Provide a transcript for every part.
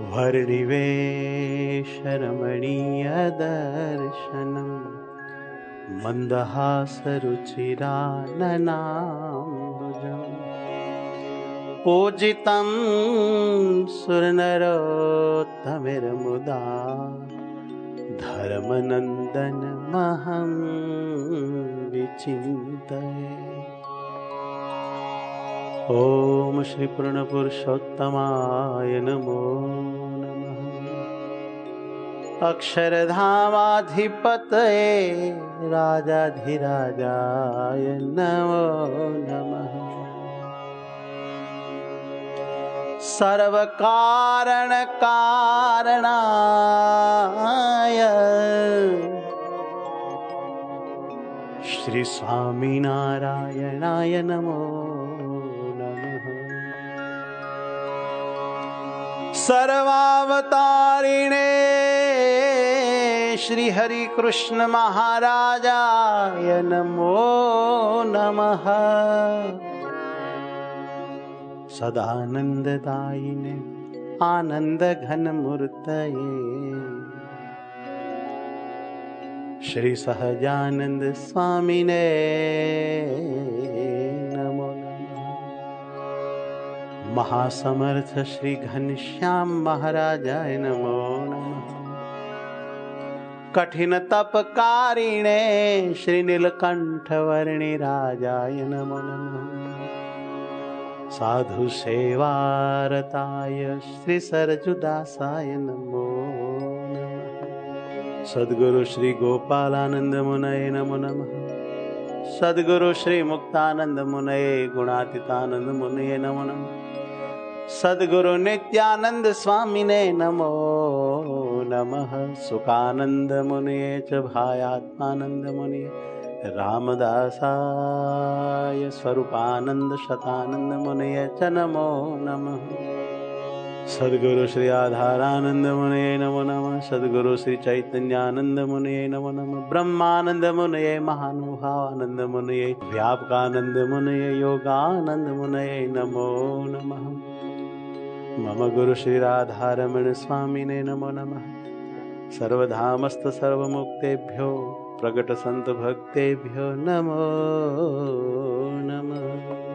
वर्णिवेशरमणीयदर्शनम् मन्दहासरुचिराननाम्बुजम् पूजितं सुरनरोत्तमैर्मुदा धर्मनन्दनमहं विचिन्तये। ओम श्री पूर्णपुरुषोत्तमाय नमो नमः। अक्षरधामाधिपतये राजाधिराजाय नमो नमः। सर्वकारणकारणाय श्री स्वामीनारायणाय नमो नमः। सर्वावतारिणे श्री हरि कृष्ण महाराजाय नमो नमः। सदानंददायिने आनंद घन मूर्तये श्री सहजानंद स्वामिने नमो नमः। महासमर्थ श्री घनश्याम महाराजाय नमो नमः। कठिन तपकारिणे श्री नीलकंठ वर्णि राजाय नमो नमः। साधु सेवारताय श्री सरजुदासाय नमो नमः। सद्गुरु श्री गोपालानंद मुनये नमो नमः। सद्गुरु श्री मुक्तानंद मुनये गुणातीतानंद मुनये नमो नमः। सद्गुरु नित्यानंद स्वामिने नमो नमः। सुखानंद मुनये च भायात्मानंद मुनये रामदासाय स्वरूपानंद शतानंद मुनये च नमो नमः। सद्गुरु श्री आधारानंद मुनये नमो नमः। सद्गुरु श्री चैतन्यानंद मुनये नमो नमः। ब्रह्मानंद मुनये महानुभावानंद मुनये व्यापकानंद मुनये योगानंद मुनये नमो नमः। मम गुरु श्री राधारमण स्वामिने नमो नमः। सर्वधामस्थ सर्वमुक्तेभ्यो प्रगट संत भक्तेभ्यो नमो नमः।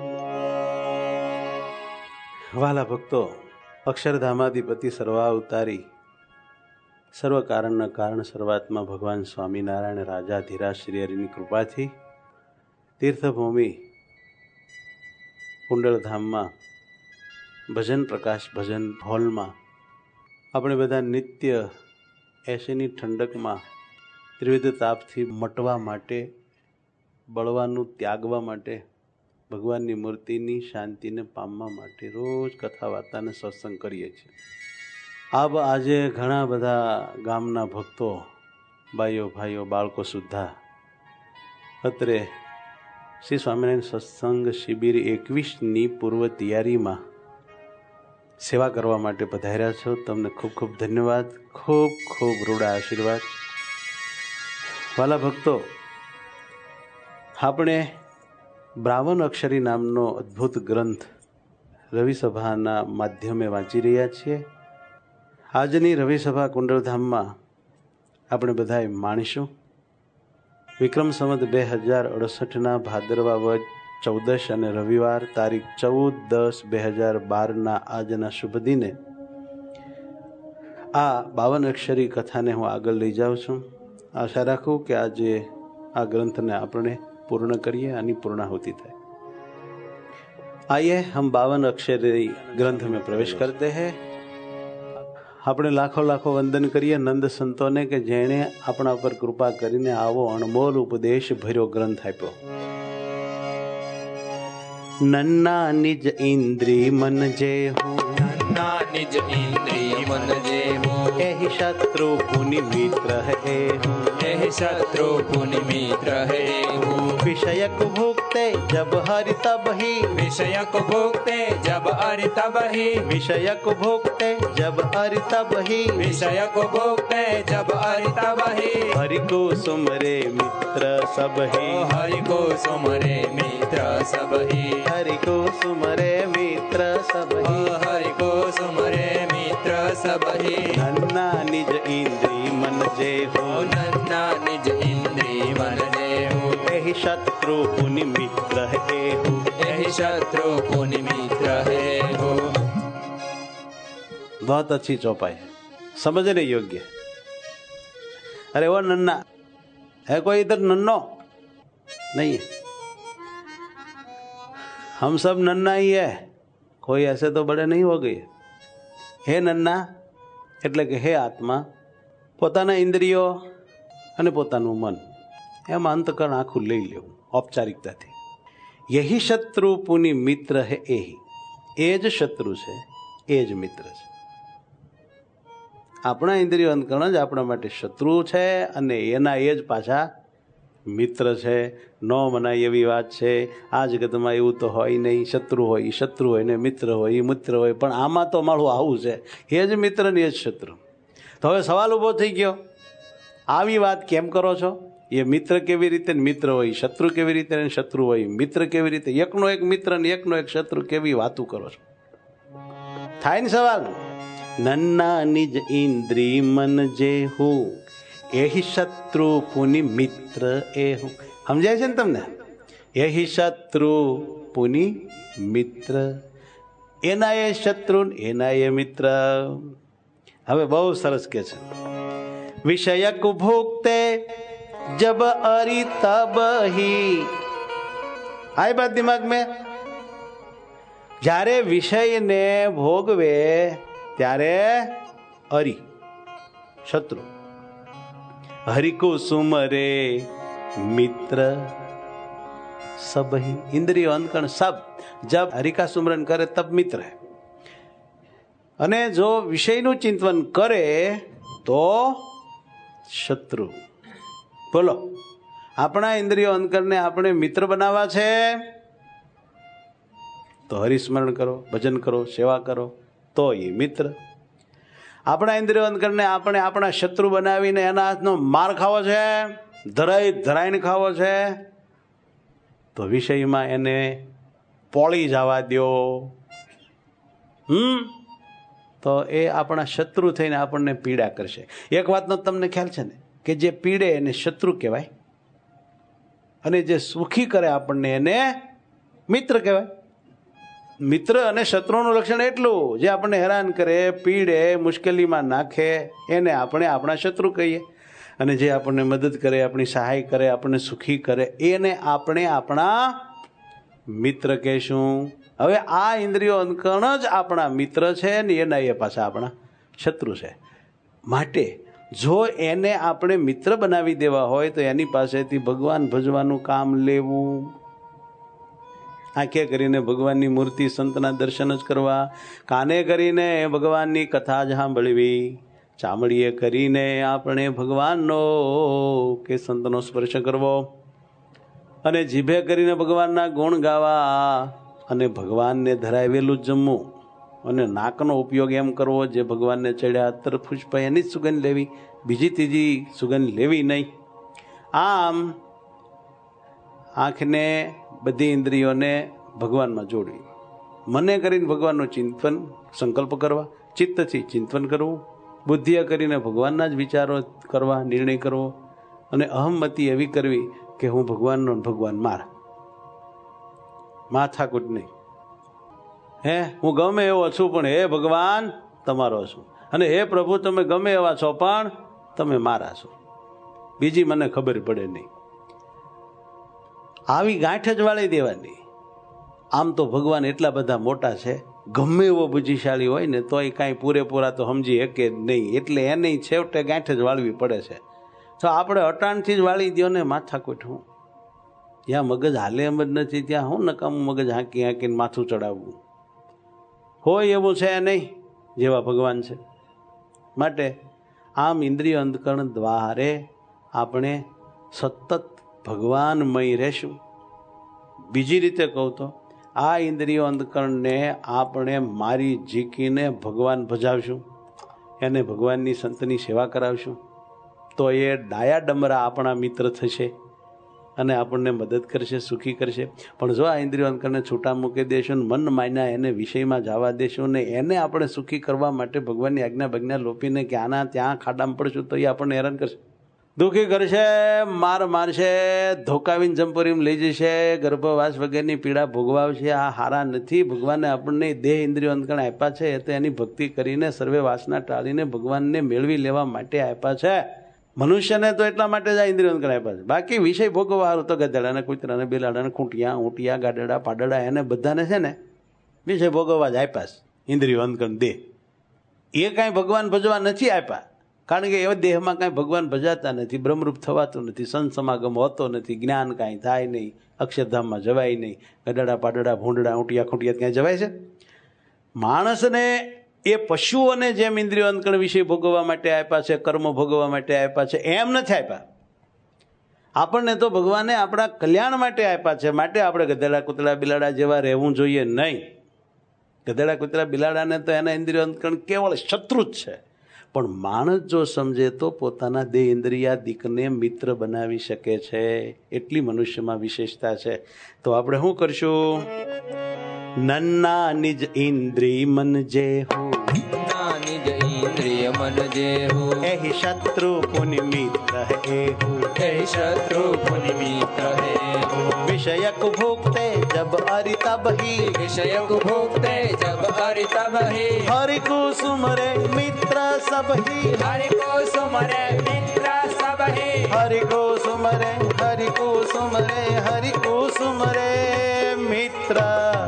वाला भक्तो, अक्षरधामाधिपति सर्वावतारी सर्व कारणना कारण सर्वात्मा भगवान स्वामीनारायण राजाधिराज श्री हरिनी कृपाथी तीर्थभूमि कुंडलधामમાં ભજન પ્રકાશ ભજન હોલમાં આપણે બધા નિત્ય એસીની ઠંડકમાં ત્રિવિધ તાપથી મટવા માટે બળવાનું ત્યાગવા માટે ભગવાનની મૂર્તિની શાંતિને પામવા માટે રોજ કથા વાર્તાને સત્સંગ કરીએ છીએ। આજે ઘણા બધા ગામના ભક્તો ભાઈઓ બાળકો સુદ્ધા અત્રે શ્રી સ્વામિનારાયણ સત્સંગ શિબિર 21ની પૂર્વ તૈયારીમાં સેવા કરવા માટે પધાર્યા છો। તમને ખૂબ ખૂબ ધન્યવાદ, ખૂબ ખૂબ રૂડા આશીર્વાદ। વાલા ભક્તો, આપણે બ્રાહ્મણ અક્ષરી નામનો અદ્ભુત ગ્રંથ રવિસભાના માધ્યમે વાંચી રહ્યા છીએ। આજની રવિસભા કુંડલધામમાં આપણે બધાએ માણીશું। વિક્રમ સંવત 2068ના ભાદરવા વદ 14 અને રવિવાર તારીખ 14/10/2012ના આજના શુભ દિને આ 52 અક્ષરી કથાને હું આગળ લઈ જાઉં છું। આશા રાખું કે આજે આ ગ્રંથને આપણે પૂર્ણ કરીએ, આની પૂર્ણાહુતિ થાય। आइए हम 52 अक्षरी ग्रंथ में प्रवेश करते हैं। આપણે લાખો લાખો વંદન કરીએ નંદ સંતોને કે જેણે આપણા પર કૃપા કરીને આવો અણમોલ ઉપદેશ ભર્યો ગ્રંથ આપ્યો। નન્ના નિજ ઇન્દ્રિય મન જે હું, નન્ના નિજ ઇન્દ્રિય મન જે હું, એહી શત્રુ પુનિ મિત્ર હે હું, એહી શત્રુ પુનિ મિત્ર હે હું। विषयक भोगते जब हरि तब ही, विषयक भोगते जब हरि तब ही, विषयक भोगते जब हरि तब ही, विषयक भोगते जब हरि तब ही। हरि को सुमरे मित्र सब ही, हरि को सुमरे मित्र मित्र सबही हरि को सुमरे मित्र सबही हरि को सुमरे मित्र सबही नन्ना निज इंद्री मन जे हो नन्ना निज इंद्री मन जेहु एहि शत्रु पुनि मित्र है हो यही शत्रु पुनि मित्र है हो। बहुत अच्छी चौपाई है, समझने योग्य। अरे वो नन्ना है, कोई इधर नन्नो नहीं है, हम सब नन्ना ही है, कोई ऐसे तो बड़े नहीं हो गए। हे नन्ना એટલે કે હે આત્મા, પોતાના ઇન્દ્રિયો અને પોતાનું મન એમાં અંતકરણ આખું લઈ લેવું ઔપચારિકતાથી. યહી શત્રુ પુનિ મિત્ર હે એહી, એ જ શત્રુ છે, એ જ મિત્ર છે. આપણા ઇન્દ્રિયો અંતકરણ જ આપણા માટે શત્રુ છે અને એના એ જ પાછા મિત્ર છે. ન મનાય એવી વાત છે. આ જગતમાં એવું તો હોય નહીં, શત્રુ હોય શત્રુ હોય ને મિત્ર હોય મિત્ર હોય, પણ આમાં તો મારું આવું છે, એ જ મિત્ર ને એ જ શત્રુ. તો હવે સવાલ ઊભો થઈ ગયો, આવી વાત કેમ કરો છો? એ મિત્ર કેવી રીતે મિત્ર હોય, શત્રુ કેવી રીતે શત્રુ હોય, મિત્ર કેવી રીતે, એકનો એક મિત્ર ને એકનો એક શત્રુ, કેવી વાતું કરો છો? થાય ને સવાલ. નન્ના નિજ ઇન્દ્રી મન જે હું એહી શત્રુ પુનિ મિત્ર એ હું. સમજાય છે ને તમને? એહી શત્રુ પુનિ મિત્ર, એના એ શત્રુ એના એ મિત્ર. હવે બહુ સરસ કે છે, વિષયક ભોગતે जब अरि तब ही. आई बात दिमाग में? જ્યારે વિષયને ભોગવે ત્યારે અરિ શત્રુ, હરિકો સુમરે મિત્ર सबही. इंद्रियो अंतकरण सब जब हरि का सुमरन करे तब मित्र है. અને જો વિષયનું ચિંતન કરે તો શત્રુ. બોલો, આપણા ઇન્દ્રિયો અંતકરણને આપણે મિત્ર બનાવવા છે તો હરિસ્મરણ કરો, ભજન કરો, સેવા કરો, તો એ મિત્ર. આપણા ઇન્દ્રિયો અંતકરણને આપણે આપણા શત્રુ બનાવીને એના હાથનો માર ખાવો છે, ધરાઈને ખાવો છે, તો વિષયમાં એને પોળી જવા દો. તો એ આપણા શત્રુ થઈને આપણને પીડા કરશે. એક વાતનો તમને ખ્યાલ છે ને કે જે પીડે એને શત્રુ કહેવાય, અને જે સુખી કરે આપણને એને મિત્ર કહેવાય. મિત્ર અને શત્રુનું લક્ષણ એટલું, જે આપણને હેરાન કરે, પીડે, મુશ્કેલીમાં નાખે, એને આપણે આપણા શત્રુ કહીએ. અને જે આપણને મદદ કરે, આપણી સહાય કરે, આપણને સુખી કરે, એને આપણે આપણા મિત્ર કહેશું. હવે આ ઇન્દ્રિયો અંતકરણ જ આપણા મિત્ર છે ને એના એ પાછા આપણા શત્રુ છે. માટે જો એને આપણે મિત્ર બનાવી દેવા હોય તો એની પાસેથી ભગવાન ભજવાનું કામ લેવું. આંખે કરીને ભગવાનની મૂર્તિ, સંતના દર્શન જ કરવા, કાને કરીને ભગવાનની કથા જ સાંભળવી, ચામડીએ કરીને આપણે ભગવાનનો કે સંતનો સ્પર્શ કરવો, અને જીભે કરીને ભગવાનના ગુણ ગાવા, અને ભગવાનને ધરાવેલું જ જમવું, અને નાકનો ઉપયોગ એમ કરવો જે ભગવાનને ચડ્યા અત્તર પુષ્પ એની જ સુગંધ લેવી, બીજી ત્રીજી સુગંધ લેવી નહીં. આમ આંખને, બધી ઇન્દ્રિયોને ભગવાનમાં જોડવી, મને કરીને ભગવાનનું ચિંતન સંકલ્પ કરવા, ચિત્તથી ચિંતન કરવું, બુદ્ધિએ કરીને ભગવાનના જ વિચારો કરવા, નિર્ણય કરવો, અને અહમતિ એવી કરવી કે હું ભગવાનનો, ભગવાન મારા, માથાકૂટ નહીં. હું ગમે એવો છું પણ હે ભગવાન તમારો છું, અને હે પ્રભુ તમે ગમે એવા છો પણ તમે મારા છો, બીજી મને ખબર પડે નહીં. આવી ગાંઠ જ વાળી દેવાની. આમ તો ભગવાન એટલા બધા મોટા છે, ગમે એવો બુદ્ધિશાળી હોય ને તો એ કાંઈ પૂરેપૂરા તો સમજી શકે જ નહીં, એટલે એને છેવટે ગાંઠ જ વાળવી પડે છે. તો આપણે અટાણથી જ વાળી દો ને માથાકૂટ. હું જ્યાં મગજ હાલે એમ જ નથી ત્યાં હું નકામું મગજ હાંકી હાંકીને માથું ચડાવવું? હોય એવું છે નહીં જેવા ભગવાન છે. માટે આમ ઇન્દ્રિય અંતકરણ દ્વારે આપણે સતત ભગવાનમય રહેશું. બીજી રીતે કહું તો આ ઇન્દ્રિયો અંતકરણને આપણે મારી ઝીકીને ભગવાન ભજાવશું, એને ભગવાનની સંતની સેવા કરાવશું, તો એ ડાયા ડમરા આપણા મિત્ર થશે. અને આપણને મદદ કરશે, સુખી કરશે. પણ જો આ ઇન્દ્રિયો અંતકરણને છૂટા મૂકી દેશું, મન માન્યા એને વિષયમાં જવા દેશું ને એને આપણે સુખી કરવા માટે ભગવાનની આજ્ઞા બજ્ઞા લોપીને કે આના ત્યાં ખાડામાં પડશું તો એ આપણને હેરાન કરશે, દુઃખી કરશે, મારશે, ધોકાવીને જંપોરીમાં લઈ જશે, ગર્ભવાસ વગેરેની પીડા ભોગવાવશે. આ હારા નથી. ભગવાને આપણને દેહ ઇન્દ્રિયો અંતકરણ આપ્યા છે એ તો એની ભક્તિ કરીને સર્વે વાસના ટાળીને ભગવાનને મેળવી લેવા માટે આપ્યા છે. મનુષ્યને તો એટલા માટે જ આ ઇન્દ્રિયો અંતકરણ આપ્યા છે. બાકી વિષય ભોગવવા તો ગધેડાને, કૂતરાને, બિલાડાને, ખૂંટિયા, ઊંટિયા, ગાડડા, પાડડા એને બધાને છે ને વિષય ભોગવવા જ આપ્યા છે ઇન્દ્રિયો અંતકરણ દેહ. એ કાંઈ ભગવાન ભજવા નથી આપ્યા, કારણ કે એવા દેહમાં કાંઈ ભગવાન ભજાતા નથી, બ્રહ્મરૂપ થવાતું નથી, સંત સમાગમ હોતો નથી, જ્ઞાન કાંઈ થાય નહીં, અક્ષરધામમાં જવાય નહીં, ગડાડા પાડડા ભૂંડડા ઊંટિયા ખૂંટિયા ક્યાંય જવાય છે? માણસને એ પશુઓને જેમ ઇન્દ્રિયો અંતકરણ વિષય ભોગવવા માટે આપ્યા છે, કર્મો ભોગવવા માટે આપ્યા છે, એમ નથી આપ્યા. આપણને તો ભગવાને આપણા કલ્યાણ માટે આપ્યા છે. માટે આપણે ગધેડા કૂતરા બિલાડા જેવા રહેવું જોઈએ નહીં. ગધેડા કૂતરા બિલાડાને તો એના ઇન્દ્રિયો અંતકરણ કેવળ શત્રુ જ છે. પણ માણસ જો સમજે તો પોતાના દેહ ઇન્દ્રિયાદિકને મિત્ર બનાવી શકે છે. એટલી મનુષ્યમાં વિશેષતા છે. તો આપણે શું કરશું? નન્ના નિજ ઇન્દ્રિય મન જે હો, નિજ ઇન્દ્રિય મન જે હો, એહી શત્રુ પુનિ મિત્ર હે હો, એ શત્રુ પુનિ મિત્ર હે હો, વિષયક ભોગતે જબ અરિ તબ હી, વિષયક ભોગતે જબ હરિ તબ હી, હરિ को सुमरे मित्र सब ही, હરિ કો સુમરે મિત્ર સબ હી, हरि को सुमरे, हरि को सुमरे, हरि को सुमरे मित्र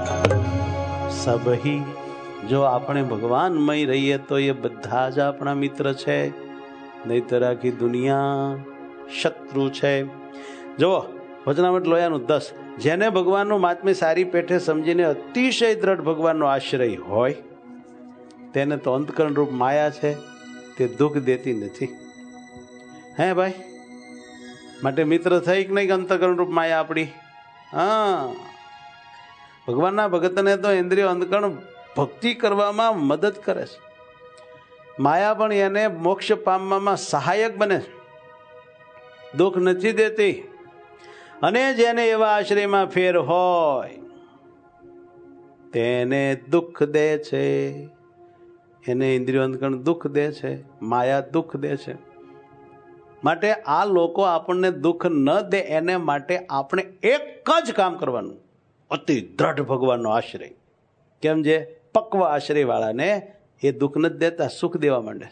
सब ही. જો આપણે ભગવાનમય રહીએ તો એ બધા જ આપણા મિત્ર છે, નહીતર આખી દુનિયા શત્રુ છે. જો વચનામૃત લોયાનું 10, જેને ભગવાનનું મહાત્મ્ય સારી પેઠે સમજીને અતિશય દ્રઢ ભગવાનનો આશ્રય હોય તેને તો અંતકરણ રૂપ માયા છે તે દુઃખ દેતી નથી. હે ભાઈ, માટે મિત્ર થઈ કે નહીં અંતકરણ રૂપ માયા આપણી? હા, ભગવાનના ભગતને તો ઇન્દ્રિયો અંતકરણ ભક્તિ કરવામાં મદદ કરે છે. માયા પણ એને મોક્ષ પામવામાં સહાયક બને છે, દુઃખ નથી દેતી. અને જેને એવા આશ્રયમાં ફેર હોય તેને દુઃખ દે છે. એને ઇન્દ્રિયો અંતકરણ દુઃખ દે છે, માયા દુઃખ દે છે. માટે આ લોકો આપણને દુઃખ ન દે એને માટે આપણે એક જ કામ કરવાનું, અતિ દ્રઢ ભગવાનનો આશ્રય. કેમ? જે પક્વ આશ્રય વાળાને એ દુઃખ નથી દેતા, સુખ દેવા માંડે.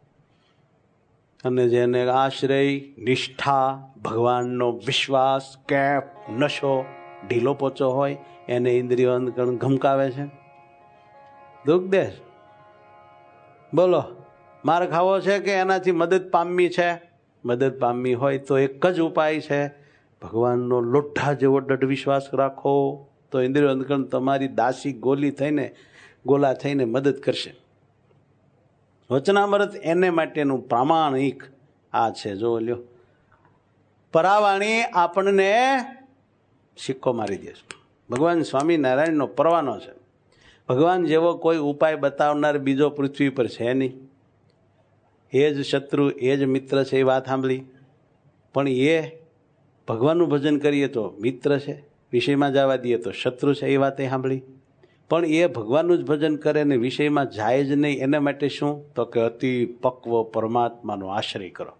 અને જેને આશ્રય, નિષ્ઠા, ભગવાનનો વિશ્વાસ, કેપ, નશો ઢીલો પોચો હોય એને ઇન્દ્રિયો અંતકરણ ધમકાવે છે, દુઃખ દે છે. બોલો, માર ખાવો છે કે એનાથી મદદ પામવી છે? મદદ પામવી હોય તો એક જ ઉપાય છે, ભગવાનનો લોઢા જેવો દૃઢ વિશ્વાસ રાખો તો ઇન્દ્રિયો અંતકરણ તમારી દાસી ગોલા થઈને મદદ કરશે. વચનામૃત એને માટેનું પ્રામાણિક આ છે. જો લ્યો, પરાવાણી આપણને સિક્કો મારી દે છે. ભગવાન સ્વામિનારાયણનો પરવાનો છે. ભગવાન જેવો કોઈ ઉપાય બતાવનાર બીજો પૃથ્વી પર છે નહીં. એ જ શત્રુ, એ જ મિત્ર છે, એ વાત સાંભળી. પણ એ ભગવાનનું ભજન કરીએ તો મિત્ર છે, વિષયમાં જવા દઈએ તો શત્રુ છે, એ વાત સાંભળી. પણ એ ભગવાનનું જ ભજન કરે ને વિષયમાં જાય જ નહીં. એના માટે શું? તો કે અતિ પક્વ પરમાત્માનો આશ્રય કરો,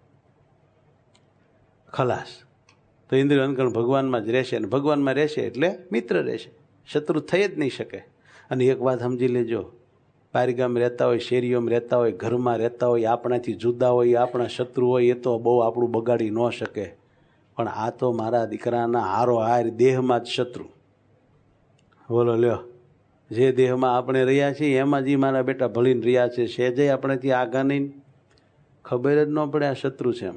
ખલાસ. તો ઇન્દ્રિય અંતકરણ ભગવાનમાં જ રહેશે, અને ભગવાનમાં રહેશે એટલે મિત્ર રહેશે, શત્રુ થઈ જ નહીં શકે. અને એક વાત સમજી લેજો, બારગામ રહેતા હોય, શેરીઓમાં રહેતા હોય, ઘરમાં રહેતા હોય, આપણાથી જુદા હોય, આપણા શત્રુ હોય, એ તો બહુ આપણું બગાડી ન શકે. પણ આ તો મારા દીકરાના હારો હાર દેહમાં જ શત્રુ. બોલો લ્યો, જે દેહમાં આપણે રહ્યા છીએ એમાં જ મારા બેટા ભળીને રહ્યા છે. સહેજે આપણેથી આગા નહીં, ખબર જ ન પડે આ શત્રુ છે એમ.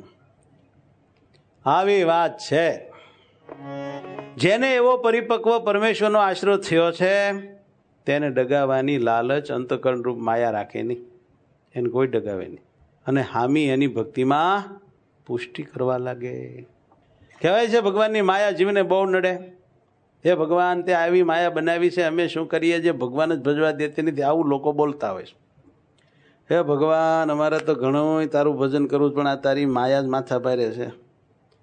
આવી વાત છે. જેને એવો પરિપક્વ પરમેશ્વરનો આશરો થયો છે તેને ડગાવવાની લાલચ અંતકરણ રૂપ માયા રાખે નહીં, એને કોઈ ડગાવે નહીં. અને હામી એની ભક્તિમાં પુષ્ટિ કરવા લાગે. કહેવાય છે ભગવાનની માયા જીવને બહુ નડે. હે ભગવાન, તે આવી માયા બનાવી છે, અમે શું કરીએ? જે ભગવાન જ ભજવા દેતી નથી, આવું લોકો બોલતા હોય છે. હે ભગવાન, અમારે તો ઘણું તારું ભજન કરવું, પણ આ તારી માયા જ માથા ભારે છે.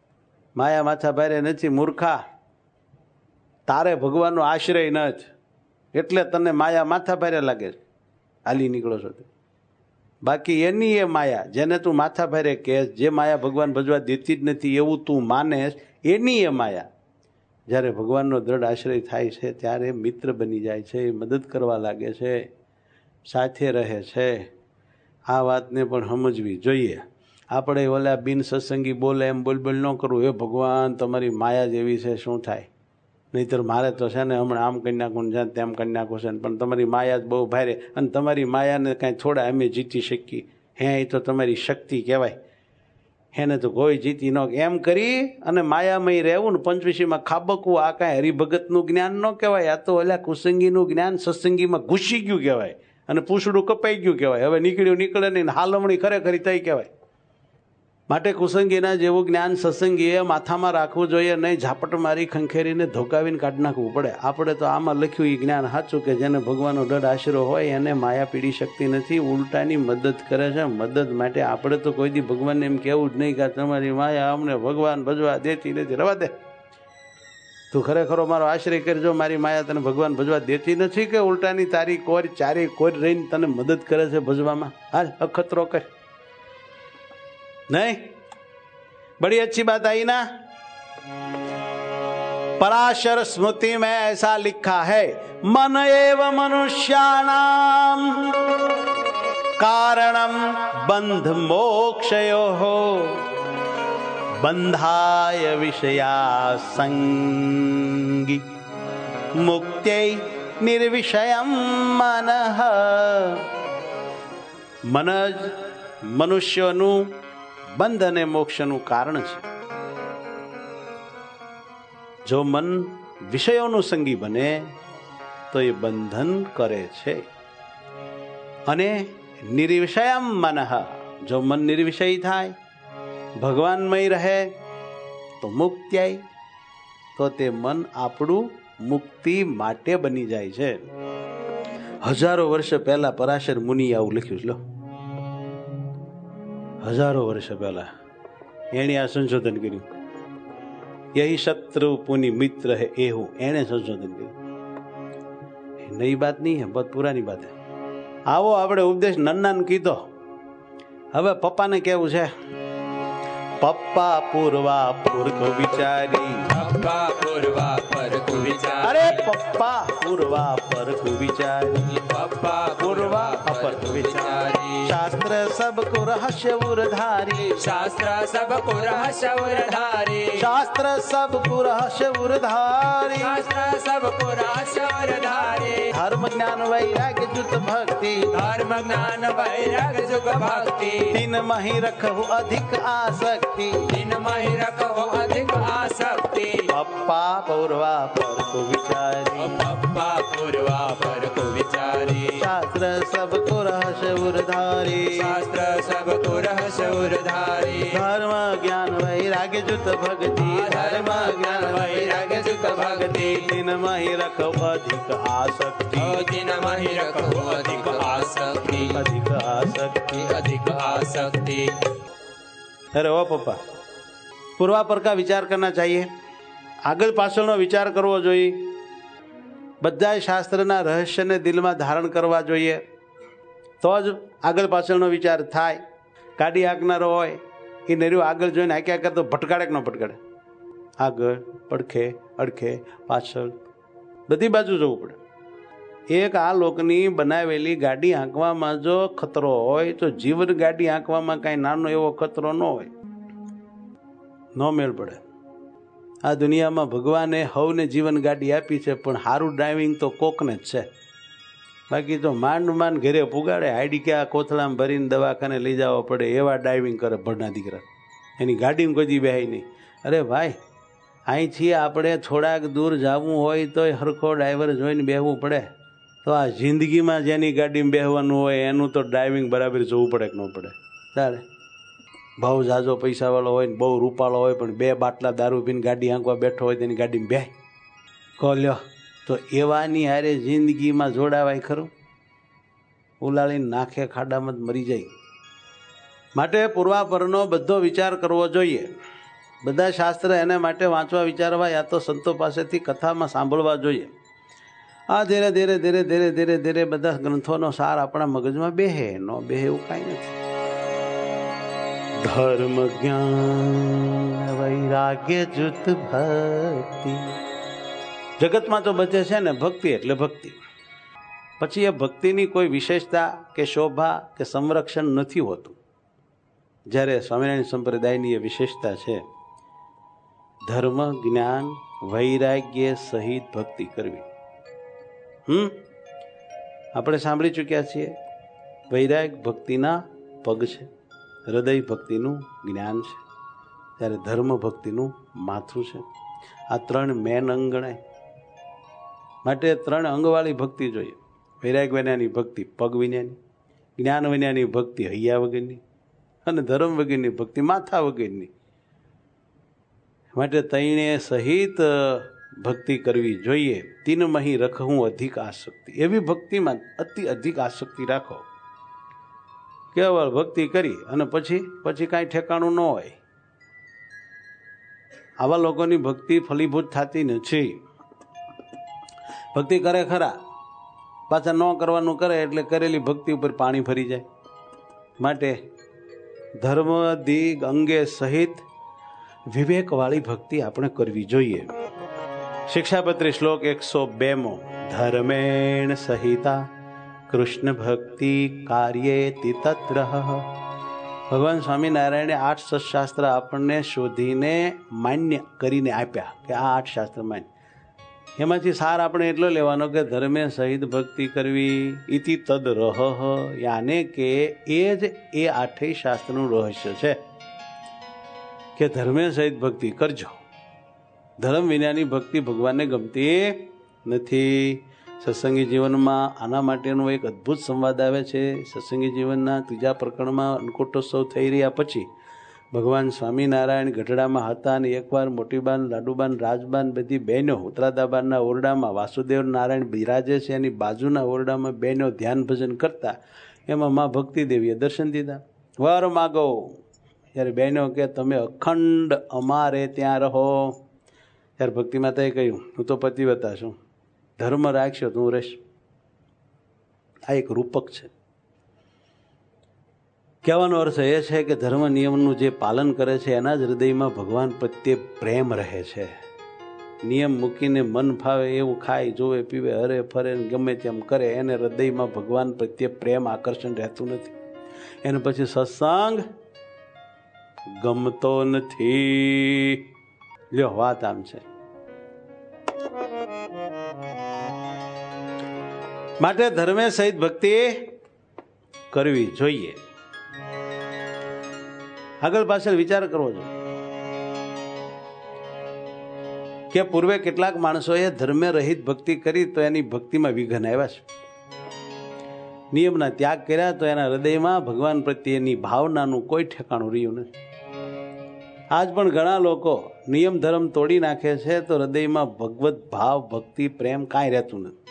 માયા માથા ભારે નથી મૂર્ખા, તારે ભગવાનનો આશ્રય નથી એટલે તને માયા માથા ભારે લાગે છે, હાલી નીકળો છો. બાકી એની એ માયા જેને તું માથા ભારે કહેશ, જે માયા ભગવાન ભજવા દેતી જ નથી એવું તું માનેશ, એની એ માયા જ્યારે ભગવાનનો દ્રઢ આશ્રય થાય છે ત્યારે મિત્ર બની જાય છે, મદદ કરવા લાગે છે, સાથે રહે છે. આ વાતને પણ સમજવી જોઈએ. આપણે ઓલા બિન સત્સંગી બોલે એમ બોલ ન કરવું, એ ભગવાન તમારી માયા જેવી છે શું થાય, નહીંતર મારે તો છે ને હમણાં આમ કરી નાખું ને તેમ કરી નાખું છે, પણ તમારી માયા જ બહુ ભારે, અને તમારી માયાને કાંઈ થોડા અમે જીતી શકીએ, હે એ તો તમારી શક્તિ કહેવાય, એને તો કોઈ જીતી ન, એમ કરી અને માયામય રહેવું ને પંચવીસીમાં ખાબકવું, આ કાંઈ હરિભગતનું જ્ઞાન ન કહેવાય, આ તો ઓલા કુસંગીનું જ્ઞાન સત્સંગીમાં ઘૂસી ગયું કહેવાય, અને પૂછડું કપાઈ ગયું કહેવાય. હવે નીકળે નહીં, હાલવણી ખરેખરી થઈ કહેવાય. માટે કુસંગીના જેવું જ્ઞાન સત્સંગીએ માથામાં રાખવું જોઈએ નહીં, ઝાપટ મારી ખંખેરીને ધોકાવીને કાઢી નાખવું પડે. આપણે તો આમાં લખ્યું એ જ્ઞાન સાચું કે જેને ભગવાનનો દઢ આશરો હોય એને માયા પીડી શકતી નથી, ઉલટાની મદદ કરે છે. મદદ માટે આપણે તો કોઈ દી ભગવાનને એમ કહેવું જ નહીં કે તમારી માયા અમને ભગવાન ભજવા દેતી નથી. રવા દે, તું ખરેખરો મારો આશ્રય કરજો, મારી માયા તને ભગવાન ભજવા દેતી નથી કે ઉલટાની તારી કોર ચારે કોર રહીને તને મદદ કરે છે ભજવામાં. હાલ અખતરો કર नहीं. बड़ी अच्छी बात आई ना. पराशर स्मृति में ऐसा लिखा है, मन एव मनुष्याणाम कारणम बंध मोक्षयोः बंधाय विषया संगी मुक्त्यै निर्विषयम मनः. मन मनुष्यનું બંધ અને મોક્ષનું કારણ છે. જો મન વિષયોનું સંગી બને તો એ બંધન કરે છે. અને નિર્વિષયમ મનઃ, જો મન નિર્વિષય થાય, ભગવાનમય રહે તો મુક્ત્યાય, તો તે મન આપણું મુક્તિ માટે બની જાય છે. હજારો વર્ષ પહેલા પરાશર મુનિએ આવું લખ્યું છે. હજારો વર્ષ પહેલા એણે આ સંશોધન કર્યું. યહી શત્રુ પુની મિત્ર હે, એવું એણે સંશોધન કર્યું. નઈ બાત નહીં હે, બહુ પુરાની બાત હે. આવો આપણે ઉપદેશ નન્નાને કીધો. હવે પપ્પાને કેવું છે, પપ્પા પૂર્વા પૂર્વ વિચારી, પપ્પા પૂર્વા પરકુ વિચારી, અરે પપ્પા પૂર્વા પરકુ વિચારી, પપ્પા પૂર્વા અપરકુ વિચારી, શાસ્ત્ર સબકો રહસ્ય ઉરધારી, શાસ્ત્ર સબકો રહસ્ય ઉરધારી, શાસ્ત્ર સબકો રહસ્ય ઉરધારી, શાસ્ત્ર સબકો રહસ્ય ઉરધારી, ધર્મ જ્ઞાન વૈરાગ્ય જુત ભક્તિ, ધર્મ જ્ઞાન વૈરાગ્ય જુગ ભક્તિ, તીન મહી રખહુ અધિક આસક્તિ, તીન મહી રખહુ અધિક આસક્તિ, પપ્પા પૂર્વા પરકુ વિચારી, પપ્પા પૂર્વા પરકુ વિચારી, શાસ્ત્ર સબકો રહસ્ય ઉરધારી, શાસ્ત્ર સબકો રહસ્ય ઉરધારી, ધર્મ જ્ઞાન વૈરાગ્ય જુત ભક્તિ, ધર્મ જ્ઞાન વૈરાગ્ય જુગ ભક્તિ, તીન મહી રખહુ અધિક આસક્તિ, તીન મહી રખહુ અધિક આસક્તિ, અધિક આસક્તિ, અધિક આસક્તિ. अरे ओ पप्पा, पूर्वा पर का विचार करना चाहिए, આગળ પાછળનો વિચાર કરવો જોઈએ, બધા શાસ્ત્રના રહસ્યને દિલમાં ધારણ કરવા જોઈએ, તો જ આગળ પાછળનો વિચાર થાય. ગાડી હાંકનારો હોય એ નર્યું આગળ જોઈને હાંક્યા કરતો ભટકાડે કે ન ભટકાડે, આગળ પડખે અડખે પાછળ બધી બાજુ જવું પડે. એક આ લોકની બનાવેલી ગાડી હાંકવામાં જો ખતરો હોય તો જીવન ગાડી હાંકવામાં કાંઈ નાનો એવો ખતરો ન હોય, ન મેળ પડે. આ દુનિયામાં ભગવાને હવને જીવન ગાડી આપી છે, પણ સારું ડ્રાઇવિંગ તો કોકને જ છે. બાકી તો માંડ ઘરે પુગાડે, હાઈડી કે આ કોથળામાં ભરીને દવાખાને લઈ જવા પડે એવા ડ્રાઇવિંગ કરે ભણના દીકરા. એની ગાડીમાં કોઈ દી બેહાય નહીં. અરે ભાઈ, અહીંથી આપણે થોડાક દૂર જવું હોય તો હરખો ડ્રાઈવર જોઈને બેહવું પડે. તો આ જિંદગીમાં જેની ગાડીમાં બેહવાનું હોય એનું તો ડ્રાઇવિંગ બરાબર જોવું પડે કે ન પડે. તારે બહુ ઝાઝો પૈસાવાળો હોય ને બહુ રૂપાળો હોય પણ 2 બાટલા દારૂ પીને ગાડી હાંકવા બેઠો હોય તેની ગાડીમાં બેહ કહો લ્યો, તો એવાની હારે જિંદગીમાં જોડાવાય ખરું? ઉલાળીને નાખે ખાડામાં જ મરી જાય. માટે પૂર્વાપરનો બધો વિચાર કરવો જોઈએ. બધા શાસ્ત્ર એને માટે વાંચવા વિચારવા યા તો સંતો પાસેથી કથામાં સાંભળવા જોઈએ. આ ધીરે ધીરે ધીરે ધીરે ધીરે ધીરે બધા ગ્રંથોનો સાર આપણા મગજમાં બેહે. નો બેહે એવું કાંઈ નથી. ધર્મ જ્ઞાન વૈરાગ્ય જુત ભક્તિ. જગતમાં તો બચે છે ને ભક્તિ એટલે ભક્તિ. પછી એ ભક્તિની કોઈ વિશેષતા કે શોભા કે સંરક્ષણ નથી હોતું. જ્યારે સ્વામિનારાયણ સંપ્રદાયની એ વિશેષતા છે, ધર્મ જ્ઞાન વૈરાગ્ય સહિત ભક્તિ કરવી. આપણે સાંભળી ચૂક્યા છીએ, વૈરાગ ભક્તિના પગ છે, હૃદય ભક્તિનું જ્ઞાન છે, ત્યારે ધર્મ ભક્તિનું માથું છે. આ ત્રણ મેન અંગ ગણાય. માટે ત્રણ અંગવાળી ભક્તિ જોઈએ. વૈરાગ વિનાની ભક્તિ પગ વિનાની, જ્ઞાન વિનાની ભક્તિ હૈયા વગરની, અને ધર્મ વગરની ભક્તિ માથા વગરની. માટે તૈણે સહિત ભક્તિ કરવી જોઈએ. તીન મહી રખવું અધિક આસક્તિ. એવી ભક્તિમાં અધિક આસક્તિ રાખો. કેવળ ભક્તિ કરી અને પછી કાંઈ ઠેકાણું ન હોય. આવા લોકોની ભક્તિ ફલીભૂત થતી નથી. ભક્તિ કરે ખરા, પાછા ન કરવાનું કરે એટલે કરેલી ભક્તિ ઉપર પાણી ફરી જાય. માટે ધર્મ દિગ અંગે સહિત વિવેકવાળી ભક્તિ આપણે કરવી જોઈએ. શિક્ષાપત્રી શ્લોક 102. ધર્મેણ સહિતા કૃષ્ણ ભક્તિ કાર્યેતિ તત્ર. ભગવાન સ્વામિનારાયણે 8 સત્શાસ્ત્ર આપણને શોધીને માન્ય કરીને આપ્યા કે આ 8 શાસ્ત્ર માન્ય. એમાંથી સાર આપણે એટલો લેવાનો કે ધર્મે સહિત ભક્તિ કરવી. ઇતિ તદ રહ, યાને કે એ જ એ 8 શાસ્ત્રનું રહસ્ય છે કે ધર્મે સહિત ભક્તિ કરજો. ધર્મ વિનાની ભક્તિ ભગવાનને ગમતી નથી. સત્સંગી જીવનમાં આના માટેનો એક અદ્ભુત સંવાદ આવે છે. સત્સંગી જીવનના 3જા પ્રકરણમાં અન્નકૂટોત્સવ થઈ રહ્યા પછી ભગવાન સ્વામિનારાયણ ગઢડામાં હતા અને એકવાર મોટીબાન, લાડુબાન, રાજબાન બધી બહેનો ઉત્તરાદાબાનના ઓરડામાં વાસુદેવ નારાયણ બિરાજે છે એની બાજુના ઓરડામાં બહેનો ધ્યાન ભજન કરતા. એમાં મા ભક્તિદેવીએ દર્શન દીધા. વર માગો. ત્યારે બહેનો કે તમે અખંડ અમારે ત્યાં રહો. ત્યારે ભક્તિ માતાએ કહ્યું, હું તો પતિવ્રતા છું, ધર્મ રાખશો તો હું રહીશ. આ એક રૂપક છે. કહેવાનો અર્થ એ છે કે ધર્મ નિયમનું જે પાલન કરે છે એના જ હૃદયમાં ભગવાન પ્રત્યે પ્રેમ રહે છે. નિયમ મૂકીને મન ફાવે એવું ખાય, જોવે, પીવે, હરે ફરે, ગમે તેમ કરે, એને હૃદયમાં ભગવાન પ્રત્યે પ્રેમ આકર્ષણ રહેતું નથી. એને પછી સત્સંગ ગમતો નથી. લ્યો, વાત આમ છે. માટે ધર્મે સહિત ભક્તિ કરવી જોઈએ. આગળ પાછળ વિચાર કરવો જોઈએ કે પૂર્વે કેટલાક માણસોએ ધર્મે રહિત ભક્તિ કરી તો એની ભક્તિમાં વિઘન આવ્યા છે. નિયમના ત્યાગ કર્યા તો એના હૃદયમાં ભગવાન પ્રત્યેની ભાવનાનું કોઈ ઠેકાણું રહ્યું નથી. આજ પણ ઘણા લોકો નિયમ ધર્મ તોડી નાખે છે તો હૃદયમાં ભગવત ભાવ, ભક્તિ, પ્રેમ કાંઈ રહેતું નથી.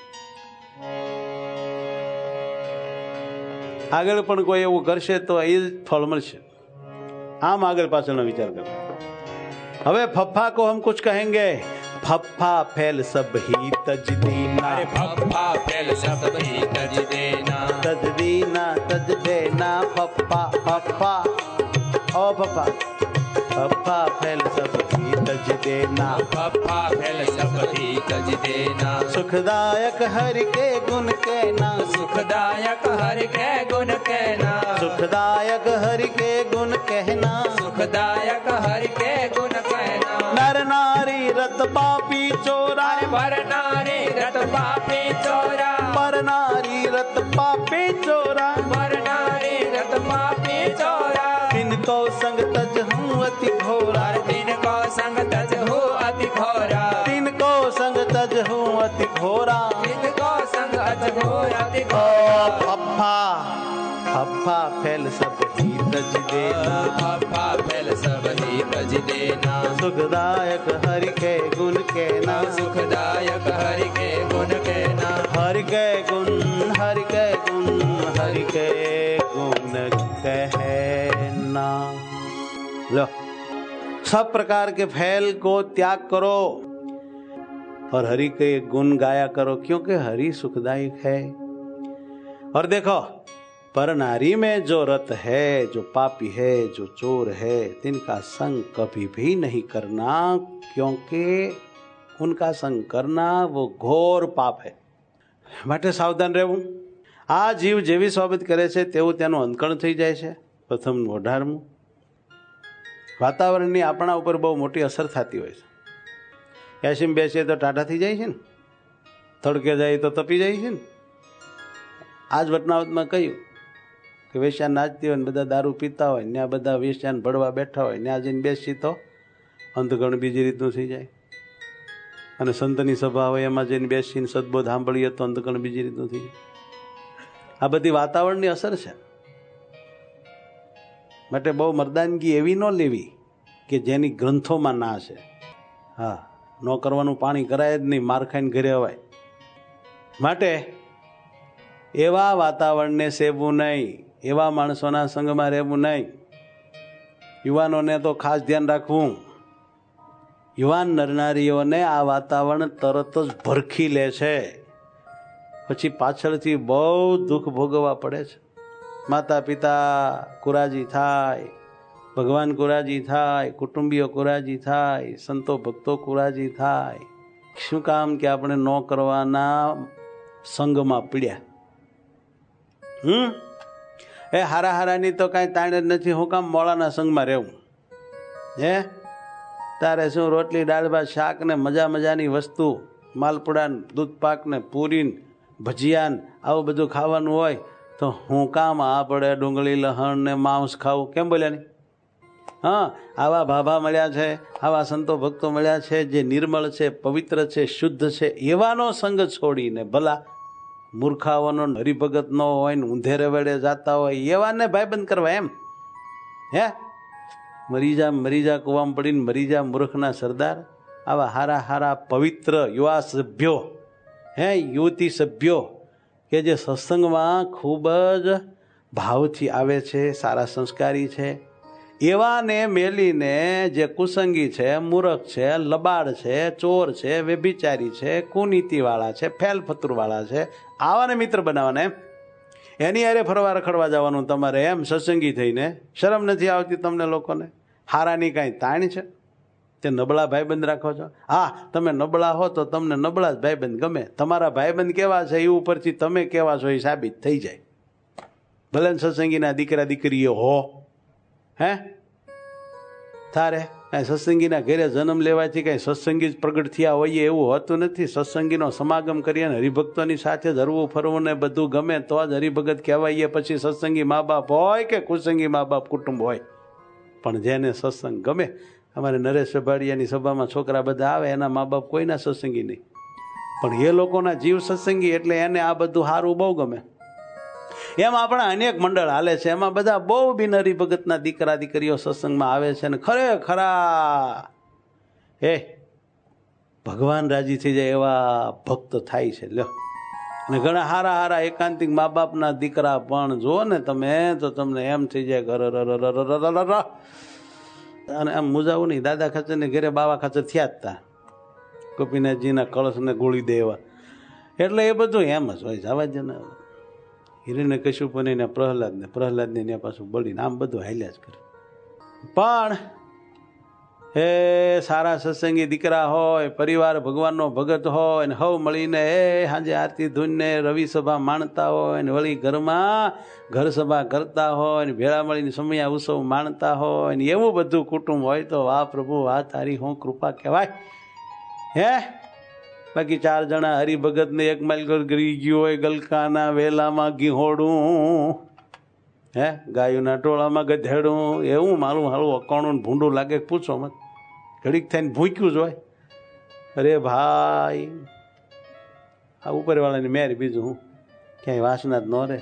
આગળ પણ કોઈ એવું કરશે તો એ જ ફળ મળશે. આમ આગળ પાછળનો વિચાર કરો. હવે ફફા કો હમ કુછ કહેંગે. ફફા ફેલ સબ હી તજ દેના. ફફા ફેલ સબ હી તજ દેના. તજ દેના તજ દેના. ફફા ફફા ઓ ફફા. ફફા ફેલ સબ હી તજ દેના. ફફા ફેલ સબ હી તજ દેના. સુખદાયક હરિ કે ગુણ કહેના. સુખદાયક હરિ કે ગુણ કહેના. સુખદાયક હરિ કે ગુણ કહેના. સુખદાયક હરિ કે ગુણ કહેના. નર નારી રત પાપી ચોરા. પર નારી રત પાપી ચોરા. પર નારી રત પાપી ચોરા. પર નારી રત પાપી ચોરા. तिनको संग तज हूँ अति घोरा. तिनको संग तज हूँ अति घोरा. तिनको संग तज हूँ अति घोरा. तिनको संग अति घोरा. फफा फफा फैल सब ही तज देना. फफा फैल सब ही तज देना. सुखदायक हरि के गुण कहना. सुखदायक हरि के गुण कहना. हरि के गुण, हरि के गुण, हरि के गुण कहना. लो, सब प्रकार के फैल को त्याग करो और हरि के गुण गाया करो, क्योंकि हरि सुखदायक है। और देखो, पर नारी में जो रत है, जो पापी है, जो चोर है, तिनका संग कभी भी नहीं करना, क्योंकि उनका संग करना वो घोर पाप है। માટે સાવધાન રહેવું। આ જીવ જેવી સોબત કરે છે તેવું તેનું અંતકણ થઈ જાય છે। પ્રથમ 18મું, વાતાવરણની આપણા ઉપર બહુ મોટી અસર થતી હોય છે। એસીમાં બેસીએ તો ટાટા થઈ જાય છે ને, તડકે જાય તો તપી જાય છે ને। આજ વટનાવતમાં કહ્યું કે વેશ્યા નાચતી હોય ને બધા દારૂ પીતા હોય ને, આ બધા વેશ્યાને ભળવા બેઠા હોય ને, આ જઈને બેસી તો અંતકણ બીજી રીતનું થઈ જાય। અને સંતની સભા હોય એમાં જઈને બેસીને સદબોધ સાંભળીએ તો અંતકણ બીજી રીતનું થઈ જાય। આ બધી વાતાવરણની અસર છે। માટે બહુ મર્દાનગી એવી ન લેવી કે જેની ગ્રંથોમાં ના છે। હા, ન કરવાનું પાણી કરાય જ નહીં, માર ખાઈને ઘરે અવાય। માટે એવા વાતાવરણને સેવવું નહીં, એવા માણસોના સંગમાં રહેવું નહીં। યુવાનોને તો ખાસ ધ્યાન રાખવું। યુવાન નરનારીઓને આ વાતાવરણ તરત જ ભરખી લે છે, પછી પાછળથી બહુ દુઃખ ભોગવવા પડે છે। માતા પિતા કુરાજી થાય, ભગવાન કુરાજી થાય, કુટુંબીઓ કુરાજી થાય, સંતો ભક્તો કુરાજી થાય। શું કામ કે આપણે ન કરવાના સંગમાં પીડ્યા। એ હારા હારાની તો કાંઈ તાણ જ નથી, હું કામ મોળાના સંગમાં રહેવું? હે, તારે શું રોટલી દાળ ભાત શાક ને મજા મજાની વસ્તુ, માલપુડા દૂધ પાક ને પૂરી ભજીયા આવું બધું ખાવાનું હોય તો હું કામ આપણે ડુંગળી લહણ ને માંસ ખાવું? કેમ બોલ્યા નહીં? હા, આવા ભાભા મળ્યા છે, આવા સંતો ભક્તો મળ્યા છે જે નિર્મળ છે, પવિત્ર છે, શુદ્ધ છે, એવાનો સંગ છોડીને ભલા મૂર્ખાઓનો હરિભગત ન હોય ને ઊંધેરે વેડે જતા હોય એવાને ભાઈબંધ કરવા એમ? હે, મરી જા કૂવામાં પડીને મરી જા મૂર્ખના સરદાર। આવા હારા હારા પવિત્ર યુવા સભ્યો, હે યુવતી સભ્યો કે જે સત્સંગમાં ખૂબ જ ભાવથી આવે છે, સારા સંસ્કારી છે, એવાને મેલીને જે કુસંગી છે, મૂર્ખ છે, લબાડ છે, ચોર છે, વ્યભિચારી છે, કુનીતિવાળા છે, ફેલફતુરવાળા છે, આવાને મિત્ર બનાવવાના એમ? એની હારે ફરવા રખડવા જવાનું તમારે એમ સત્સંગી થઈને? શરમ નથી આવતી તમને લોકોને? હારાની કાંઈ તાણ છે? તે નબળા ભાઈબંધ રાખો છો? હા, તમે નબળા હો તો તમને નબળા જ ભાઈબંધ ગમે। તમારા ભાઈબંધ કેવા છે એ ઉપરથી તમે કેવા છો એ સાબિત થઈ જાય। ભલે સત્સંગીના દીકરા દીકરીઓ હો, હે, તારે કાંઈ સત્સંગીના ઘરે જન્મ લેવાથી કાંઈ સત્સંગી જ પ્રગટ થયા હોઈએ એવું હોતું નથી। સત્સંગીનો સમાગમ કરીએ ને હરિભક્તોની સાથે જ હરવું ફરવું ને બધું ગમે તો જ હરિભગત કહેવાઈએ। પછી સત્સંગી મા બાપ હોય કે કુસંગી મા બાપ કુટુંબ હોય, પણ જેને સત્સંગ ગમે, અમારે નરેશ સભાડિયાની સભામાં છોકરા બધા આવે, એના મા બાપ કોઈના સત્સંગી નહીં, પણ એ લોકોના જીવ સત્સંગી એટલે એને આ બધું સારું બહુ ગમે। એમ આપણા અનેક મંડળ હાલે છે, એમાં બધા બહુ બિનહરી ભગતના દીકરા દીકરીઓ સત્સંગમાં આવે છે ને ખરેખરા એ ભગવાન રાજી થઈ જાય એવા ભક્ત થાય છે। લ્યો, અને ઘણા હારા હારા એકાંતિક મા બાપના દીકરા પણ જુઓ ને તમે તો તમને એમ થઈ જાય ઘર। અને આમ મુજાવું નહીં, દાદા ખાચર ને ઘરે બાવા ખાચર થયા જ હતા, ગોપીનાથજીના કળશને ગોળી દેવા, એટલે એ બધું એમ જ હોય। જવા જ ને હિરણ્ય કશ્યપને ને પ્રહલાદને ને પાછું બળીને આમ બધું હાલ્યા જ કરે। પણ હે સારા સત્સંગી દીકરા હોય, પરિવાર ભગવાનનો ભગત હોય ને હવ મળીને એ સાંજે આરતી ધૂનને રવિ સભા માણતા હોય ને વળી ઘરમાં ઘર સભા કરતા હોય ને ભેળા મળીને સમયા ઉત્સવ માણતા હોય ને એવું બધું કુટુંબ હોય તો વાહ પ્રભુ, વાહ તારી હું કૃપા કહેવાય। હે, બાકી 4 જણા હરિભગતને એક માઇલ ગરી ગયું હોય ગલકાના વેલામાં ઘીહોડું, હે ગાયોના ટોળામાં ગધેડું, એવું મારું હાલું અકાણું ભૂંડું લાગે પૂછો મત, ઘડીક થઈને ભૂક્યું જ હોય। અરે ભાઈ, આ ઉપરવાળાની મેર, બીજું હું ક્યાંય વાસના જ ન રહે।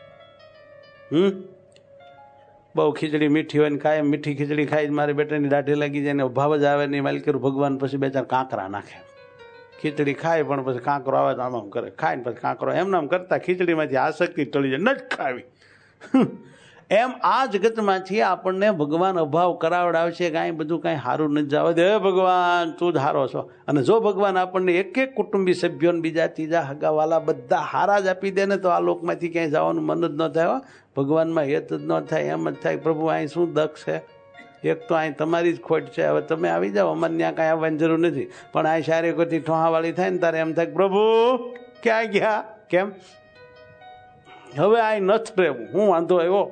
બહુ ખીચડી મીઠી હોય ને કાયમ મીઠી ખીચડી ખાઈ મારે બેટાની દાઢી લાગી જાય ને ભાવ જ આવે નહીં, માલિક ભગવાન પછી 2-4 કાંકરા નાખે। ખીચડી ખાય પણ પછી કાંકરો આવે તો આમ કરે, ખાય ને પછી કાંકરો, એમ નામ કરતા ખીચડીમાંથી આસક્તિ ટળી જાય, ન જ ખાવી। એમ આ જગતમાંથી આપણને ભગવાન અભાવ કરાવડાવશે, કાંઈ બધું કાંઈ સારું નથી જવા દે. ભગવાન તું જ હારો છો. અને જો ભગવાન આપણને એક એક કુટુંબી સભ્યોને બીજા ત્રીજા હગાવાલા બધા હારા જ આપી દે ને તો આ લોકમાંથી ક્યાંય જવાનું મન જ ન થાય. ભગવાનમાં હેત જ ન થાય. એમ જ થાય પ્રભુ અહીં શું દક્ષ છે, એક તો અહીં તમારી જ ખોટ છે, હવે તમે આવી જાઓ, અમારે ત્યાં કાંઈ આવવાની જરૂર નથી. પણ અહીં સારી કોઈથી ઠોહાવાળી થાય ને તારે એમ થાય પ્રભુ ક્યાં ગયા, કેમ હવે અહીં નથી રહેવું, હું વાંધો આવ્યો,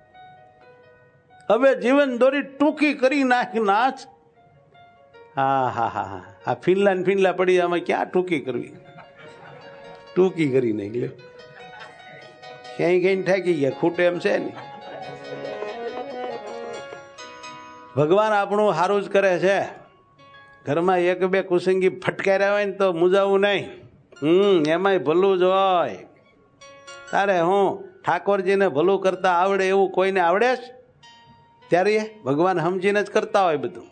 હવે જીવન દોરી ટૂંકી કરી નાખ. હા હા હા હા, આ ફિનલા પડી, આમાં ક્યાં ટૂંકી કરવી, ટૂંકી કરી નાખી લે, ક્યાંય થાકી ગયા, ખૂટે એમ છે ને. ભગવાન આપણું સારું જ કરે છે. ઘરમાં એક બે કુસંગી ફટકાર્યા હોય ને તો મુજાવું નહીં. એમાંય ભલું જ હોય. તારે હું ઠાકોરજીને ભલું કરતા આવડે એવું કોઈને આવડે જ? ત્યારે ભગવાન સમજીને જ કરતા હોય બધું.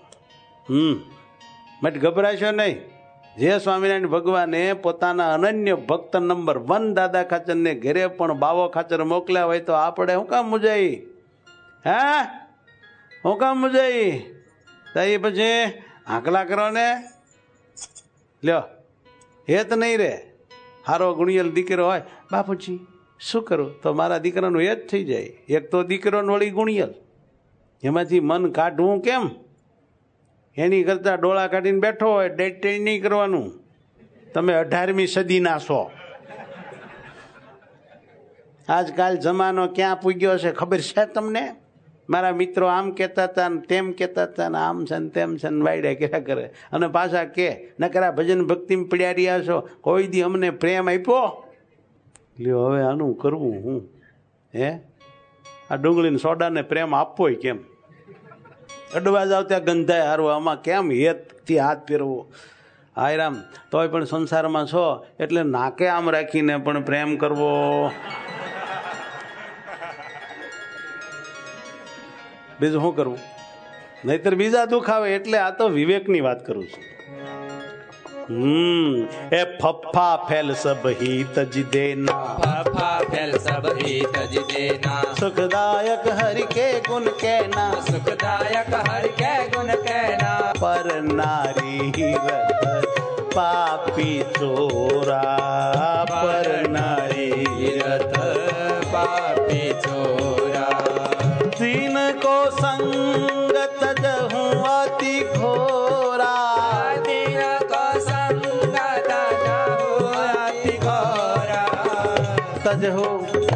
મત ગભરાશો નહીં. જે સ્વામિનારાયણ ભગવાને પોતાના અનન્ય ભક્ત નંબર 1 દાદા ખાચરને ઘરે પણ બાવો ખાચર મોકલ્યા હોય તો આપણે શું કામ મુજાઈ? હા, હું કામ મુજાઈ? તો એ પછી આંકલા કરો ને લ્યો, હેત નહીં રે. હારો ગુણિયલ દીકરો હોય, બાપુજી શું કરું, તો મારા દીકરાનું હેત થઈ જાય. એક તો દીકરો વળી ગુણિયલ, એમાંથી મન કાઢવું કેમ? એની કરતા ડોળા કાઢીને બેઠો હોય, ડેટ નહીં કરવાનું. તમે 18મી સદીના છો. આજકાલ જમાનો ક્યાં પૂગ્યો છે ખબર છે તમને? મારા મિત્રો આમ કહેતા હતા ને તેમ કહેતા હતા ને આમ છે ને તેમ છે ને વાયડે કર્યા કરે, અને પાછા કે નકરા ભજન ભક્તિમાં પડ્યા રહ્યા છો, કોઈ દી અમને પ્રેમ આપ્યો? લ્યો હવે આનું કરવું હું? હે, આ ડુંગળીને સોડાને પ્રેમ આપવો કેમ? અડવા જાવ ત્યાં ગંધાય હારવા, આમાં કેમ હેતથી હાથ ફેરવો? હાયરામ, તોય પણ સંસારમાં છો એટલે નાકે આમ રાખીને પણ પ્રેમ કરવો. બીજું શું કરવું? નહીતર બીજા દુખાવે. એટલે આ તો વિવેકની વાત કરું છું. એ ફફા ફેલ સબ હી તજ દેના, ફફા ફેલ સબ હી તજ દેના, સુખદાયક હરિ કે ગુણ कहना, સુખદાયક હરિ કે ગુણ कहना, પર નારી રત પાપી ચોરા, પર નારી રત પાપી ચોરા, तीन को संग तजहूं अति घोरा, तीन को संग तजहूं अति घोरा, तजहूं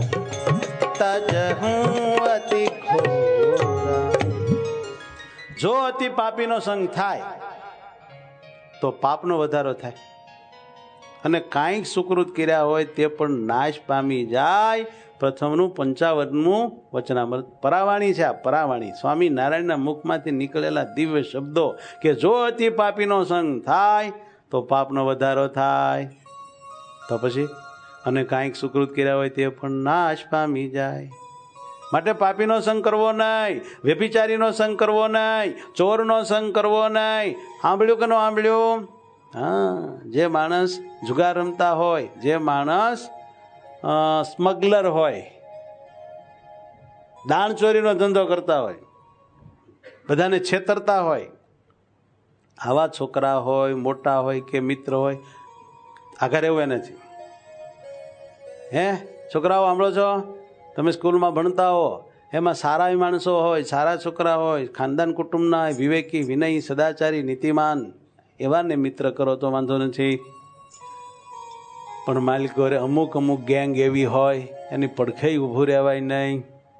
अति घोरा. જો અતિ પાપીનો સંગ થાય તો પાપનો વધારો થાય, અને કાંઈક સુકૃત કર્યા હોય તે પણ નાશ પામી જાય. પ્રથમનું 55મું વચનામૃત પરાવાણી છે. આ પરાવાણી સ્વામિનારાયણના મુખમાંથી નીકળેલા દિવ્ય શબ્દો કે જો અતિ પાપીનો સંગ થાય તો પાપનો વધારો થાય, તો પછી અને કાંઈક સુકૃત કર્યા હોય તે પણ નાશ પામી જાય. માટે પાપીનો સંગ કરવો નહીં, વ્યભિચારીનો સંગ કરવો નહીં, ચોરનો સંગ કરવો નહીં. સાંભળ્યું કે ન સાંભળ્યું? હા, જે માણસ જુગાર રમતા હોય, જે માણસ સ્મગલર હોય, દાણ ચોરીનો ધંધો કરતા હોય, બધાને છેતરતા હોય, આવા છોકરા હોય, મોટા હોય કે મિત્ર હોય, આગળ રહેવું નથી. હે છોકરાઓ સાંભળો છો? તમે સ્કૂલમાં ભણતા હો, એમાં સારા માણસો હોય, સારા છોકરા હોય, ખાનદાન કુટુંબના વિવેકી, વિનયી, સદાચારી, નીતિમાન, એવાને મિત્ર કરો તો વાંધો નથી. પણ માલિકો અમુક ગેંગ એવી હોય, એની પડખે ઊભું રહેવાય નહીં.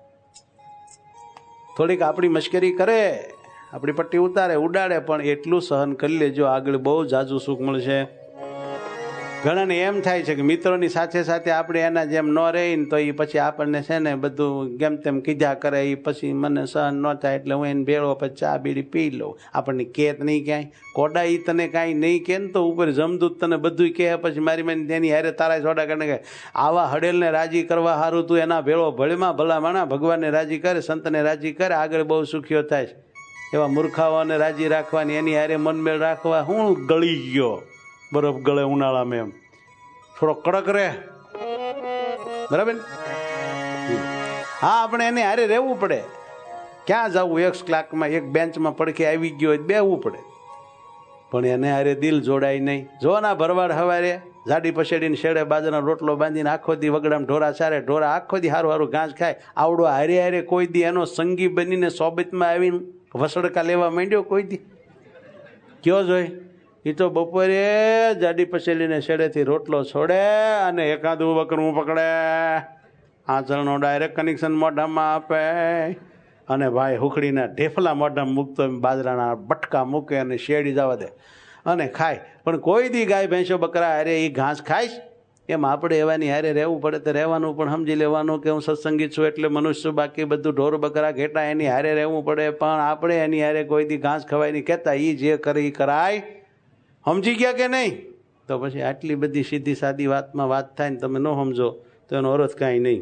થોડીક આપણી મશ્કરી કરે, આપણી પટ્ટી ઉતારે, ઉડાડે, પણ એટલું સહન કરી લેજો, આગળ બહુ જાજુ સુખ મળશે. ઘણાને એમ થાય છે કે મિત્રોની સાથે સાથે આપણે એના જેમ ન રહીને તો એ પછી આપણને છે ને બધું ગેમ તેમ કીધા કરે, એ પછી મને સહન ન થાય એટલે હું એને ભેળો પછી ચા બીડી પી લઉં. આપણને કેત નહીં ક્યાંય, કોડા એ તને કાંઈ નહીં કે ને તો ઉપર જમદૂત તને બધું કહે, પછી મારી મને તેની હારે તારા સોડા કાઢે કે આવા હડેલને રાજી કરવા સારું તું એના ભેળો ભળેમાં ભલા માણા ભગવાનને રાજી કરે, સંતને રાજી કરે, આગળ બહુ સુખ્યો થાય છે. એવા મૂર્ખાઓને રાજી રાખવાની, એની હારે મનમેળ રાખવા. હું ગળી ગયો, બરફ ગળે ઉનાળામાં, એમ થોડો કડક રહે, બરાબર. હા, આપણે એને હારે રહેવું પડે. ક્યાં જવું? એક ક્લાકમાં એક બેન્ચમાં પડખે આવી ગયો હોય બેહવું પડે, પણ એને હારે દિલ જોડાય નહીં. જો ના ભરવાડ હવારે જાડી પછેડીને શેડે બાજરાનો રોટલો બાંધીને આખો દી વગડામાં ઢોરા ચારે, ઢોરા આખો દી હારું હારું ઘાસ ખાય. આવડો હારે હારે કોઈ દી એનો સંગી બનીને સોબતમાં આવીને વસડકા લેવા માંડ્યો કોઈ દી? કયો જોઈ? એ તો બપોરે જાડી પછેડીને શેડેથી રોટલો છોડે અને એકાદું બકરું પકડે, આંચળનો ડાયરેક્ટ કનેક્શન મોઢામાં આપે અને ભાઈ હુખડીના ઢેફલા મોઢામાં મૂકતો બાજરાના બટકા મૂકે અને શેડી જવા દે અને ખાય. પણ કોઈ દી ગાય ભેંસો બકરા હારે એ ઘાસ ખાઈશ? એમ આપણે એવાની હારે રહેવું પડે તો રહેવાનું, પણ સમજી લેવાનું કે હું સત્સંગી છું એટલે મનુષ્ય છું, બાકી બધું ઢોર બકરા ઘેટા એની હારે રહેવું પડે. પણ આપણે એની હારે કોઈ દી ઘાસ ખવાય નહીં કહેતા. એ જે કરે એ કરાય. સમજી ગયા કે નહીં? તો પછી આટલી બધી સીધી સાદી વાતમાં વાત થાય ને તમે ન સમજો તો એનો અર્થ કાંઈ નહીં.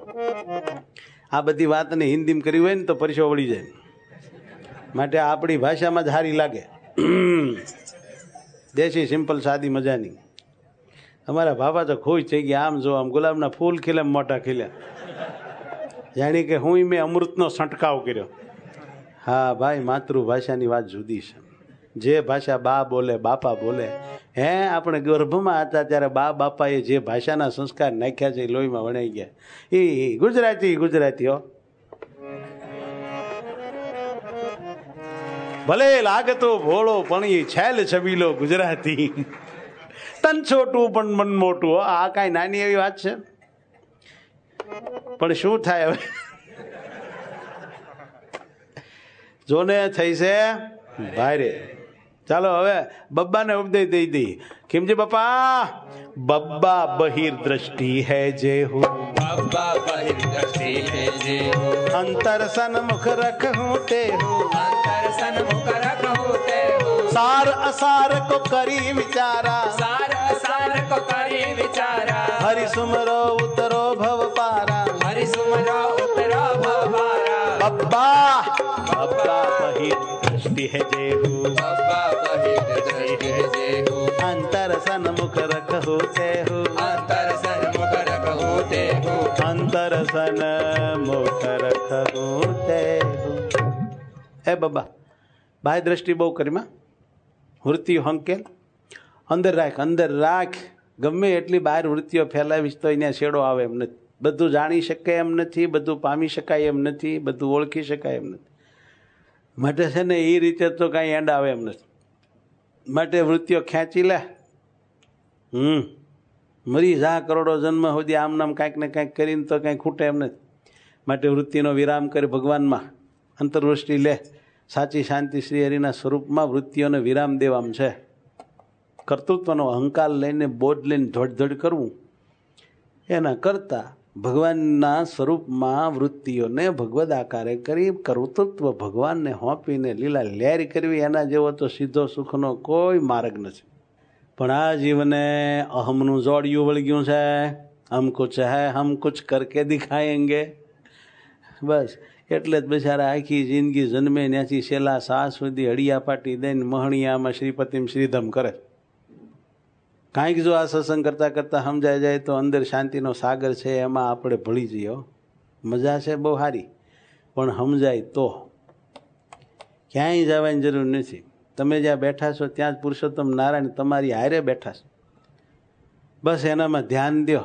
આ બધી વાતને હિન્દીમાં કરી હોય ને તો પરસો વળી જાય. માટે આપણી ભાષામાં જ સારી લાગે, દેશી સિમ્પલ સાદી મજાની. અમારા બાપા તો ખુશ થઈ ગયા. આમ જો આમ ગુલાબના ફૂલ ખીલે મોટા ખીલ્યા, જાણી કે હું મેં અમૃતનો છંટકાવ કર્યો. હા ભાઈ, માતૃભાષાની વાત જુદી છે. જે ભાષા બા બોલે બાપા બોલે, હે આપણે ગર્ભમાં હતા ત્યારે બા બાપાએ જે ભાષાના સંસ્કાર નાખ્યા છે એ લોહીમાં વણાઈ ગયા. એ ગુજરાતીઓ ભલે લાગતો ભોળો પણ એ છેલ છબીલો ગુજરાતી, તન છોટું પણ મન મોટું. આ કાંઈ નાની એવી વાત છે? પણ શું થાય હવે? જોને થઈ છે ભારે. ચાલો હવે બબ્બાને ઉપદેશ દઈ દી. ખીમજી બાપા, બબ્બા બહિર દ્રષ્ટિ હે જે હું, બબ્બા બહિર દ્રષ્ટિ હે જે હું, અંતર સન્મુખ રખું તે હું, અંતર સન્મુખ રખું તે હું, સાર અસાર કો કરી વિચારા, સાર અસાર કો કરી વિચારા, હરિ સુમરો ઉતરો ભવ પારા, હરિ સુમરો ઉતરો ભવ પારા. બબ્બા બહિર દ્રષ્ટિ હે જે હું, બબ્બા બહિર દ્રષ્ટિ હે જે હું, અંતર સન્મુખ રખું તે હું, અંતર સન્મુખ રખું તે હું, અંતર સન્મુખ રખું તે હું. હે બબ્બા, બાહ્ય દ્રષ્ટિ બહુ કરીમાં, વૃત્તિઓ હંકેલ, અંદર રાખ. ગમે એટલી બહાર વૃત્તિઓ ફેલાવીશ તો અહીંયા છેડો આવે એમ નથી. બધું જાણી શકાય એમ નથી, બધું પામી શકાય એમ નથી, બધું ઓળખી શકાય એમ નથી. માટે છે ને એ રીતે તો કાંઈ એન્ડ આવે એમ નથી. માટે વૃત્તિઓ ખેંચી લે, મરી જા કરોડો જન્મ સુધી આમ નામ કાંઈક ને કાંઈક કરીને તો કાંઈ ખૂટે એમ નથી. માટે વૃત્તિનો વિરામ કરી ભગવાનમાં અંતર્વૃષ્ટિ લે. સાચી શાંતિ શ્રી હરિના સ્વરૂપમાં વૃત્તિઓને વિરામ દેવામાં છે. કર્તૃત્વનો અહંકાર લઈને બોધ લઈને ધોડ કરવું એના કરતાં ભગવાનના સ્વરૂપમાં વૃત્તિઓને ભગવદ આકારે કરી કર્તૃત્વ ભગવાનને હોંપીને લીલા લહેરી કરવી, એના જેવો તો સીધો સુખનો કોઈ માર્ગ નથી. પણ આ જીવને અહમનું જોડિયું વળગ્યું છે. હમ કુછ હૈ, હમ કુછ કરકે દિખાએંગે. બસ એટલે જ બિચારા આખી જિંદગી જન્મે ત્યાંથી છેલ્લા સાસ સુધી હડિયા પાટી દઈને મહણિયામાં શ્રીપતિમ શ્રીધમ કરે. કાંઈક જો આ સત્સંગ કરતાં કરતાં સમજાઈ જાય તો અંદર શાંતિનો સાગર છે, એમાં આપણે ભળી જઈએ. મજા છે બહુ સારી, પણ સમજાય તો ક્યાંય જવાની જરૂર નથી. તમે જ્યાં બેઠા છો ત્યાં જ પુરુષોત્તમ નારાયણ તમારી હારે બેઠા છો. બસ એનામાં ધ્યાન દો.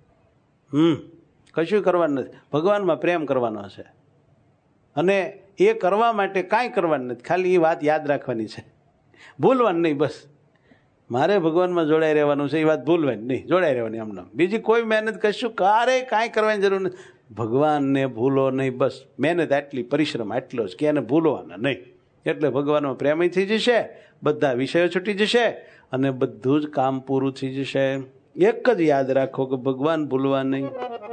કશું કરવાનું નથી. ભગવાનમાં પ્રેમ કરવાનો છે અને એ કરવા માટે કાંઈ કરવાનું નથી. ખાલી એ વાત યાદ રાખવાની છે, ભૂલવાનું નહીં. બસ મારે ભગવાનમાં જોડાઈ રહેવાનું છે, એ વાત ભૂલવાની નહીં, જોડાઈ રહેવાની આમનામ. બીજી કોઈ મહેનત કશું કાંઈ કરવાની જરૂર નથી. ભગવાનને ભૂલો નહીં, બસ મહેનત આટલી, પરિશ્રમ આટલો જ કે એને ભૂલવાના નહીં. એટલે ભગવાનમાં પ્રેમ થઈ જશે, બધા વિષયો છૂટી જશે અને બધું જ કામ પૂરું થઈ જશે. એક જ યાદ રાખો કે ભગવાન ભૂલવા નહીં.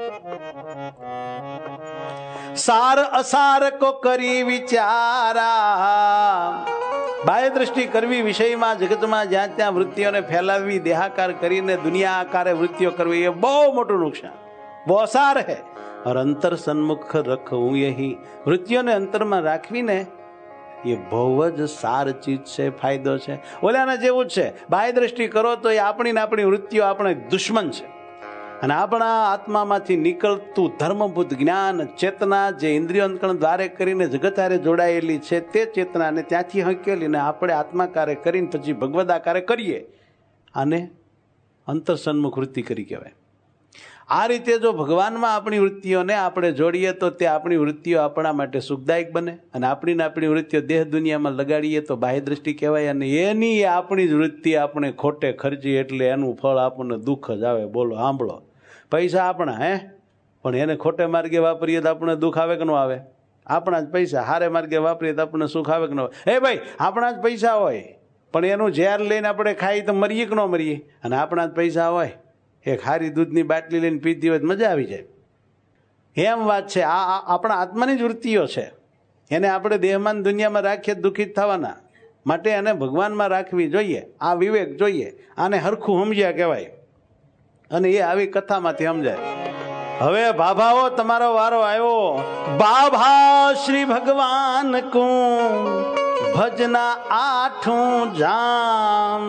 સાર અસાર કો કરી વિચારા. બાહ્ય દ્રષ્ટિ કરવી વિષયમાં જગતમાં જ્યાં ત્યાં વૃત્તિઓને ફેલાવવી, દેહાકાર કરીને દુનિયા આકારે વૃત્તિઓ કરવી એ બહુ મોટું નુકસાન, બહુ અસાર હે. और અંતર સન્મુખ રખવું યહી, વૃત્તિઓને અંતરમાં રાખવીને એ બહુ જ સાર ચીજ છે, ફાયદો છે. ઓલાના જેવું જ છે. બાહ્ય દ્રષ્ટિ કરો તો એ આપણી વૃત્તિઓ આપણે દુશ્મન છે. અને આપણા આત્મામાંથી નીકળતું ધર્મભૂત જ્ઞાન ચેતના જે ઇન્દ્રિયો અંતકણ દ્વારે કરીને જગત હારે જોડાયેલી છે તે ચેતનાને ત્યાંથી હંકેલીને આપણે આત્માકારે કરીને પછી ભગવદાકારે કરીએ, આને અંતરસન્મુખ વૃત્તિ કરી કહેવાય. આ રીતે જો ભગવાનમાં આપણી વૃત્તિઓને આપણે જોડીએ તો તે આપણી વૃત્તિઓ આપણા માટે સુખદાયક બને, અને આપણી વૃત્તિઓ દેહ દુનિયામાં લગાડીએ તો બાહ્ય દ્રષ્ટિ કહેવાય, અને એની આપણી જ વૃત્તિ આપણે ખોટે ખર્ચી એટલે એનું ફળ આપણને દુઃખ જ આવે. બોલો, સાંભળો, પૈસા આપણા પણ એને ખોટે માર્ગે વાપરીએ તો આપણને દુઃખ આવે કે ન આવે? આપણા જ પૈસા હારે માર્ગે વાપરીએ તો આપણને સુખ આવે કે ન આવે? ભાઈ, આપણા જ પૈસા હોય પણ એનું ઝેર લઈને આપણે ખાઈ તો મરીએ કે ન મરીએ? અને આપણા જ પૈસા હોય, એક હારી દૂધની બાટલી લઈને પીતી હોય મજા આવી જાય. એમ વાત છે. આ આપણા આત્માની જ વૃત્તિઓ છે. એને આપણે દેહમાં દુનિયામાં રાખીએ દુઃખિત થવાના માટે એને ભગવાનમાં રાખવી જોઈએ. આ વિવેક જોઈએ, આને હરખું સમજ્યા કહેવાય, અને એ આવી કથામાંથી સમજાય. હવે ભાભાઓ, તમારો વારો આવ્યો. બાભા શ્રી ભગવાન કો ભજના આઠું જામ,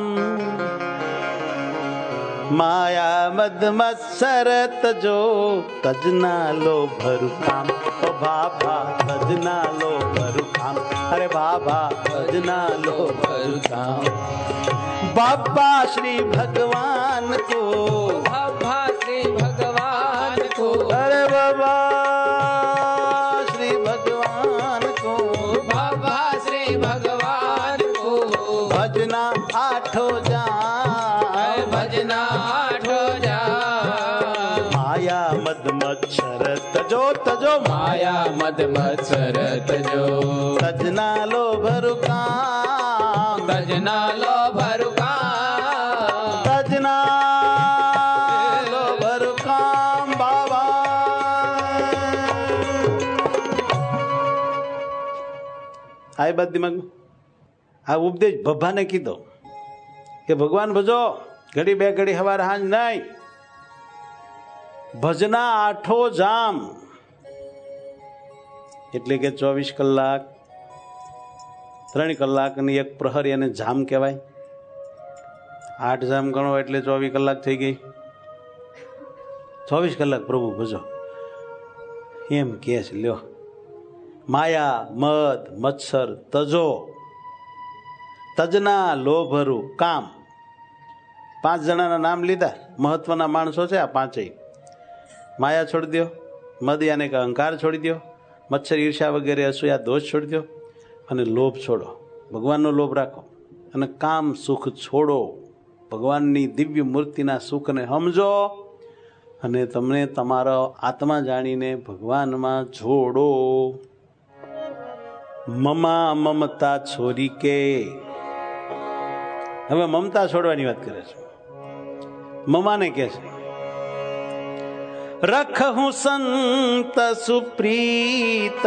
માયા મદ મત્સર તજો તજના લો ભરું કામ. ઓ બાબા તજના લો ભરું કામ, અરે બાબા તજના લો ભરું કામ. બાબા શ્રી ભગવાન કો, બાબા શ્રી ભગવાન કો, અરે બાબા શ્રી ભગવાન કો, બાબા શ્રી ભગવાન કો ભજના આઠો જામ, ભજના આઠો જામ. માયા મદ મચ્છર તજો તજો, માયા મદ મત્સર તજો તજના લો ભરું કામ, તજના લો ભરું કામ, તજના લો ભરું કામ. બાબા આ બાદ દિમાગમાં આ ઉપદેશ ભભાને કીધો કે ભગવાન ભજો, ઘડી બે ઘડી હવાર હાંજ નહીં, ભજના આઠો જામ. એટલે કે 24 કલાક 3 કલાકની એક પ્રહર એને જામ કહેવાય. 8 જામ ગણો એટલે 24 કલાક થઈ ગઈ. 24 કલાક પ્રભુ ભજો એમ કે છે. લ્યો, માયા મદ મત્સર તજો તજના લોભરું કામ. 5 જણાના નામ લીધા, મહત્વના માણસો છે આ પાંચેય. માયા છોડી દો, મદ યાને કે અહંકાર છોડી દો, મચ્છર ઈર્ષા વગેરે અસૂયા દોષ છોડી દો, અને લોભ છોડો, ભગવાનનો લોભ રાખો, અને કામ સુખ છોડો, ભગવાનની દિવ્ય મૂર્તિના સુખને સમજો, અને તમને તમારો આત્મા જાણીને ભગવાનમાં જોડો. મમા મમતા છોરી કે, હવે મમતા છોડવાની વાત કરે છે. મમાને કે છે, રખું સંત સુપ્રીત.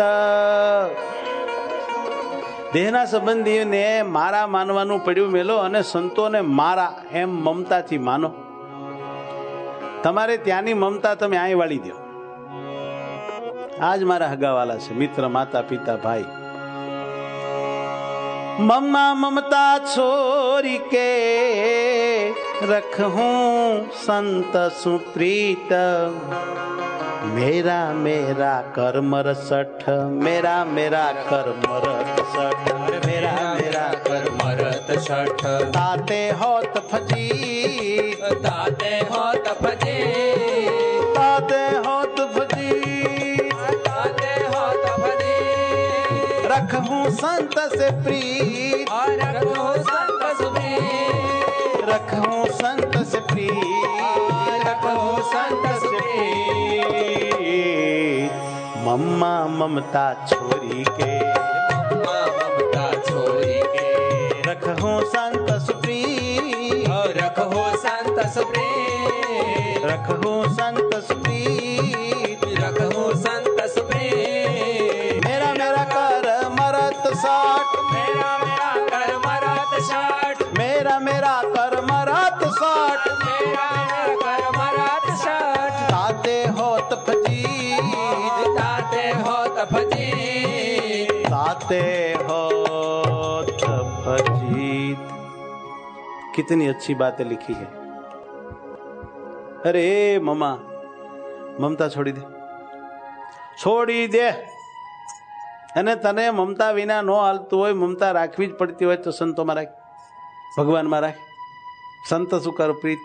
દેહના સંબંધીઓને મારા માનવાનું પડ્યું મેલો, અને સંતોને મારા એમ મમતાથી માનો. તમારે ત્યાંની મમતા તમે અહીં વાળી દો. આજ મારા હગાવાલા છે, મિત્ર, માતા, પિતા, ભાઈ. મમ્મા મમતા છોરી કે રખું સંત સુપ્રીત. મેરા મેરા કર્મ રસઠ, મેરા મેરા કર્મ રસઠ, મેરા મેરા કર્મ રત છઠ. તાતે હોત ફજી, તાતે હોત ફજી, તાતે હોત ફજી, તાતે હોત ફજી. રખું સંત સે પ્રીત, રખો સંત સુપ્રીત, રખું સંત સે પ્રીત, રખો સંત સુપ્રીત. મમ્મા મમતા છોરી કે, મમતા છોરી કે રખું સંત સુપ્રીત, રખો સંત સુપ્રીત, રખું સંત સુપ્રીત. રખો સંત સુપ્રીત. મેરા મેરા કર મરત સાઠ, મેરા મેરા કર્મ રત છઠ, મેરા મેરા કર મરત સાઠ. મેરા મેરા કર્મ રત છઠ. તાતે હોત ફજી, તાતે હોત ફજી, ताते होत फजीत. कितनी अच्छी बातें लिखी है. અરે એ મમા, મમતા છોડી દે, છોડી દે. અને તને મમતા વિના ન હાલતું હોય, મમતા રાખવી જ પડતી હોય તો સંતોમાં રાખ, ભગવાનમાં રાખ. સંત શું કર પ્રીત?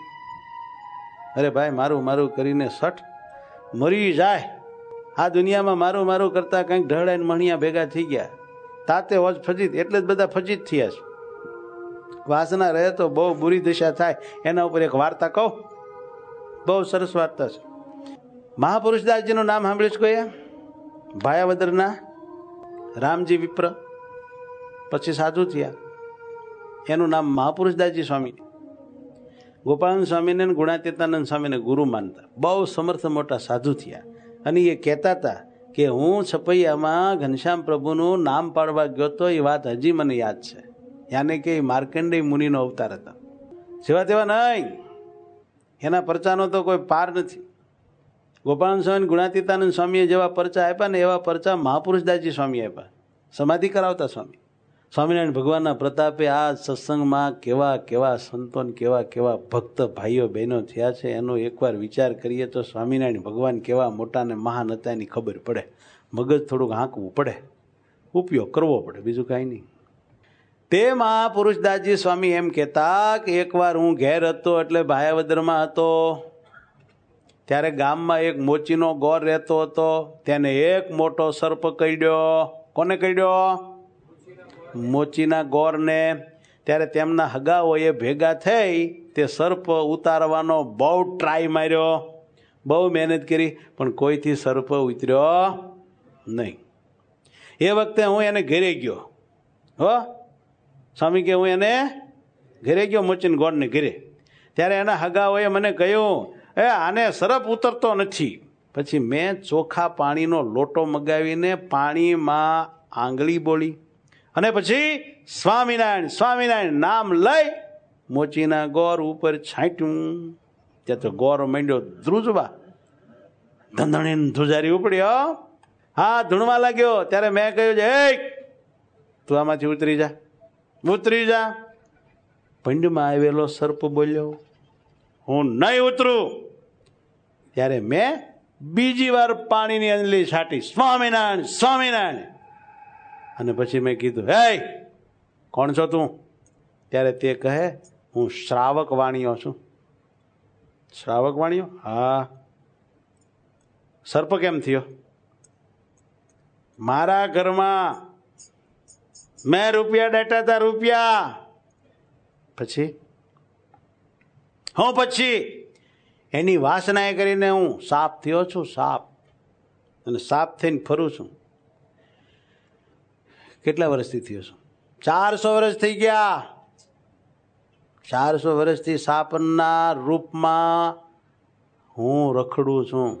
અરે ભાઈ, મારું મારું કરીને સઠ મરી જાય. આ દુનિયામાં મારું મારું કરતા કંઈક ઢળાઈને મણિયા ભેગા થઈ ગયા. તાતે હોજ ફજીત, એટલે જ બધા ફજીત થયા છે. વાસના રહે તો બહુ બુરી દશા થાય. એના ઉપર એક વાર્તા કહું, બહુ સરસ વાર્તા છે. મહાપુરુષદાસજીનું નામ સાંભળ્યું છે કોઈએ? ભાયાવદરના રામજી વિપ્ર પછી સાધુ થયા. એનું નામ મહાપુરુષદાસજી સ્વામી. ગોપાળાનંદ સ્વામીને ગુણાતીતાનંદ સ્વામીને ગુરુ માનતા, બહુ સમર્થ મોટા સાધુ થયા. અને એ કહેતા હતા કે હું છપૈયામાં ઘનશ્યામ પ્રભુનું નામ પાડવા ગયો તો, એ વાત હજી મને યાદ છે. યાને કે માર્કંડેય મુનિનો અવતાર હતા. જેવા તેવા નહીં, એના પરચાનો તો કોઈ પાર નથી. ગોપાળાનંદ સ્વામી ગુણાતીતાનંદ સ્વામીએ જેવા પરચા આપ્યા ને એવા પરચા મહાપુરુષદાસજી સ્વામી આપ્યા. સમાધિ કરાવતા સ્વામી. સ્વામિનારાયણ ભગવાનના પ્રતાપે આ સત્સંગમાં કેવા કેવા સંતો, કેવા કેવા ભક્ત ભાઈઓ બહેનો થયા છે, એનો એકવાર વિચાર કરીએ તો સ્વામિનારાયણ ભગવાન કેવા મોટા ને મહાન હતા એની ખબર પડે. મગજ થોડુંક હાંકવું પડે, ઉપયોગ કરવો પડે, બીજું કાંઈ નહીં. તે મહાપુરુષદાસજી સ્વામી એમ કહેતા કે એકવાર હું ઘેર હતો, એટલે ભાયાવદરમાં હતો, ત્યારે ગામમાં એક મોચીનો ગોર રહેતો હતો. તેને એક મોટો સર્પ કરડ્યો. કોને કરડ્યો? મોચીના ગોરને. ત્યારે તેમના હગાઓએ ભેગા થઈ તે સર્પ ઉતારવાનો બહુ ટ્રાય માર્યો, બહુ મહેનત કરી, પણ કોઈથી સર્પ ઉતર્યો નહીં. એ વખતે હું એને ઘેરે ગયો. હો સ્વામી કે હું એને ઘેરે ગયો, મોચીના ગોરને ઘેરે. ત્યારે એના હગાઓએ મને કહ્યું, આને સર્પ ઉતરતો નથી. પછી મેં ચોખ્ખા પાણીનો લોટો મગાવીને પાણીમાં આંગળી બોલી અને પછી સ્વામિનારાયણ સ્વામિનારાયણ નામ લઈ મોચીના ગોર ઉપર છાંટ્યું. ત્યાં તો ગોર માંડ્યો ધ્રુજવા, ધંધણીને ધ્રુજારી ઉપડ્યો. હા, ધૂણવા લાગ્યો. ત્યારે મેં કહ્યું છે, તું આમાંથી ઉતરી જા, ઉતરી જા. પંડમાં આવેલો સર્પ બોલ્યો, હું નહીં ઉતરું. ત્યારે મેં બીજી વાર પાણીની અંજલી છાંટી, સ્વામિનારાયણ સ્વામિનારાયણ. અને પછી મેં કીધું, હે કોણ છો તું? ત્યારે તે કહે, હું શ્રાવક વાણીઓ છું. શ્રાવક વાણીઓ? હા. સર્પ કેમ થયો? મારા ઘરમાં મેં રૂપિયા દાટ્યા હતા, રૂપિયા. પછી હું પછી એની વાસનાએ કરીને હું સાપ થયો છું, સાપ. અને સાપ થઈને ફરું છું. કેટલા વર્ષથી થયો છું? 400 વર્ષ થઈ ગયા. 400 વર્ષથી સાપના રૂપમાં હું રખડું છું.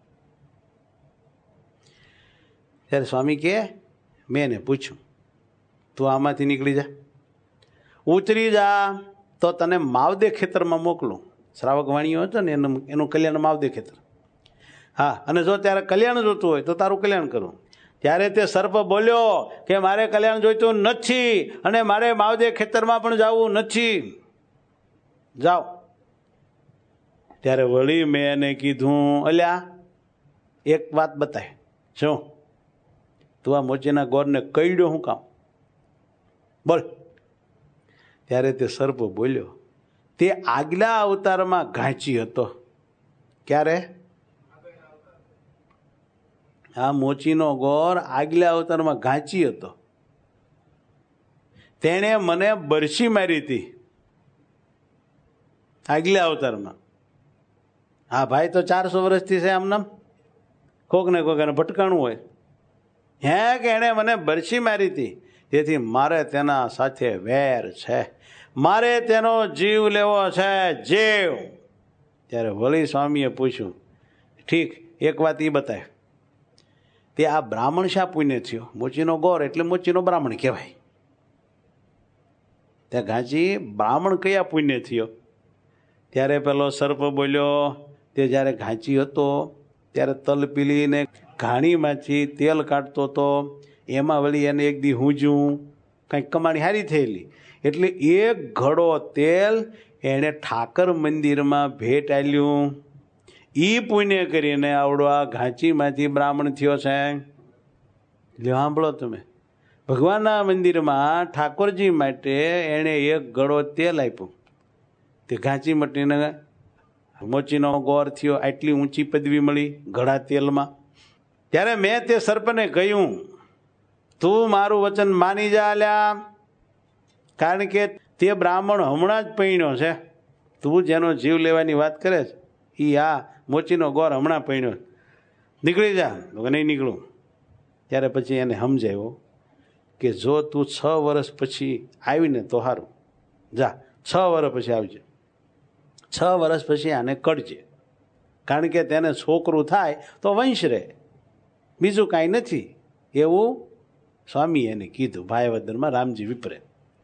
ત્યારે સ્વામી કે, મેં એને પૂછ્યું, તું આમાંથી નીકળી જા, ઉતરી જા, તો તને માવદે ખેતરમાં મોકલું. શ્રાવક વાણીઓ હતો ને એનું કલ્યાણ માવદે ખેતર. હા, અને જો ત્યારે કલ્યાણ જોતું હોય તો તારું કલ્યાણ કરું. ત્યારે તે સર્પ બોલ્યો કે મારે કલ્યાણ જોઈતું નથી અને મારે માવદે ખેતરમાં પણ જવું નથી, જાઓ. ત્યારે વળી મેં એને કીધું, અલ્યા એક વાત બતાય, શું તું આ મોચીના ગોરને કરડ્યો હું કામ? બોલ. ત્યારે તે સર્પ બોલ્યો, તે આગલા અવતારમાં ઘાંચી હતો. ક્યારે? આ મોચીનો ગોર આગલા અવતારમાં ઘાંચી હતો. તેણે મને બરછી મારી હતી આગલા અવતારમાં. હા ભાઈ, તો 400 વર્ષથી છે આમનામ, કોક ને કોક એને ભટકાણું હોય. હે કે એણે મને બરછી મારી હતી, તેથી મારે તેના સાથે વેર છે, મારે તેનો જીવ લેવો છે, જીવ. ત્યારે વળી સ્વામીએ પૂછ્યું, ઠીક, એક વાત એ બતાય, તે આ બ્રાહ્મણ શા પુણ્ય થયો? મોચીનો ગોર એટલે મોચીનો બ્રાહ્મણ કહેવાય. ત્યાં ઘાંચી બ્રાહ્મણ કયા પુણ્ય થયો? ત્યારે પેલો સર્પ બોલ્યો, તે જ્યારે ઘાંચી હતો ત્યારે તલ પીલીને ઘાણીમાંથી તેલ કાઢતો હતો. એમાં વળી એને એક દી હુંજું કંઈક કમાણી સારી થયેલી, એટલે એક ઘડો તેલ એણે ઠાકર મંદિરમાં ભેટ આલ્યું. ઈ પુણ્ય કરીને આવડો આ ઘાંચીમાંથી બ્રાહ્મણ થયો છે. એટલે સાંભળો તમે, ભગવાનના મંદિરમાં ઠાકોરજી માટે એણે એક ગળો તેલ આપ્યું. તે ઘાંચી મટીને મોચીનો ગોર થયો, આટલી ઊંચી પદવી મળી ઘડા તેલમાં. ત્યારે મેં તે સર્પને કહ્યું, તું મારું વચન માની જા લ્યા, કારણ કે તે બ્રાહ્મણ હમણાં જ પૈણ્યો છે. તું જેનો જીવ લેવાની વાત કરે છે એ આ મોચીનો ગોર હમણાં પૈણ્યો, નીકળી જા. નહીં નીકળું. ત્યારે પછી એને સમજાવ્યો કે જો તું 6 વર્ષ પછી આવીને તો સારું, જા 6 વર્ષ પછી આવજે. 6 વર્ષ પછી આને કળજે, કારણ કે તેને છોકરું થાય તો વંશ રહે, બીજું કાંઈ નથી. એવું સ્વામી એને કીધું ભાયાવદરમાં રામજી વિપરે.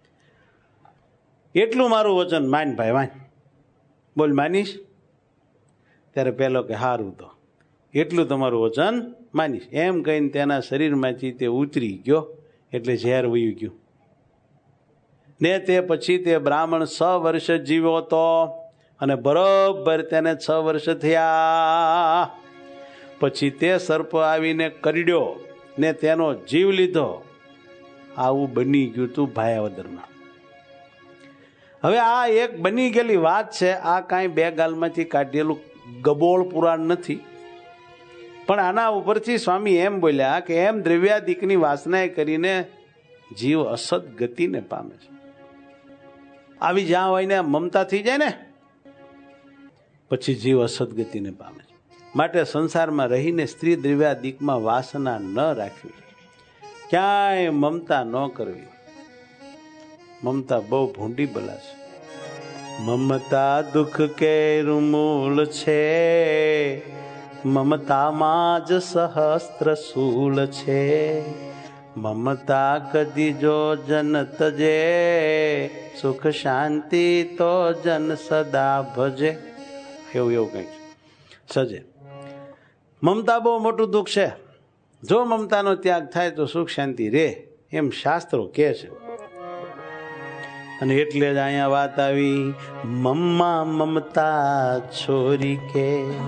એટલું મારું વચન માન ભાઈ, માન. બોલ માનીશ? ત્યારે પેલો કે હારું, તો એટલું તમારું વચન માનીશ. એમ કહીને તેના શરીરમાંથી તે ઉતરી ગયો, એટલે ઝેર વયું ગયું. ને તે પછી તે બ્રાહ્મણ 6 વર્ષ જીવ્યો હતો, અને બરોબર તેને 6 વર્ષ થયા પછી તે સર્પ આવીને કરડ્યો ને તેનો જીવ લીધો. આવું બની ગયું તું ભાયાવદરમાં. હવે આ એક બની ગયેલી વાત છે. આ કાંઈ 2 ગાલમાંથી કાઢેલું ગબોળ પુરાણ નથી, પણ આના ઉપરથી સ્વામી એમ બોલ્યા કે એમ દ્રવ્યાદિકની વાસનાએ કરીને જીવ અસત ગતિને પામે છે. આવી જ્યાં હોય ને મમતા થઈ જાય ને પછી જીવ અસત ગતિને પામે છે. માટે સંસારમાં રહીને સ્ત્રી દ્રવ્યાદિકમાં વાસના ન રાખવી, ક્યાંય મમતા ન કરવી. મમતા બહુ ભૂંડી બલા છે. મમતા દુઃખ કેરું મૂળ છે, મમતામાં જ સહસ્ત્ર શૂળ છે. મમતા કદી જો જન તજે, સુખ શાંતિ તો જન સદા ભજે. એવું કંઈક સજે. મમતા બહુ મોટું દુઃખ છે. જો મમતાનો ત્યાગ થાય તો સુખ શાંતિ રહે, એમ શાસ્ત્રો કહે છે. અને એટલે જ અહીંયા વાત આવી, મમ્મા મમતા છોરી કે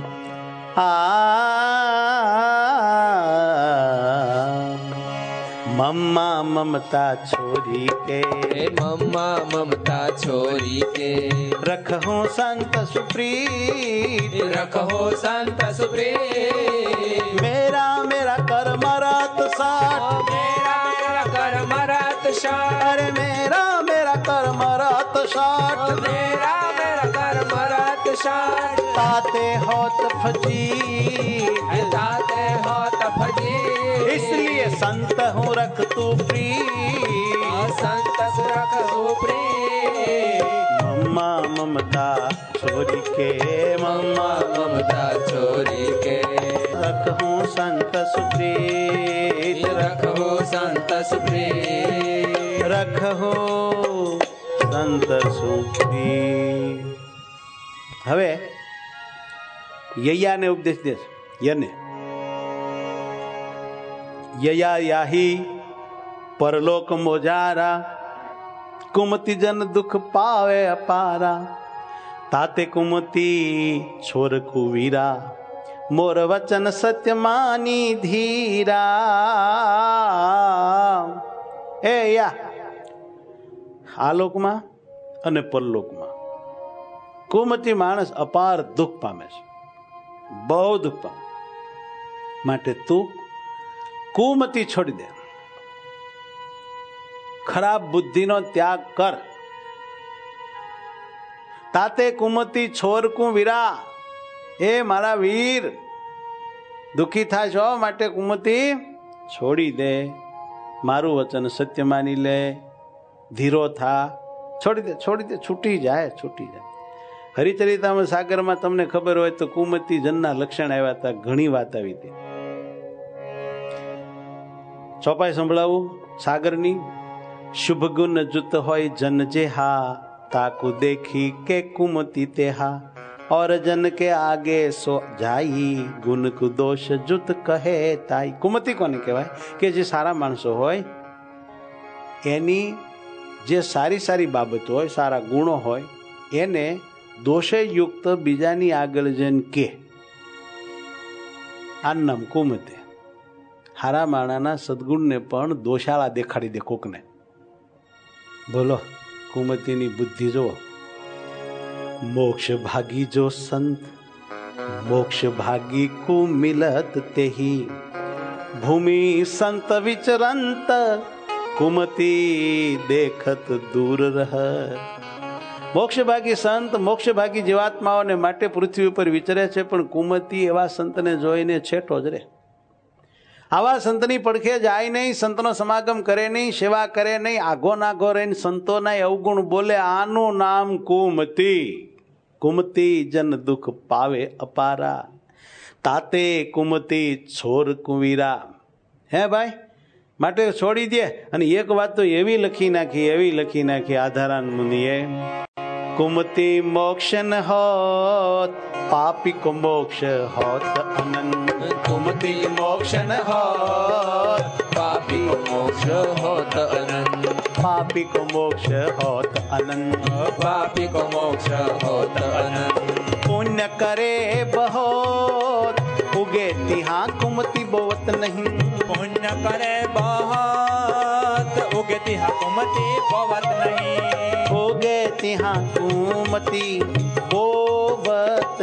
મમ્મા મમતા છોરી કે, મમ્મા મમતા છોરી કે, રખો સંત સુપ્રીત, રખો સંત સુપ્રીત. મેરા મેરા કર્મ રત સાઠ, મેરા મેરા કર્મ રત સાઠ. અરે મેરા મેરા કર્મ રત સાઠ, મેરા મેરા કર્મ રત સાઠ. ताते होत फजी, ताते होत फजी. इसलिए संत हूँ रख तू प्री, संत रख तू प्री. मम्मा ममता छोरी के, मम्मा ममता छोरी के, रखूं संत सुप्रीत, रखो संत सुप्रीत. रखो संत सुप्रीत. હવે યયાને ઉપદેશ દે છે. યને યયા યાહી પરલોક મોજારા, કુમતી જન દુઃખ પાવે અપારા. તાતે કુમતી છોર કુવીરા, મોર વચન સત્ય માની ધીરા. એ યા આલોકમાં અને પરલોકમાં કુમતી માણસ અપાર દુઃખ પામે છે, બહુ દુઃખ પામે. માટે તું કુમતી છોડી દે, ખરાબ બુદ્ધિનો ત્યાગ કર. તાતે કુમતી છોરકું વીરા, એ મારા વીર દુઃખી થાય છો માટે કુમતી છોડી દે. મારું વચન સત્ય માની લે, ધીરો થા, છોડી દે, છોડી દે, છૂટી જાય, છૂટી જાય. હરિચરિતામૃત સાગરમાં તમને ખબર હોય તો કુમતી જનના લક્ષણ આવ્યા હતા, ઘણી વાત આવી હતી. ચોપાઈ સંભળાવું સાગરની. શુભ ગુણ જુત હોય જન જેહા, તાકુ દેખી કે કુમતી તેહા. और जन के आगे सो जाई, गुण कु दोष जुत કહે તાઈ. કુમતી કોને કહેવાય? કે જે સારા માણસો હોય એની જે સારી સારી બાબતો હોય, સારા ગુણો હોય, એને દોષે યુક્ત બીજાની આગળ જઈને કે આનું નામ કુમતિ. હારા માણાના સદગુણને પણ દોષાળા દેખાડી દે કોકને. બોલો કુમતિની બુદ્ધિ જુઓ. મોક્ષ ભાગી જો સંત મોક્ષ ભાગી કો મિલત તેહી ભૂમિ સંત વિચરંત કુમતિ દેખત દૂર રહ. મોક્ષ ભાગી સંત મોક્ષ ભાગી જીવાત્માઓને માટે પૃથ્વી ઉપર વિચરે છે, પણ કુમતિ એવા સંતને જોઈને છેટો જ રહે. આવા સંતની પડખે જાય નહીં, સંતનો સમાગમ કરે નહીં, સેવા કરે નહીં, આઘો નાઘો રહીને સંતોના અવગુણ બોલે. આનું નામ કુમતિ. કુમતિ જન દુઃખ પાવે અપારા તાતે કુમતિ છોર કુવીરા. હે ભાઈ, માટે છોડી દે. અને એક વાત તો એવી લખી નાખી આધારાન મુનિએ, કુમતિ મોક્ષ ન હોત પાપી કો મોક્ષ હોત અનંત. કુમતિ મોક્ષ ન હોત પાપી કો મોક્ષ હોત અનંત. પાપી કો મોક્ષ હોત અનંત. પાપી કો મોક્ષ હોત અનંત. પુણ્ય કરે બહોત ઉગે તિહા કુમતિ બોવત નહીં. પુણ્ય કરે બહોત ઉગે તિહા કુમતિ બોવત નહીં. ઉગે તિહા કુમતિ બોવત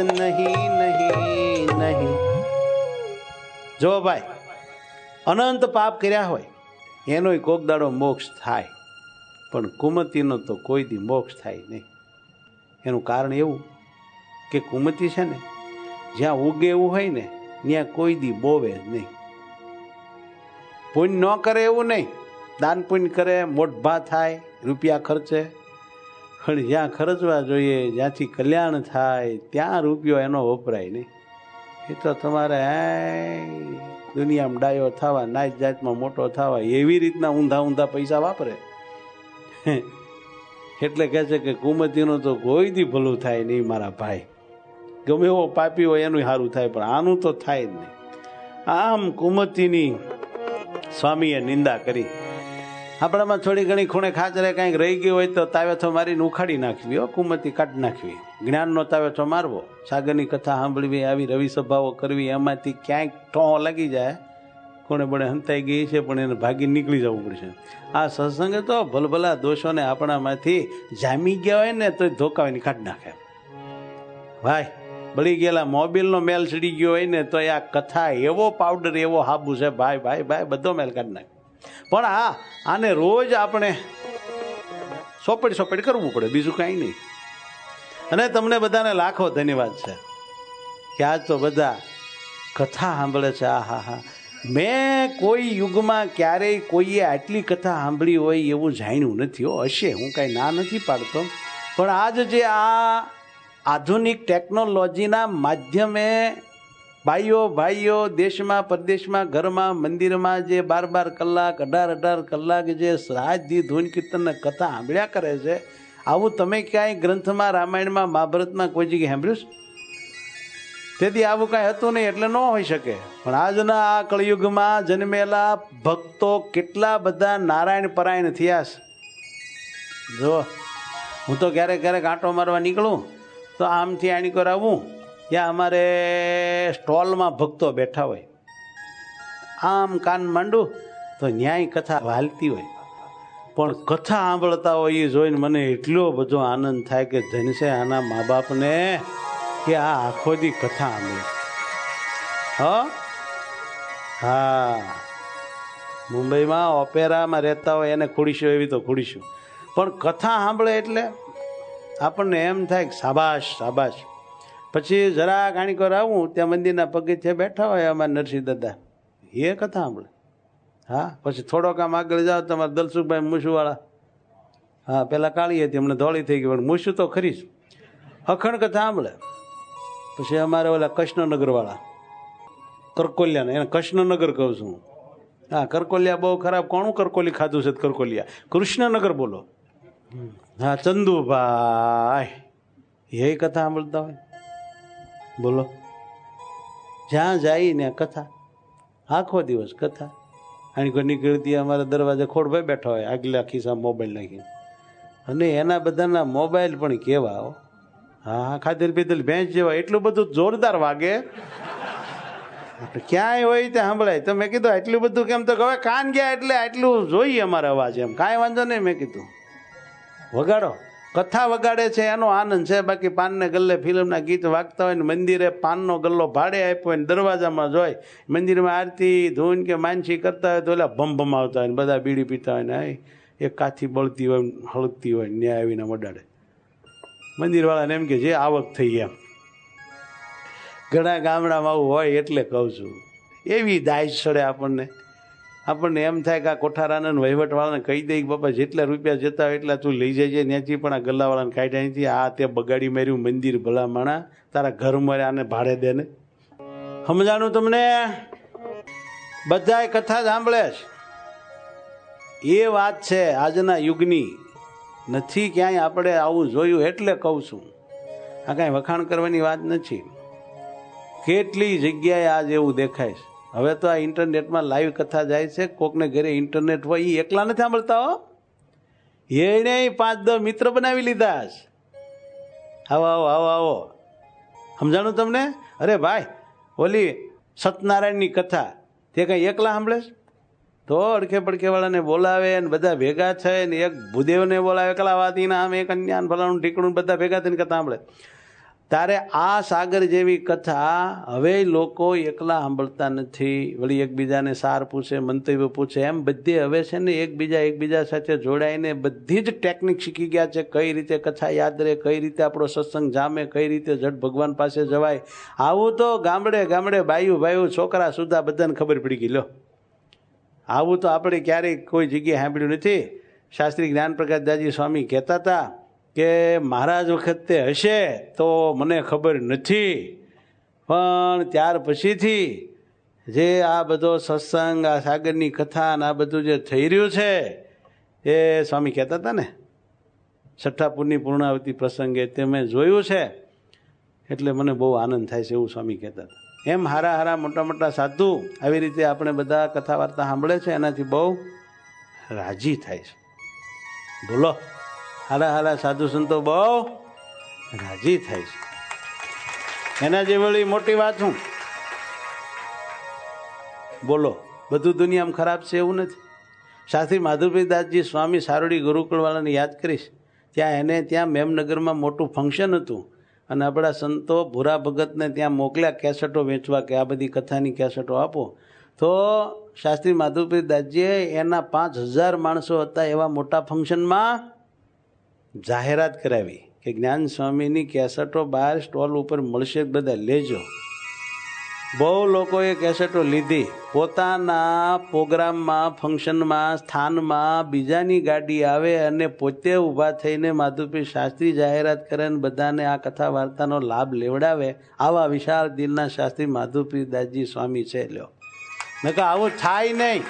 નહીં. જો ભાઈ, અનંત પાપ કર્યા હોય એનોય કોક દાડો મોક્ષ થાય, પણ કુમતિનો તો કોઈ દી મોક્ષ થાય નહીં. એનું કારણ એવું કે કુમતિ છે ને, જ્યાં ઉગે એવું હોય ને ત્યાં કોઈ દી બોવે જ નહીં. પુણ્ય ન કરે એવું નહીં, દાન પુણ્ય કરે, મોટભા થાય, રૂપિયા ખર્ચે, પણ જ્યાં ખર્ચવા જોઈએ, જ્યાંથી કલ્યાણ થાય ત્યાં રૂપિયો એનો વપરાય નહીં. એ તો તમારે દુનિયામાં ડાયો થવા, નાચ જાતમાં મોટો થવા, એવી રીતના ઊંધા પૈસા વાપરે. એટલે કહે છે કે કુમતિનું તો કોઈ દી ભલું થાય નહીં મારા ભાઈ. ગમે એવો પાપી હોય એનું સારું થાય, પણ આનું તો થાય જ નહીં. આમ કુમતિની સ્વામીએ નિંદા કરી. આપણામાં થોડી ઘણી ખૂણે ખાચરે કાંઈક રહી ગયું હોય તો તાવેથો મારીને ઉખાડી નાખવી. કુમતિ કાઢી નાખવી. જ્ઞાનનો તાવેથો મારવો, સાગરની કથા સાંભળવી, આવી રવિ સભાઓ કરવી, એમાંથી ક્યાંક ટોહો લાગી જાય, કોણે બળે હંતાઈ ગઈ છે પણ એને ભાગી નીકળી જવું પડશે. આ સત્સંગ તો ભલભલા દોષોને આપણામાંથી જામી ગયા હોય ને તો ધોકાવીને કાઢી નાખે. ભાઈ, બળી ગયેલા મોબિલનો મેલ ચડી ગયો હોય ને તો આ કથા એવો પાવડર, એવો હાબુ છે ભાઈ, બધો મેલ કાઢી નાખે. પણ આને રોજ આપણે સોપડી કરવું પડે, બીજું કાંઈ નહીં. અને તમને બધાને લાખો ધન્યવાદ છે કે આજ તો બધા કથા સાંભળે છે. હા, મેં કોઈ યુગમાં ક્યારેય કોઈએ આટલી કથા સાંભળી હોય એવું જાણ્યું નથી. હશે, હું કાંઈ ના નથી પાડતો, પણ આજ જે આ આધુનિક ટેકનોલોજીના માધ્યમે ભાઈઓ દેશમાં પરદેશમાં ઘરમાં મંદિરમાં જે 12 કલાક 18 કલાક જે રાતથી ધૂન કીર્તન કથા સાંભળ્યા કરે છે, આવું તમે ક્યાંય ગ્રંથમાં, રામાયણમાં, મહાભારતમાં કોઈ જગ્યાએ સાંભળ્યું છે? તેથી આવું કાંઈ હતું નહીં, એટલે ન હોઈ શકે. પણ આજના આ કળિયુગમાં જન્મેલા ભક્તો કેટલા બધા નારાયણ પરાયણ થયા છે. જો હું તો ક્યારેક આંટો મારવા નીકળું તો આમથી આણી કરાવું, ત્યાં અમારે સ્ટોલમાં ભક્તો બેઠા હોય, આમ કાન માંડું તો ન્યાય કથા હાલતી હોય, પણ કથા સાંભળતા હોય એ જોઈને મને એટલો બધો આનંદ થાય કે ધનશે આના મા બાપને કે આ આખો દી કથા સાંભળે. હા, મુંબઈમાં ઓપેરામાં રહેતા હોય એને ખોડીશું, એવી તો ખોડીશું, પણ કથા સાંભળે એટલે આપણને એમ થાય કે શાબાશ. પછી જરા ગાણીકોર આવું, ત્યાં મંદિરના પગથિયે બેઠા હોય અમારા નરસિંહ દાદા, એ કથા સાંભળે. હા, પછી થોડોક આમ આગળ જાઓ તમારા દલસુખભાઈ મૂછુવાળા, હા, પેલા કાળી હતી હમણાં ધોળી થઈ ગઈ, પણ મૂછું તો ખરી જ, અખંડ કથા સાંભળે. પછી અમારે ઓલા કૃષ્ણનગરવાળા, કરકોલિયાને, એને કૃષ્ણનગર કહું છું. હા, કરકોલિયા બહુ ખરાબ, કોણું કરકોલી ખાધું છે કરકોલિયા, કૃષ્ણનગર બોલો. હા, ચંદુભાઈ એ કથા સાંભળતા હોય. બોલો, જ્યાં જાય ને કથા, આખો દિવસ કથા. આની કોઈ નીકળતી અમારા દરવાજે ખોડભાઈ બેઠા હોય, આગલા ખિસ્સા મોબાઈલ નાખીને, અને એના બધાના મોબાઈલ પણ કેવા હો. હા, ખાધેલ પીધેલ ભેંસ જેવા, એટલું બધું જોરદાર વાગે. ક્યાંય હોય ત્યાં સાંભળાય. તો મેં કીધું આટલું બધું કેમ? તો હવે કાન ગયા એટલે આટલું જોઈએ અમારે અવાજ. એમ કાંઈ વાંધો નહીં. મેં કીધું વગાડો. કથા વગાડે છે એનો આનંદ છે. બાકી પાનને ગલ્લે ફિલ્મના ગીત વાગતા હોય ને મંદિરે પાનનો ગલ્લો ભાડે આપ્યો હોય ને દરવાજામાં જોઈ મંદિરમાં આરતી ધૂન કે માનસી કરતા હોય તો એટલે ભમ આવતા હોય ને બધા બીડી પીતા હોય ને એક કાથી બળતી હોય હળગતી હોય ન્યાય આવીને મડાડે. મંદિરવાળાને એમ કે જે આવક થઈ એમ. ઘણા ગામડામાં આવું હોય એટલે કહું છું. એવી દાય ચડે આપણને એમ થાય કે આ કોઠારાના વહીવટવાળાને કહી દે કે બાપા જેટલા રૂપિયા જતા હોય એટલા તું લઈ જજે ત્યાંથી, પણ આ ગલ્લાવાળાને કાઢ્યા અહીંથી. આ તે બગાડી માર્યું મંદિર, ભલા માણા તારા ઘર મારે આને ભાડે દે ને. સમજાણું તમને? બધાય કથા સાંભળે છે એ વાત છે આજના યુગની. નથી ક્યાંય આપણે આવું જોયું એટલે કહું છું. આ કાંઈ વખાણ કરવાની વાત નથી. કેટલી જગ્યાએ આજ એવું દેખાય છે. હવે તો આ ઇન્ટરનેટમાં લાઈવ કથા જાય છે. કોકને ઘરે ઇન્ટરનેટ હોય એ એકલા નથી સાંભળતા હો, એને 5-10 મિત્ર બનાવી લીધા છે. આવો આવો આવો આવો. સમજાણું તમને? અરે ભાઈ ઓલી સત્યનારાયણની કથા તે કંઈ એકલા સાંભળે છે? તો અડખે પડખેવાળાને બોલાવે ને બધા ભેગા થાય ને એક ભૂદેવને બોલાવે કલાવાતીના આમ એક અન્યાન ફલાણું ઢીકણું બધા ભેગા થઈને કથા સાંભળે. તારે આ સાગર જેવી કથા હવે લોકો એકલા સાંભળતા નથી. વળી એકબીજાને સાર પૂછે, મંતવ્ય પૂછે, એમ બધે હવે છે ને એકબીજા સાથે જોડાઈને બધી જ ટેકનિક શીખી ગયા છે. કઈ રીતે કથા યાદ રહે, કઈ રીતે આપણો સત્સંગ જામે, કઈ રીતે જટ ભગવાન પાસે જવાય. આવું તો ગામડે બાયું છોકરા સુધા બધાને ખબર પડી ગઈ. લો આવું તો આપણે ક્યારેય કોઈ જગ્યાએ સાંભળ્યું નથી. શાસ્ત્રી જ્ઞાનપ્રકાશ દાજી સ્વામી કહેતા હતા કે મહારાજ વખતે હશે તો મને ખબર નથી, પણ ત્યાર પછીથી જે આ બધો સત્સંગ, આ સાગરની કથા અને આ બધું જે થઈ રહ્યું છે એ સ્વામી કહેતા હતા ને છઠ્ઠા પૂર્ણાવતી પ્રસંગે તે મેં જોયું છે એટલે મને બહુ આનંદ થાય છે એવું સ્વામી કહેતા હતા. એમ હારા મોટા સાધુ આવી રીતે આપણે બધા કથા વાર્તા સાંભળે છે એનાથી બહુ રાજી થાય છે. બોલો, હારા સાધુ સંતો બહુ રાજી થાય છે. એના જેવડી મોટી વાત શું? બોલો, બધું દુનિયામાં ખરાબ છે એવું નથી. શાસ્ત્રી માધુભાઈદાસજી સ્વામી સારોડી ગુરુકુળવાળાને યાદ કરીશ. ત્યાં મેમનગરમાં મોટું ફંક્શન હતું અને આપણા સંતો ભૂરા ભગતને ત્યાં મોકલ્યા કેસેટો વેચવા કે આ બધી કથાની કેસેટો આપો. તો શાસ્ત્રી માધુભાઈદાસજીએ એના 5000 માણસો હતા એવા મોટા ફંક્શનમાં જાહેરાત કરાવી કે જ્ઞાન સ્વામીની કેસેટો બહાર સ્ટોલ ઉપર મળશે, બધા લેજો. બહુ લોકોએ કેસેટો લીધી. પોતાના પ્રોગ્રામમાં, ફંક્શનમાં, સ્થાનમાં બીજાની ગાડી આવે અને પોતે ઊભા થઈને માધુભાઈ શાસ્ત્રી જાહેરાત કરે અને બધાને આ કથા વાર્તાનો લાભ લેવડાવે. આવા વિશાળ દિલના શાસ્ત્રી માધુભાઈ દાસજી સ્વામી છે. લ્યો, નકર આવું થાય નહીં.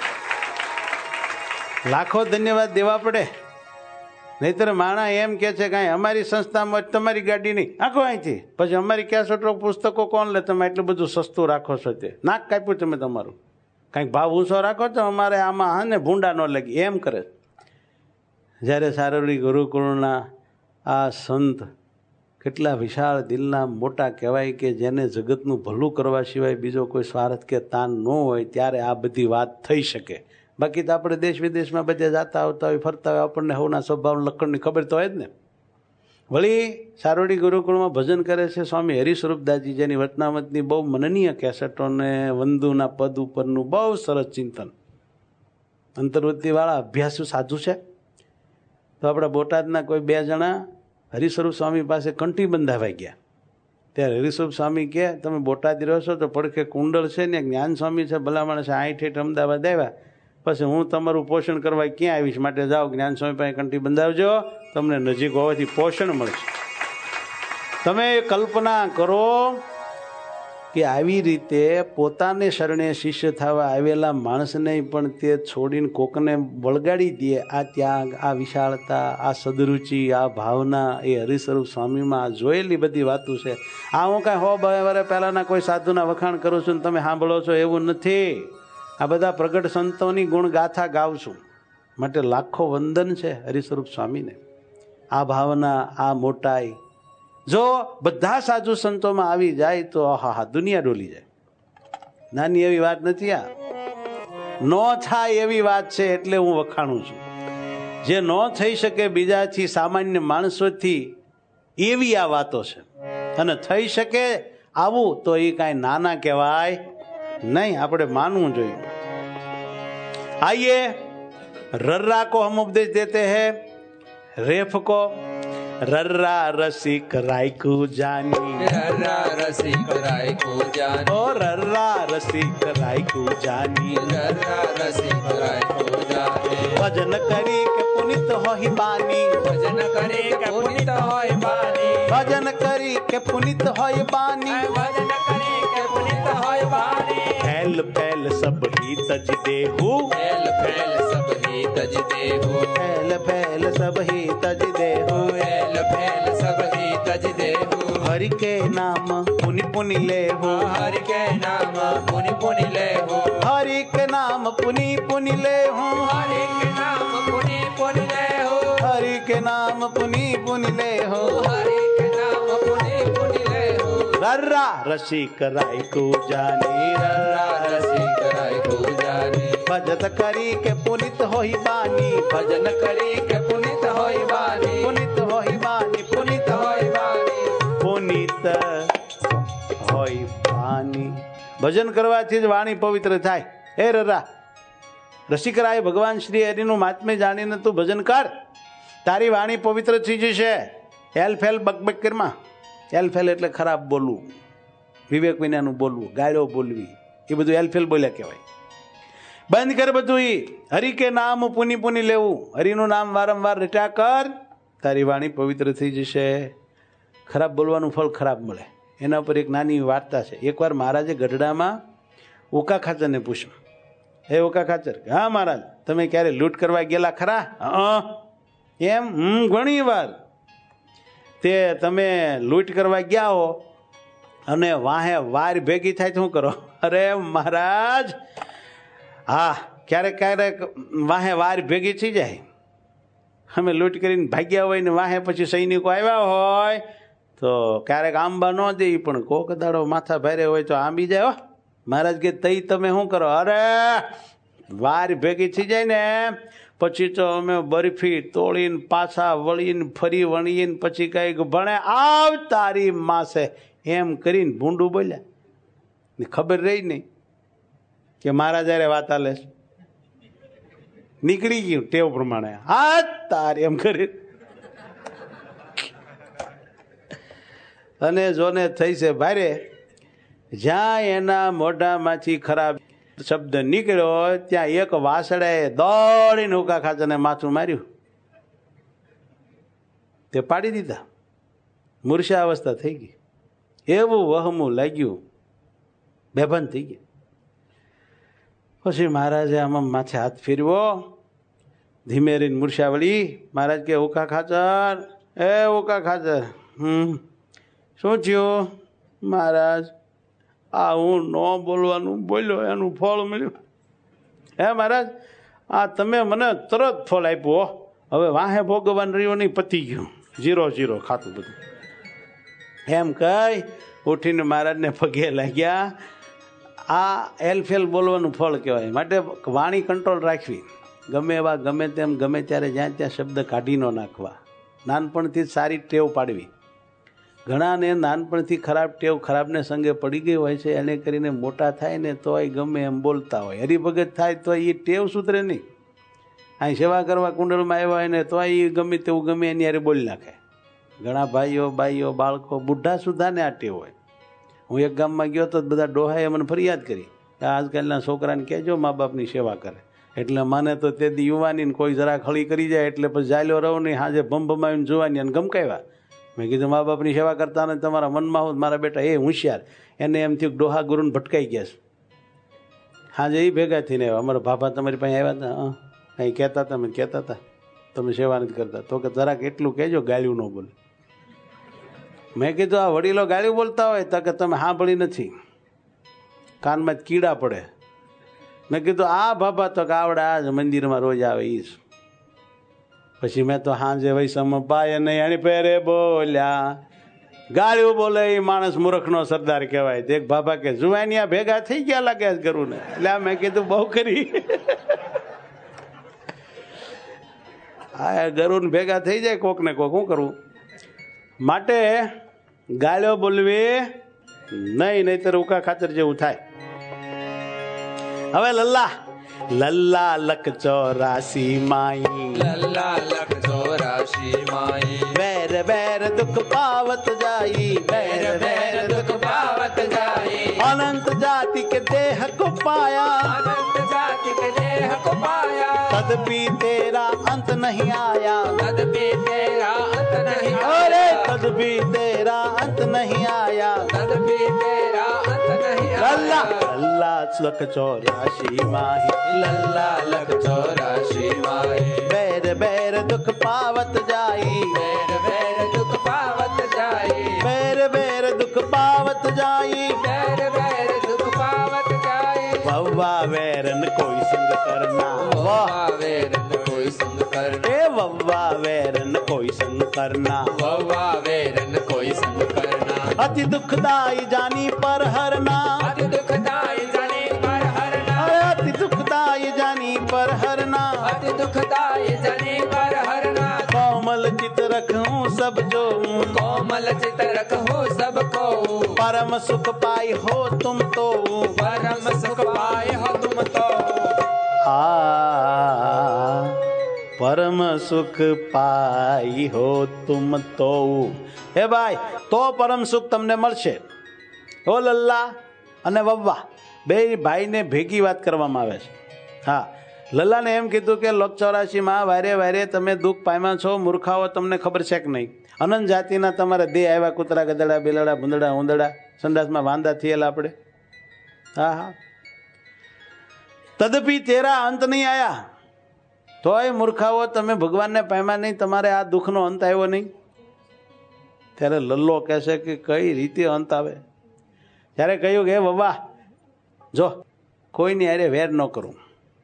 લાખો ધન્યવાદ દેવા પડે. નહીતર માણા એમ કે છે કાંઈ અમારી સંસ્થામાં તમારી ગાડી નહીં, આખો અહીંથી પછી અમારી કેસેટો પુસ્તકો કોણ લે? તમે એટલું બધું સસ્તું રાખો છો, તે નાક કાપ્યું તમે તમારું, કાંઈક ભાવ ઊંચો રાખો તો અમારે આમાં હા ને ભૂંડા ન લાગી એમ કરે. જ્યારે સારોડી ગુરુકુળના આ સંત કેટલા વિશાળ દિલના મોટા કહેવાય કે જેને જગતનું ભલું કરવા સિવાય બીજો કોઈ સ્વાર્થ કે તાન ન હોય, ત્યારે આ બધી વાત થઈ શકે. બાકી તો આપણે દેશ વિદેશમાં બધે જતા આવતા હોય, ફરતા હોય, આપણને હવના સ્વભાવ લક્ષણની ખબર તો હોય જ ને. વળી સારોડી ગુરુકુળમાં ભજન કરે છે સ્વામી હરિસ્વરૂપદાસજી, જેની વચનામતની બહુ મનનીય કેસેટોને વંદુના પદ ઉપરનું બહુ સરસ ચિંતન, અંતર્વૃત્તિવાળા અભ્યાસુ સાધુ છે. તો આપણા બોટાદના કોઈ 2 જણા હરિસ્વરૂપ સ્વામી પાસે કંઠી બંધાવાઈ ગયા. ત્યારે હરિસ્વરૂપ સ્વામી કહે તમે બોટાદી રહો છો તો પડખે કુંડળ છે ને જ્ઞાન સ્વામી છે, ભલા માણસ 8 અમદાવાદ આવ્યા, પછી હું તમારું પોષણ કરવા ક્યાં આવીશ, માટે જાઓ જ્ઞાન સ્વામી પાસે કંઠી બંધાવજો, તમને નજીક હોવાથી પોષણ મળશે. તમે કલ્પના કરો કે આવી રીતે પોતાને શરણે શિષ્ય થવા આવેલા માણસને પણ તે છોડીને કોકને વળગાડી દે. આ ત્યાગ, આ વિશાળતા, આ સદરુચિ, આ ભાવના એ હરિસ્વરૂપ સ્વામીમાં જોયેલી બધી વાતો છે. આ હું કાંઈ 100 વર્ષ પહેલાંના કોઈ સાધુના વખાણ કરું છું ને તમે સાંભળો છો એવું નથી. આ બધા પ્રગટ સંતોની ગુણગાથા ગાઉં છું. માટે લાખો વંદન છે હરિસ્વરૂપ સ્વામીને. આ ભાવના, આ મોટાઈ જો બધા સાધુ સંતોમાં આવી જાય તો આહા દુનિયા ડોલી જાય. નાની એવી વાત નથી આ. નો થાય એવી વાત છે એટલે હું વખાણું છું. જે ન થઈ શકે બીજાથી, સામાન્ય માણસોથી, એવી આ વાતો છે. અને થઈ શકે આવું તો એ કાંઈ નાના કહેવાય નહીં, આપણે માનવું જોઈએ. आइए रर्रा को हम उपदेश देते हैं. रेफ को रर्रा रसिक रायकू जानी, रर्रा रसिक रायकू जानी, ओ रर्रा रसिक रायकू जानी, रर्रा रसिक रायकू जानी. भजन करी के पुनित होहि बानी, भजन करे के पुनित होय बानी, भजन करी के पुनित होहि बानी, भजन करे के पुनित होय बानी. फैल फैल सब ही तज देहु, फैल फैल सब ही तज देहु, फैल फैल सब ही तज देहु, फैल फैल सब ही तज देहु. हरि के नाम पुनि पुनि लेहु, हरि के नाम पुनि पुनि लेहु, हरि के नाम पुनि पुनि लेहु, हरि के नाम पुनि पुनि लेहु, हरि के नाम पुनि पुनि लेहु. हरि के नाम पुनि पुनि लेहु. रर्रा रसिक रायकू जानी, रर्रा रर्रा रसिक रायकू जानी, भजत करी के पुनित होहि बानी, भजन करी के पुनित होय बानी, पुनित होहि बानी, पुनित होय बानी. પુનિત હોય પાની. ભજન કરવાથી જ વાણી પવિત્ર થાય. હે રરા રસિકરાય, ભગવાન શ્રી હરિનું મહાત્મ્ય જાણીને તું ભજન કર, તારી વાણી પવિત્ર થઈ જશે. હેલ ફેલ બકબક કરમાં. હેલ ફેલ એટલે ખરાબ બોલવું, વિવેક વિનાનું બોલવું, ગાળો બોલવી, એ બધું હેલ ફેલ બોલ્યા કહેવાય. બંધ કર બધું. હરિ કે નામ પુની પુની લેવું, હરિનું નામ વારંવાર રટ્યા કર, તારી વાણી પવિત્ર થઈ જશે. ખરાબ બોલવાનું ફળ ખરાબ મળે. એના ઉપર એક નાની વાર્તા છે. એકવાર મહારાજે ગઢડામાં ઓકા ખાચરને પૂછ્યું, હે ઓકા ખાચર, હા મહારાજ, તમે ક્યારે લૂંટ કરવા ગયેલા ખરા? એમ? ઘણી વાર. તે તમે લૂંટ કરવા ગયા હો અને વાહે વાર ભેગી થાય તો શું કરો? અરે મહારાજ, હા, ક્યારેક ક્યારેક વાહે વાર ભેગી થઈ જાય. અમે લૂંટ કરીને ભાગ્યા હોય ને વાહે પછી સૈનિકો આવ્યા હોય તો ક્યારેક આંબા ન દે, પણ કોક દાડો માથા ભારે હોય તો આંબી જાય. હો મહારાજ કે તઈ તમે શું કરો? અરે વાર ભેગી થઈ જાય ને પછી તો અમે બરફી તોડીને પાછા વળીને ફરી વળીને પછી કંઈક ભણે આવ તારી માસે એમ કરીને ભૂંડું બોલ્યા. ખબર રહી નહીં કે મહારાજ અરે વાત આલે નીકળી ગયું ટેવ પ્રમાણે. હા તારી એમ કરી અને જોને થઈ છે ભારે. જ્યાં એના મોઢામાંથી ખરાબ શબ્દ નીકળ્યો ત્યાં એક વાસળાએ દોડીને ઉકા ખાચરને માથું માર્યું. તે પાડી દીધા. મૂર્છા અવસ્થા થઈ ગઈ. એવું વહમું લાગ્યું, બેભાન થઈ ગયા. પછી મહારાજે આમાં માથે હાથ ફેરવ્યો, ધીમે રહીને મૂર્છા વળી. મહારાજ કે ઉકા ખાચર, એ ઉકા ખાચર, શું થયું? મહારાજ, આ હું ન બોલવાનું બોલ્યો એનું ફળ મળ્યું. હે મહારાજ, આ તમે મને તરત ફળ આપ્યું. હવે વાહે ભોગવવાનું રહ્યું નહીં, પતી ગયું, 0-0 ખાતું બધું. એમ કહી ઉઠીને મહારાજને પગે લાગ્યા. આ એલફેલ બોલવાનું ફળ કહેવાય. માટે વાણી કંટ્રોલ રાખવી. ગમે એવા ગમે તેમ ગમે ત્યારે જ્યાં ત્યાં શબ્દ કાઢી ન નાખવા. નાનપણથી જ સારી ટેવ પાડવી. ઘણાને નાનપણથી ખરાબ ટેવ, ખરાબને સંગે પડી ગઈ હોય છે, એને કરીને મોટા થાય ને તોય ગમે એમ બોલતા હોય. હરિભગત થાય તો એ ટેવ સુધરે નહીં. અહીં સેવા કરવા કુંડળમાં આવ્યા હોય ને તોય એ ગમે તેવું ગમે એની હારે બોલી નાખે. ઘણા ભાઈઓ બાઈઓ બાળકો બુઢા સુધા ને આ ટેવ હોય. હું એક ગામમાં ગયો તો બધા ડોહાએ મને ફરિયાદ કરી કે આજકાલના છોકરાને કહેજો મા બાપની સેવા કરે. એટલે મને તો તે દી યુવાની કોઈ જરાક હળી કરી જાય એટલે પછી જાયલો રહું નહીં, હાજે ભમભમાવીને જોવાની અને ગમકાવ્યા. મેં કીધું મા બાપની સેવા કરતા ને તમારા મનમાં હોત મારા બેટા એ હોશિયાર, એને એમ થયું ડોહા ગુરુને ભટકાઈ ગયા છે. હાજે એ ભેગા થઈને આવ્યા, અમારા ભાભા તમારી પાસે આવ્યા હતા, અહીં કહેતા હતા, મેં કહેતા હતા તમે સેવા નથી કરતા. તો કે જરાક એટલું કહેજો ગાળ્યું ન બોલે. મેં કીધું આ વડીલો ગાળ્યું બોલતા હોય તો કે તમે સાંભળી નથી, કાનમાં જ કીડા પડે. મેં કીધું આ ભાભા તો કે આવડે આ જ મંદિરમાં રોજ આવે એ જ. પછી મેં તો હાંજે વૈસમ પાય નહીં એની પેરે બોલ્યા, ગાળ્યું બોલે એ માણસ મૂર્ખનો સરદાર કહેવાય. એક બાબા કે જુવાનિયા ભેગા થઈ ગયા લાગે ગરુ ને. એટલે મેં કીધું બહુ કરી આ ગરુ ભેગા થઈ જાય કોક ને કોક, શું કરવું? માટે ગાળ્યો બોલવી નહીં, નહીતર ઉકા ખાતર જેવું થાય. હવે લલ્લા લલ્લા લખ 84 માઈ, લલ્લા લખ 84 માઈ, વેર વેર દુઃખ પાવત જાઈ, વેર વેર દુઃખ પાવત જાઈ, અનંત જાતિ કે દેહ को पाया, अनंत जाति के देह को पाया, तदपि तेरा अंत नहीं आया, तदपि तेरा अंत नहीं अरे आया, तदपि तेरा अंत नहीं आया, तदपि तेरा अंत नहीं अल्लाह आया, अल्लाह लख 84 माही, लल्ला लख 84 माई, बैर बैर दुख पावत जाई, वेर वेर दुख पावत जाई, बैर बैर दुख पावत जाई, वेर वेर दुख पावत जाई, वव्वा वैरन कोई संग करना, वव्वा वेरन कोई संग करना, ए वव्वा वैरन कोई संग करना, वव्वा वेरन कोई संग करना, अति दुखदाई जानी पर हरना, अति दुखदाई जाने पर हरना, अति दुखदाई जानी पर हरना, अति दुखदाई जाने पर हरना, कोमल चित रखूं सब जो, कोमल चित रखो सबको, परम सुख पाई हो तुम तो, परम सुख पाए हो तुम तो, परम सुख पाई हो तुम तो. હે ભાઈ, તો પરમ સુખ તમને મળશે. ઓ લલ્લા અને વવ્વા બે ભાઈને ભેગી વાત કરવામાં આવે છે. હા, લલ્લાને એમ કીધું કે લોક 84માં વારે વારે તમે દુઃખ પામ્યા છો, મૂર્ખાઓ, તમને ખબર છે કે નહીં? અનંત જાતિના તમારા દેહ આવ્યા, કૂતરા, ગધેડા, બિલાડા, ભૂંદડા, ઉંદડા, સંડાસમાં વાંદા થયેલા આપણે. હા હા, તદપી તેરા અંત નહીં આયા, તોય મૂર્ખાઓ તમે ભગવાનને પામ્યા નહીં, તમારે આ દુઃખનો અંત આવ્યો નહીં. ત્યારે લલ્લો કહે છે કે કઈ રીતે અંત આવે? ત્યારે કહ્યું કે બાબા જો, કોઈની હારે વેર ન કરું,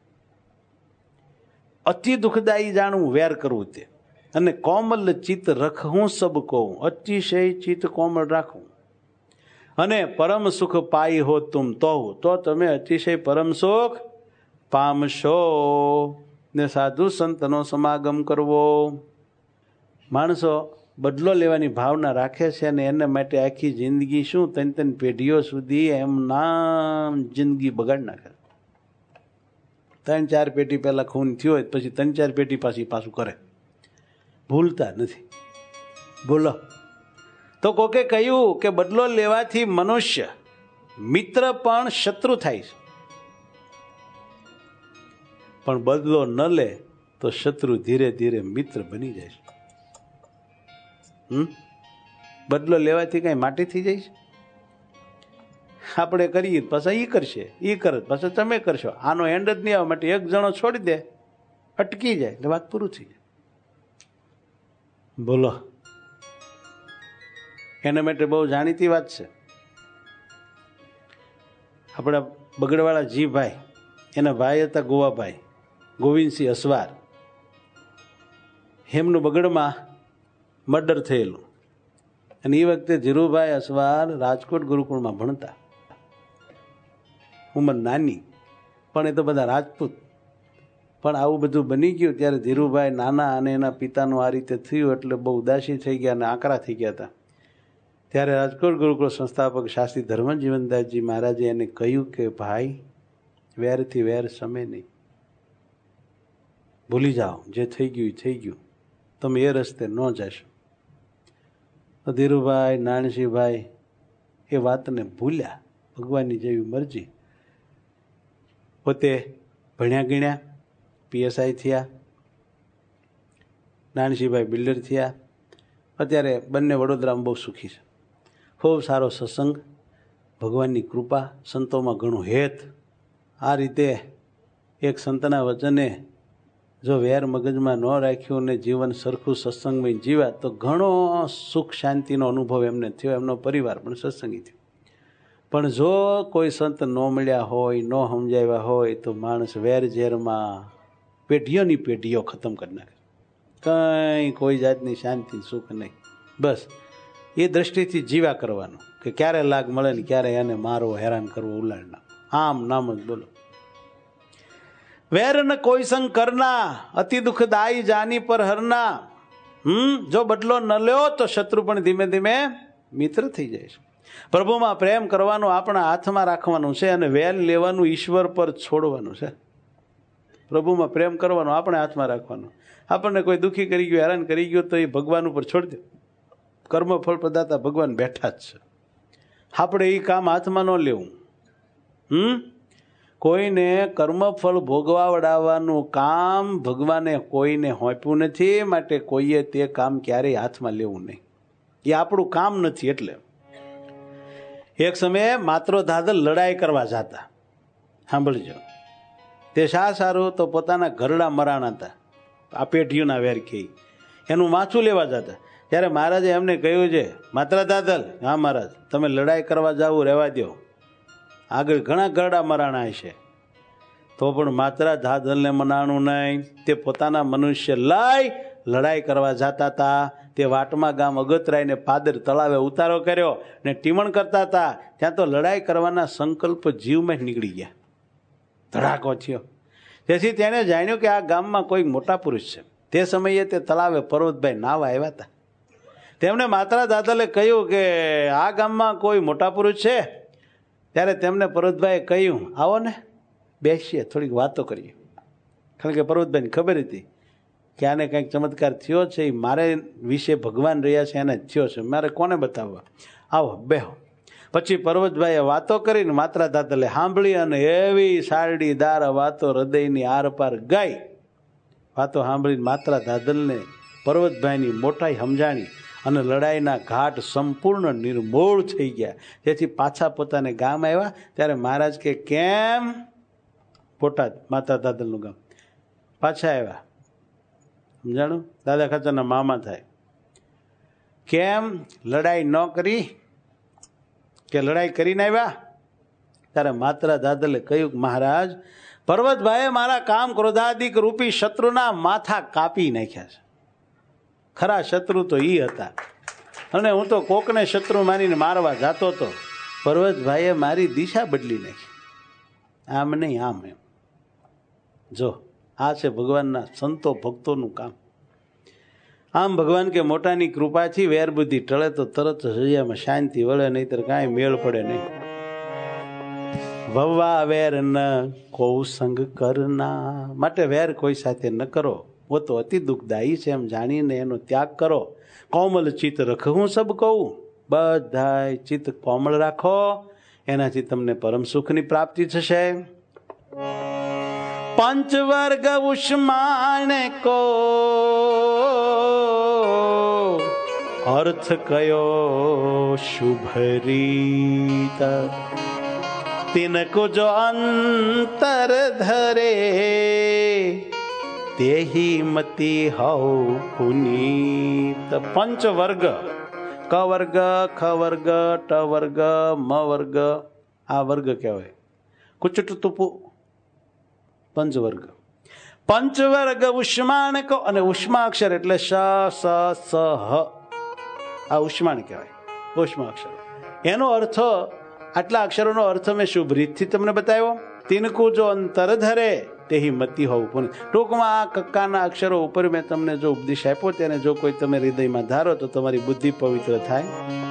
અતિ દુઃખદાયી જાણવું વેર કરવું તે, અને કોમલ ચિત્ત રખું સબ કહું, અતિશય ચિત્ત કોમળ રાખવું, અને પરમ સુખ પાઈ હો તુમ તો તમે અતિશય પરમ સુખ પામશો. ને સાધુ સંતનો સમાગમ કરવો. માણસો બદલો લેવાની ભાવના રાખે છે અને એને માટે આખી જિંદગી શું 3 પેઢીઓ સુધી એમ નામ જિંદગી બગાડ નાખે. 3-4 પેઢી પહેલા ખૂન થયો હોય પછી 3-4 પેઢી પાછું કરે, ભૂલતા નથી. બોલો, તો કોકે કહ્યું કે બદલો લેવાથી મનુષ્ય મિત્ર પણ શત્રુ થાય છે, પણ બદલો ન લે તો શત્રુ ધીરે ધીરે મિત્ર બની જાય છે. બદલો લેવાથી કઈ માટી થઈ જાય છે? આપણે કરીએ પાછા એ કરશે, એ કરે પાછા તમે કરશો, આનો એન્ડ જ નહીં આવવા માટે એક જણો છોડી દે, અટકી જાય એટલે વાત પૂરું થઈ જાય. બોલો, એના માટે બહુ જાણીતી વાત છે. આપણા બગડવાળા જીભાઈ, એના ભાઈ હતા ગોવાભાઈ ગોવિંદસિંહ અસવાર. એમનું બગડમાં મર્ડર થયેલું, અને એ વખતે ધીરુભાઈ અસવાર રાજકોટ ગુરુકુળમાં ભણતા. ઉંમર નાની, પણ એ તો બધા રાજપૂત. પણ આવું બધું બની ગયું ત્યારે ધીરુભાઈ નાના અને એના પિતાનું આ રીતે થયું એટલે બહુ ઉદાસી થઈ ગયા અને આકરા થઈ ગયા હતા. ત્યારે રાજકોટ ગુરુકુળ સંસ્થાપક શાસ્ત્રી ધર્મજીવનદાસજી મહારાજે એને કહ્યું કે ભાઈ, વેરથી વેર સમે નહીં, ભૂલી જાઓ, જે થઈ ગયું થઈ ગયું, તમે એ રસ્તે ન જશો. તો ધીરુભાઈ નાનસિંહભાઈ એ વાતને ભૂલ્યા, ભગવાનની જેવી મરજી. પોતે ભણ્યા ગણ્યા, પીએસઆઈ થયા, નાનસિંહભાઈ બિલ્ડર થયા. અત્યારે બંને વડોદરામાં બહુ સુખી છે. ખૂબ સારો સત્સંગ, ભગવાનની કૃપા, સંતોમાં ઘણું હેત. આ રીતે એક સંતના વચને જો વેર મગજમાં ન રાખ્યું ને જીવન સરખું સત્સંગમય જીવ્યા તો ઘણો સુખ શાંતિનો અનુભવ એમને થયો, એમનો પરિવાર પણ સત્સંગી થયો. પણ જો કોઈ સંત ન મળ્યા હોય, ન સમજાવ્યા હોય તો માણસ વેર ઝેરમાં પેઢીઓની પેઢીઓ ખતમ કરી નાખે. કંઈ કોઈ જાતની શાંતિ સુખ નહીં. બસ એ દ્રષ્ટિથી જીવા કરવાનું કે ક્યારે લાગ મળે ને ક્યારે એને મારવો, હેરાન કરવો, ઉલાડના. આમ નામ જ બોલો. વેર ન કોઈ સંગ કરના, અતિ દુઃખદાયી જાની પર હરના. જો બદલો ન લ્યો તો શત્રુ પણ ધીમે ધીમે મિત્ર થઈ જાય છે. પ્રભુમાં પ્રેમ કરવાનું આપણા હાથમાં રાખવાનું છે અને વેર લેવાનું ઈશ્વર પર છોડવાનું છે. પ્રભુમાં પ્રેમ કરવાનો આપણે હાથમાં રાખવાનો. આપણને કોઈ દુઃખી કરી ગયો, હેરાન કરી ગયો તો એ ભગવાન ઉપર છોડી દે. કર્મફળ પ્રદાતા ભગવાન બેઠા જ છે. આપણે એ કામ હાથમાં ન લેવું. કોઈને કર્મફળ ભોગવાવડાવવાનું કામ ભગવાને કોઈને સોંપ્યું નથી, માટે કોઈએ તે કામ ક્યારેય હાથમાં લેવું નહીં. એ આપણું કામ નથી. એટલે એક સમયે માત્ર દાદલ લડાઈ કરવા જતા. સાંભળજો, તે શા સારું તો પોતાના ઘરડા મરાણા હતા, આ પેઢીઓના વેર કે એનું માથું લેવા જતા. ત્યારે મહારાજે એમને કહ્યું છે, માત્ર દાદલ, હા મહારાજ, તમે લડાઈ કરવા જાવું રહેવા દો, આગળ ઘણા ઘરડા મરાણા હશે. તો પણ માત્ર દાદલને મનાણું નહીં. તે પોતાના મનુષ્ય લઈ લડાઈ કરવા જતા હતા. તે વાટમાં ગામ અગતરાયને પાદર તળાવે ઉતારો કર્યો ને ટીમણ કરતા હતા. ત્યાં તો લડાઈ કરવાના સંકલ્પ જીવમાં નીકળી ગયા. ધડાકો થયો. તેથી તેણે જાણ્યું કે આ ગામમાં કોઈ મોટા પુરુષ છે. તે સમયે તે તળાવે પર્વતભાઈ નાવા આવ્યા હતા. તેમણે માત્રા દાદલે કહ્યું કે આ ગામમાં કોઈ મોટા પુરુષ છે. ત્યારે તેમને પર્વતભાઈએ કહ્યું, આવો ને બેસીએ, થોડીક વાતો કરીએ. કારણ કે પર્વતભાઈને ખબર હતી કે આને કંઈક ચમત્કાર થયો છે, એ મારે વિશે ભગવાન રહ્યા છે એને થયો છે, મારે કોને બતાવવા. આવો બેહો. પછી પર્વતભાઈએ વાતો કરીને માત્રા દાદલે સાંભળી અને એવી સારડીદાર વાતો હૃદયની આરપાર ગઈ. વાતો સાંભળીને માત્રા દાદલને પર્વતભાઈની મોટાઈ સમજાણી અને લડાઈના ઘાટ સંપૂર્ણ નિર્મૂળ થઈ ગયા. તેથી પાછા પોતાને ગામ આવ્યા. ત્યારે મહારાજ કે કેમ? બોટાદ માતા દાદલનું ગામ. પાછા આવ્યા, સમજાણું? દાદા ખાચરના મામા થાય. કેમ લડાઈ ન કરી કે લડાઈ કરીને આવ્યા? ત્યારે માત્રા દાદલે કહ્યું, મહારાજ, પર્વતભાઈએ મારા કામ ક્રોધાદિક રૂપી શત્રુના માથા કાપી નાખ્યા છે. ખરા શત્રુ તો ઈ હતા અને હું તો કોકને શત્રુ માનીને મારવા જાતો હતો. પર્વતભાઈએ મારી દિશા બદલી નાખી. આમ નહીં, આમ એમ. જો આ છે ભગવાનના સંતો ભક્તોનું કામ. આમ ભગવાન કે મોટાની કૃપાથી વેર બુદ્ધિ ટળે તો તરત હૃદયમાં શાંતિ વળે, નહીતર કાંઈ મેળ પડે નહીં. વવા વેર ન કો સંગ કરના, માટે વેર કોઈ સાથે ન કરો, वो तो अति दुखदायी છે એમ જાણીને એનો ત્યાગ કરો. કોમલ ચિત્ત રખવું સબ કહું, બધાય ચિત્ત કોમળ રાખો, એનાથી તમને પરમ સુખની પ્રાપ્તિ થશે. પંચવર્ગ ઉષ્માણ કો અર્થ કયો શુભરીત, તિનકો જો અંતર ધરે તેહી મતી હૌ પુનીત. પંચવર્ગ, ક વર્ગ, ખ વર્ગ, ટ વર્ગ, મ વર્ગ, આ વર્ગ કહેવાય. કુચટ તુપુ પંચવર્ગ. પંચવર્ગ ઉષ્માણક, અને ઉષ્મા અક્ષર એટલે શ, સ, સ, હ, આ ઉષ્માણ કહેવાય. ઉષ્મા અક્ષર એનો અર્થ, આટલા અક્ષરોનો અર્થ મેં શુભ રીતથી તમને બતાવ્યો. તિનકુ જો અંતર ધરે તેહી મતી હોવું પુણ્ય. ટૂંકમાં આ કક્કાના અક્ષરો ઉપર મેં તમને જો ઉપદેશ આપ્યો, તેને જો કોઈ તમે હૃદયમાં ધારો તો તમારી બુદ્ધિ પવિત્ર થાય.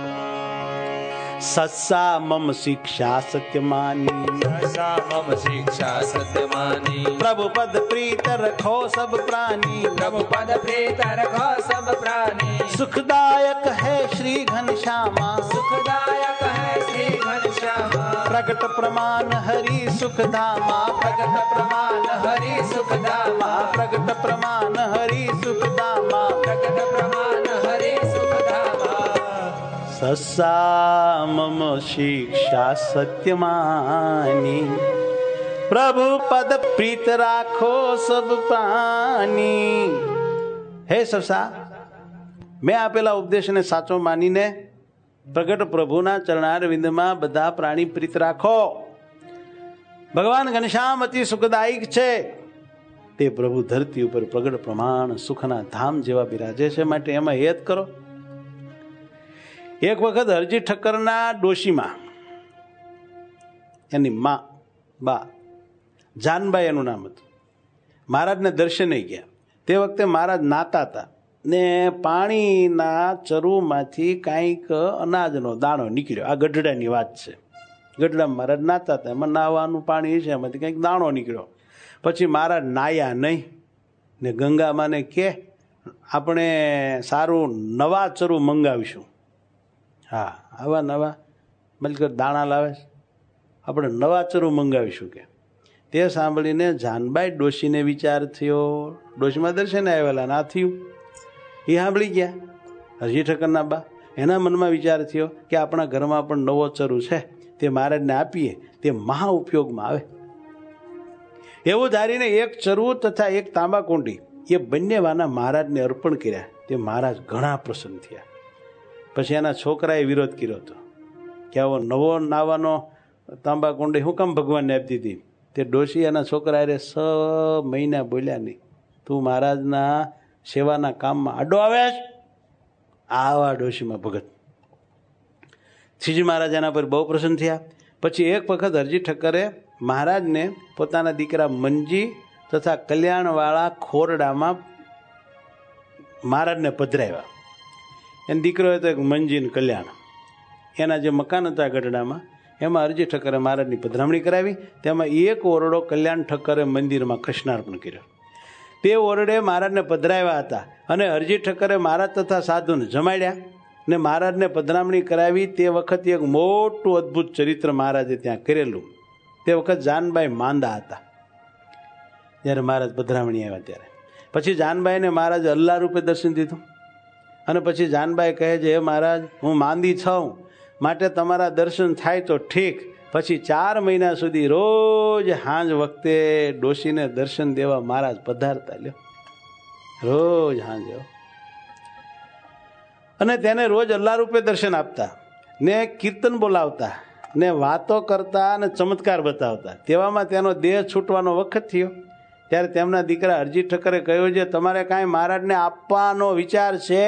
સસ્સા મમ શિક્ષા સત્યમાની, સસ્સા મમ શિક્ષા સત્યમાની, પ્રભુ પદ પ્રીત રખો સબ પ્રાની, પ્રભુ પદ પ્રીત રખો સબ પ્રાની. સુખદાયક હૈ શ્રી ઘનશ્યામા, સુખદાયક હૈ શ્રી ઘનશ્યામા. પ્રગટ પ્રમાણ હરિ સુખધામા, પ્રગટ પ્રમાણ હરિ સુખધામા, પ્રગટ પ્રમાણ હરિ સુખધામા, પ્રગટ પ્રમાણ હરિ સુખધામા. સસ્સા મમ શિક્ષા સત્યમાની, પ્રભુ પદ પ્રીત રાખો સબ પ્રાની. હે સસા, મેં આપેલા ઉપદેશને સાચો માનીને પ્રગટ પ્રભુના ચરણારવિંદમાં બધા પ્રાણી પ્રીત રાખો. ભગવાન ઘનશ્યામ અતિ સુખદાયક છે. તે પ્રભુ ધરતી ઉપર પ્રગટ પ્રમાણ સુખના ધામ જેવા બિરાજે છે, માટે એમાં હેત કરો. એક વખત હરજી ઠક્કરના ડોશીમાં એની બા જાનબાઈ એનું નામ હતું. મહારાજને દર્શને ગયા. તે વખતે મહારાજ નાતા હતા ને પાણીના ચરુમાંથી કાંઈક અનાજનો દાણો નીકળ્યો. આ ગઢડાની વાત છે. ગઢડામાં મહારાજ નાતા હતા, એમાં નાવાનું પાણી છે, એમાંથી કંઈક દાણો નીકળ્યો. પછી મહારાજ નાયા નહીં ને ગંગામાને કે આપણે સારું નવા ચરુ મંગાવીશું. હા, આવા નવા મતલબ દાણા લાવે છે, આપણે નવા ચરુ મંગાવીશું કે. તે સાંભળીને જાનબાઈ ડોશીને વિચાર થયો. ડોશીમાં દર્શને આવેલા ના થયું. એ સાંભળી ગયા હરજી ઠક્કરના બા. એના મનમાં વિચાર થયો કે આપણા ઘરમાં પણ નવો ચરુ છે, તે મહારાજને આપીએ, તે મહા ઉપયોગમાં આવે. એવું ધારીને એક ચરુ તથા એક તાંબા કુંડી એ બંને વાના મહારાજને અર્પણ કર્યા. તે મહારાજ ઘણા પ્રસન્ન થયા. પછી એના છોકરાએ વિરોધ કર્યો હતો કે આવો નવો નાવાનો તાંબા કુંડી હું કામ ભગવાનને આપી દીધી. તે ડોશી એના છોકરા અરે 6 મહિના બોલ્યા નહીં, તું મહારાજના સેવાના કામમાં આડો આવે. આવા ડોશીમાં ભગત. શ્રીજી મહારાજ એના પર બહુ પ્રસન્ન થયા. પછી એક વખત હરજી ઠક્કરે મહારાજને પોતાના દીકરા મંજી તથા કલ્યાણવાળા ખોરડામાં મહારાજને પધરાવ્યા. એનો દીકરો હતો એક મંજી ને કલ્યાણ. એના જે મકાન હતા ગઢડામાં, એમાં હરજી ઠક્કરે મહારાજની પધરામણી કરાવી. તેમાં એક ઓરડો કલ્યાણ ઠક્કરે મંદિરમાં કૃષ્ણાર્પણ કર્યો. તે ઓરડે મહારાજને પધરાવ્યા હતા અને હરજી ઠક્કરે મહારાજ તથા સાધુને જમાડ્યા ને મહારાજને પધરામણી કરાવી. તે વખતે એક મોટું અદ્ભુત ચરિત્ર મહારાજે ત્યાં કરેલું. તે વખત જાનબાઈ માંદા હતા જ્યારે મહારાજ પધરામણી આવ્યા ત્યારે. પછી જાનબાઈને મહારાજ અલ્લાહ રૂપે દર્શન દીધું અને પછી જાનબાઈ કહે છે, હે મહારાજ, હું માંદી છું, માટે તમારા દર્શન થાય તો ઠીક. પછી 4 મહિના સુધી રોજ સાંજ વખતે ડોશીને દર્શન દેવા મહારાજ પધારતા. લ્યો, રોજ સાંજે. અને તેને રોજ અલ્લાહ રૂપે દર્શન આપતા ને કીર્તન બોલાવતા ને વાતો કરતા અને ચમત્કાર બતાવતા. તેવામાં તેનો દેહ છૂટવાનો વખત થયો ત્યારે તેમના દીકરા હરજી ઠક્કરે કહ્યું છે, તમારે કાંઈ મહારાજને આપવાનો વિચાર છે?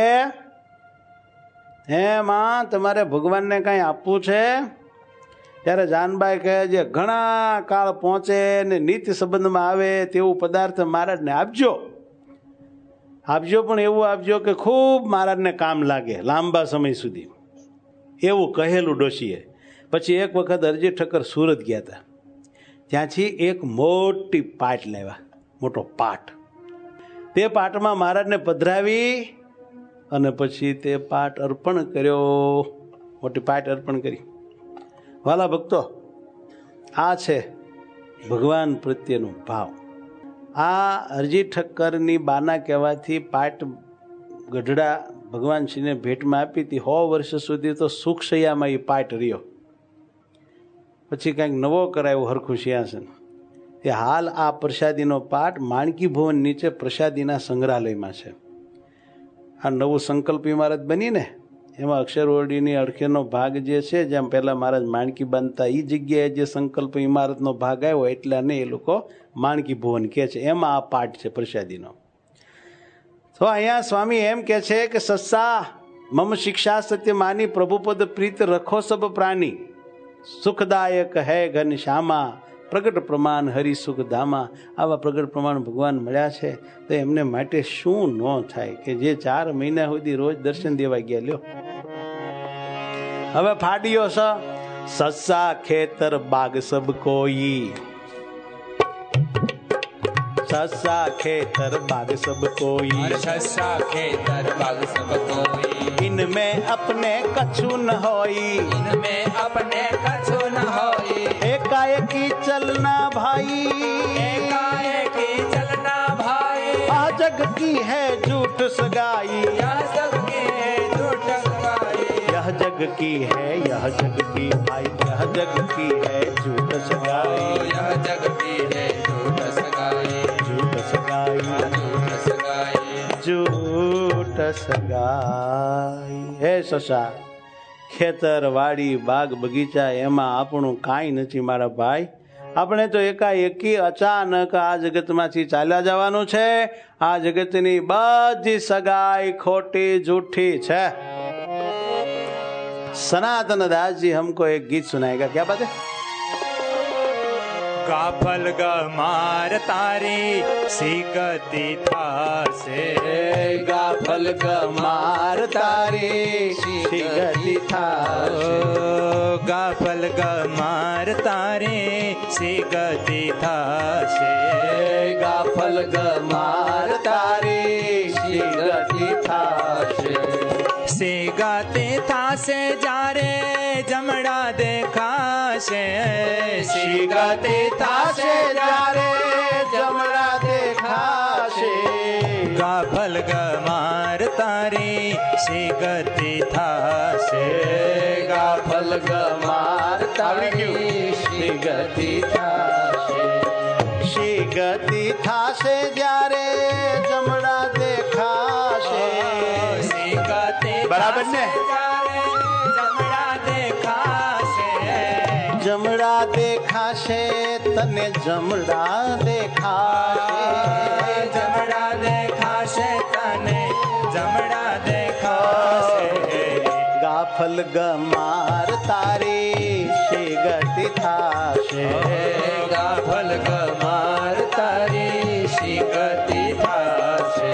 હે માં, તમારે ભગવાનને કાંઈ આપવું છે? ત્યારે જાનબાઈ કહે છે, ઘણા કાળ પહોંચે ને નિત્ય સંબંધમાં આવે તેવું પદાર્થ મહારાજને આપજો. આપજો, પણ એવું આપજો કે ખૂબ મહારાજને કામ લાગે લાંબા સમય સુધી. એવું કહેલું ડોશીએ. પછી એક વખત હરજી ઠક્કર સુરત ગયા હતા. ત્યાંથી એક મોટી પાટ લાવ્યા, મોટો પાટ. તે પાટમાં મહારાજને પધરાવી અને પછી તે પાટ અર્પણ કર્યો. મોટી પાટ અર્પણ કરી. વાલા ભક્તો, આ છે ભગવાન પ્રત્યેનો ભાવ. આ હરજી ઠક્કરની બાના કહેવાથી પાટ ગઢડા ભગવાન શ્રીને ભેટમાં આપી હતી. 100 વર્ષ સુધી તો સુખશૈયામાં એ પાટ રહ્યો. પછી કંઈક નવો કરાયો હરખું સિંહાસન. તે હાલ આ પ્રસાદીનો પાઠ માણકી ભવન નીચે પ્રસાદીના સંગ્રહાલયમાં છે. આ નવું સંકલ્પ ઇમારત બની ને, એમાં અક્ષરવડીની અડખેનો ભાગ જે છે, જેમ પહેલાં મહારાજ માણકી બાંધતા, એ જગ્યાએ જે સંકલ્પ ઇમારતનો ભાગ આવ્યો એટલાને એ લોકો માણકી ભવન કહે છે. એમાં આ પાઠ છે પ્રસાદીનો. તો અહીંયા સ્વામી એમ કહે છે કે સસ્સા મમ શિક્ષા સત્ય માની પ્રભુપદ પ્રીત રખો સબ પ્રાણી સુખદાયક હૈ ઘન શ્યામા પ્રગટ પ્રમાણ હરિ સુખ ધામા. આવા પ્રગટ પ્રમાણ ભગવાન મળ્યા છે તો એમને માટે શું ન થાય કે જે 4 મહિના સુધી રોજ દર્શન દેવા ગયા. લ્યો, હવે ફાડ્યો છે. સસ્સા ખેતર બાગ સબ કોઈ, सस्सा खेतर बाग सब कोई, सस्सा खेतर बाग सब कोई, इनमें अपने कछु न होई, इनमें अपने कछु न होई, एकाएकी चलना भाई, एकाएकी चलना भाई, आ जग की है झूठ सगाई, यह जग की है झूठ सगाई, यह जग की है, यह जग की भाई, यह जग की है झूठ सगाई, यह जग की है झूठ सगाई, झूठ सगाई, झूठ सगाई, झूठ सगाई. હે સસા, ખેતર વાડી બાગ બગીચા એમાં આપણું કાંઈ નથી મારા ભાઈ. આપણે તો એકાએકી અચાનક આ જગતમાંથી ચાલ્યા જવાનું છે. આ જગતની બધી સગાઈ ખોટી જૂઠી છે. सनातन दास जी हमको एक गीत सुनाएगा, क्या बात है? गाफल गमार तारी सी गति थासे, गाफल गमार तारी सी गति थासे, गाफल गमार तारी सी गति थासे, गाफल गमार तारी सी गति थासे, सी गति थासे जारे जमड़ा देखाशे, सी गति थासे जारे जमड़ा देखाशे, गाफल गमार तारी सी गति थासे, गाफल गमार तारी सी गति थासे, सी गति थासे जारे जमड़ा देखाशे, सी गति बराबर ने जमड़ा देखाशे, जमड़ा देखाशे तने जमड़ा देखाशे, जमड़ा देखाशे तने जमड़ा देखाशे, गाफल गमार तारी सी गति थाशे, गाफल गमार तारी सी गति थाशे।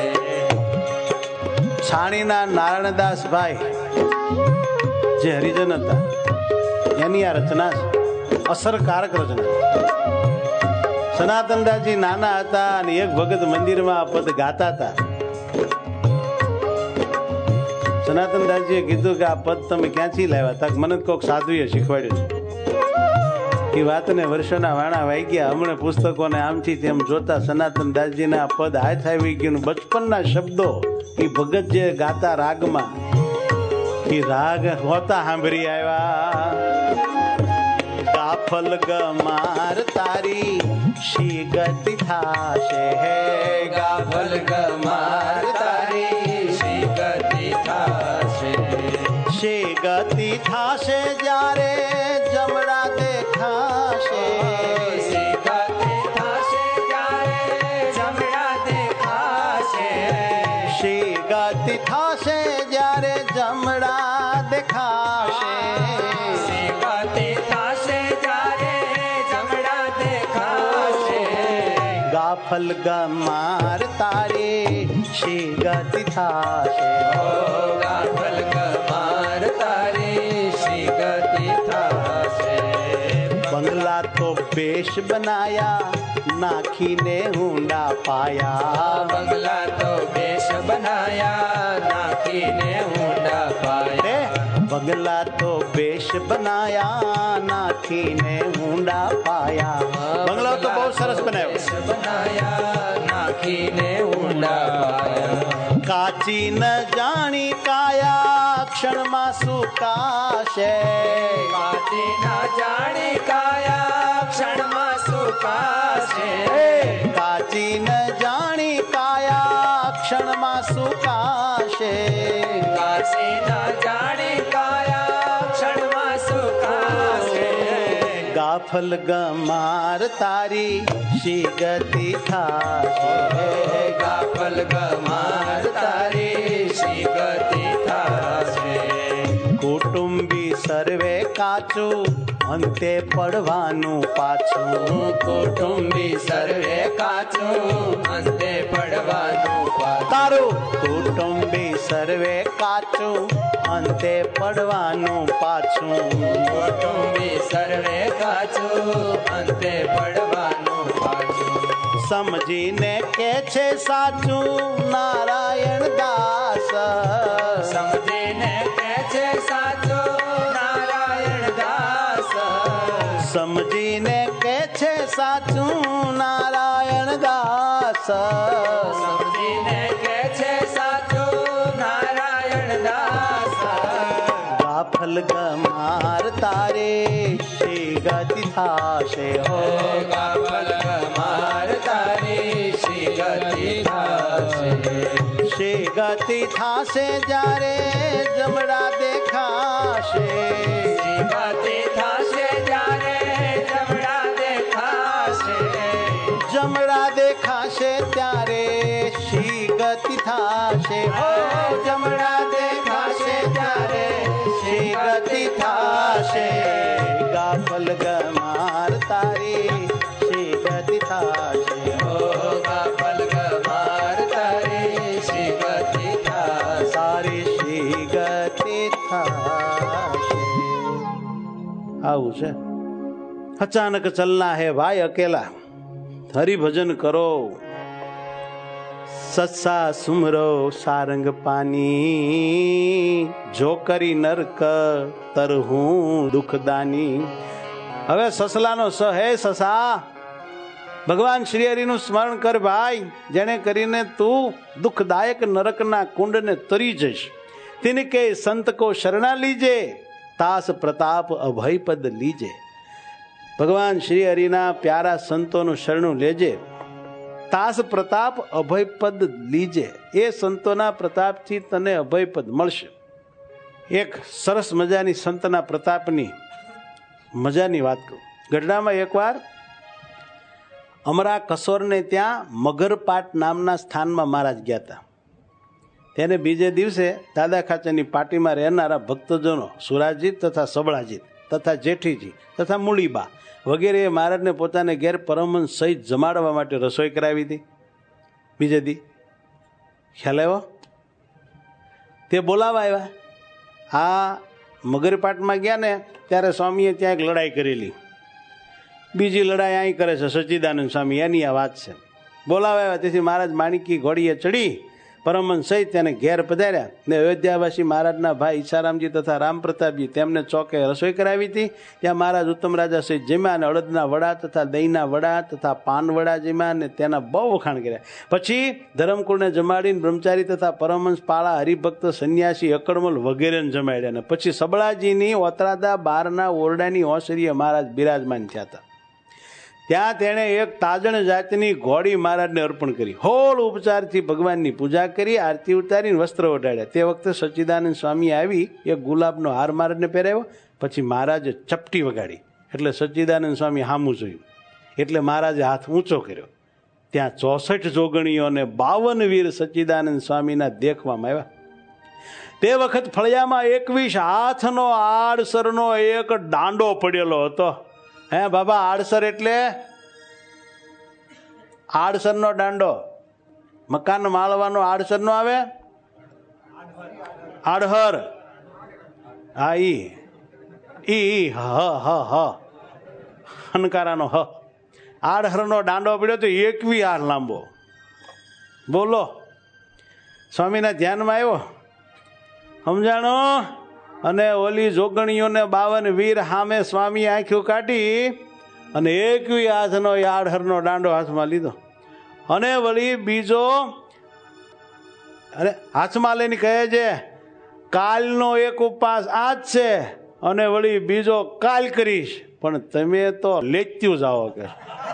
છાણીના નારાયણદાસ ભાઈ જે હરિજન હતા એની આ રચના છે, અસરકારક રચના. સનાતનદાસજી નાના હતા અને એક ભગત મંદિરમાં આ પદ ગાતા હતા. સનાતનદાસજીએ કીધું કે આ પદ તમે ક્યાંથી લાવ્યા? તા મને કોઈક સાધુએ શીખવાડ્યું છે. એ વાતને વર્ષોના વાણા વાઈ ગયા. હમણાં પુસ્તકોને આમથી તેમ જોતા સનાતનદાસજીને આ પદ હાથ આવી ગયું. બચપનના શબ્દો એ ભગત જે ગાતા રાગમાં, એ રાગ હોતા સાંભળી આવ્યા. ગાફલ ગમાર તારી શી ગતિ થાશે, ગાફલ ગમાર તારી શી ગતિ થાશે, શી ગતિ થાશે જ્યારે જમડા દેખાશે, શી ગતિ થાશે જ્યારે જમડા દેખાશે, શી ગતિ થાશે જ્યારે જમડા દેખાશે, શી ગતિ થાશે જ્યારે જમડા દેખાશે, ગાફલ ગમાર તારી શી ગતિ થાશે, ગાફલ ગમાર તારી શી ગતિ થાશે, બંગલા તો બેશ બનાયા નાખીને ઊંડા પાયા, બંગલા તો બેશ બનાયા નાખીને ઊંડા પાયા, બંગલા તો બેશ બનાયા નાખીને ઊંડા પાયા. બંગલાઓ તો બહુ સરસ બનાવ્યો. બેશ બનાયા નાખીને ઊંડા પાયા, કાચી ન જાણી કાયા ક્ષણમાં સુકાશે, કાચી ના જાણી કાયા ક્ષણમાં સુકાશે, કાચી ન જાણી કાયા ક્ષણમાં સુકાશે, કાચી ના જાણી કાયા ક્ષણમાં સુકાશે, ગાફલ ગમાર તારી શી ગતિ થાશે, ગાફલ ગમાર તારી શી ગતિ થાશે, કુટુંબી સર્વે કાચું અંતે પડવાનું પાછું, કુટુંબી સર્વે કાચું અંતે પડવાનું પાછું, તારું કુટુંબી સર્વે કાચું અંતે પડવાનું પાછું, કુટુંબી સર્વે કાચું અંતે પડવાનું પાછું, સમજીને કે છે સાચું નારાયણ દાસ, સમજીને કે છે સાચું નારાયણ દાસ, સમજીને કે છે સાચું નારાયણ દાસ, સમજીને કે છે સાચું નારાયણ દાસ, ગાફલ ગમાર તારે શી ગતિ થાશે, હો ગાફલ ગમાર તારી શી ગતિ થાશે, શી ગતિ થાશે જ્યારે જમડા દેખાશે, શી ગતિ થાશે જ્યારે જમડા દેખાશે, જમડા દેખાશે ત્યારે શી ગતિ થાશે, હો જમડા દેખાશે ત્યારે શી ગતિ આવું છે. અચાનક ચલના હે ભાઈ અકેલા, હરિભજન કરો, સત્સા સુમરો સારંગ પાની, જો કરી નરક તરહું દુઃખદાની. હવે સસલાનો સ હે સસા, ભગવાન શ્રી હરિનું સ્મરણ કર ભાઈ, જેને કરીને તું દુઃખદાયક નરકના કુંડને તરી જઈશ. તેને કે સંત કો શરણા લીજે, તાસ પ્રતાપ અભય પદ લીજે. ભગવાન શ્રી હરિના પ્યારા સંતોનું શરણું લેજે, તાસ પ્રતાપ અભય પદ લીજે. એ સંતોના પ્રતાપથી તને અભય પદ મળશે. એક સરસ મજાની સંતના પ્રતાપની મજાની વાત કહું. ગઢડામાં એકવાર અમરા કસોરને ત્યાં મગરપાટ નામના સ્થાનમાં મહારાજ ગયા હતા. તેને બીજે દિવસે દાદા ખાચરની પાટીમાં રહેનારા ભક્તજનો સુરાજીત તથા સબળાજીત તથા જેઠીજી તથા મૂળીબા વગેરે મહારાજને પોતાને ઘેર પરમહંસ સહિત જમાડવા માટે રસોઈ કરાવી હતી. બીજે દી ખ્યાલ આવ્યો, તે બોલાવા આવ્યા. આ મગરપાટમાં ગયા ને ત્યારે સ્વામીએ ત્યાં એક લડાઈ કરેલી. બીજી લડાઈ અહીં કરે છે સચ્ચિદાનંદ સ્વામી, એની આ વાત છે. બોલાવા આવ્યા, તેથી મહારાજ માણિકી ઘોડીએ ચડી પરમહંસ સહિત તેને ઘેર પધાર્યા. ને અયોધ્યાવાસી મહારાજના ભાઈ ઈચ્છારામજી તથા રામપ્રતાપજી તેમને ચોકે રસોઈ કરાવી હતી. ત્યાં મહારાજ ઉત્તમ રાજા સહિત જમ્યા અને અડદના વડા તથા દહીંના વડા તથા પાન વડા જમ્યા અને તેના બહુ વખાણ કર્યા. પછી ધરમકુળને જમાડીને બ્રહ્મચારી તથા પરમહંસ પાળા હરિભક્ત સંન્યાસી અકડમલ વગેરેને જમાડ્યા. અને પછી સબળાજીની ઓતરાદા બારના ઓરડાની ઓસરીએ મહારાજ બિરાજમાન થયા હતા. ત્યાં તેણે એક તાજણ જાતની ઘોડી મહારાજને અર્પણ કરી. હોળ ઉપચારથી ભગવાનની પૂજા કરી, આરતી ઉતારીને વસ્ત્ર ઓઢાડ્યા. તે વખતે સચ્ચિદાનંદ સ્વામી આવી એક ગુલાબનો હાર મહારાજને પહેરાવ્યો. પછી મહારાજે ચપટી વગાડી એટલે સચ્ચિદાનંદ સ્વામી સામું જોયું એટલે મહારાજે હાથ ઊંચો કર્યો. ત્યાં 64 જોગણીઓ અને 52 વીર સચ્ચિદાનંદ સ્વામીના દેખવામાં આવ્યા. તે વખત ફળિયામાં 21 હાથનો આડસરનો એક દાંડો પડેલો હતો. હે બાબા, આડસર એટલે આડસરનો દાંડો, મકાન માળવાનો આડસર નો આવે, આડહર. હા, ઈ હનકારાનો હ. આડહરનો દાંડો પડ્યો તો 21 હાથ લાંબો. બોલો, સ્વામીના ધ્યાનમાં આવ્યો, સમજાણો. અને ઓલી જોગણીઓને 52 વીર સામે સ્વામી આંખ્યું કાઢી અને 21 હાથનો આડહરનો દાંડો હાથમાં લીધો. અને વળી બીજો અરે હાથમાં લઈને કહે છે કાલનો એક ઉપવાસ આજ છે અને વળી બીજો કાલ કરીશ, પણ તમે તો લેત્યું જાઓ કે.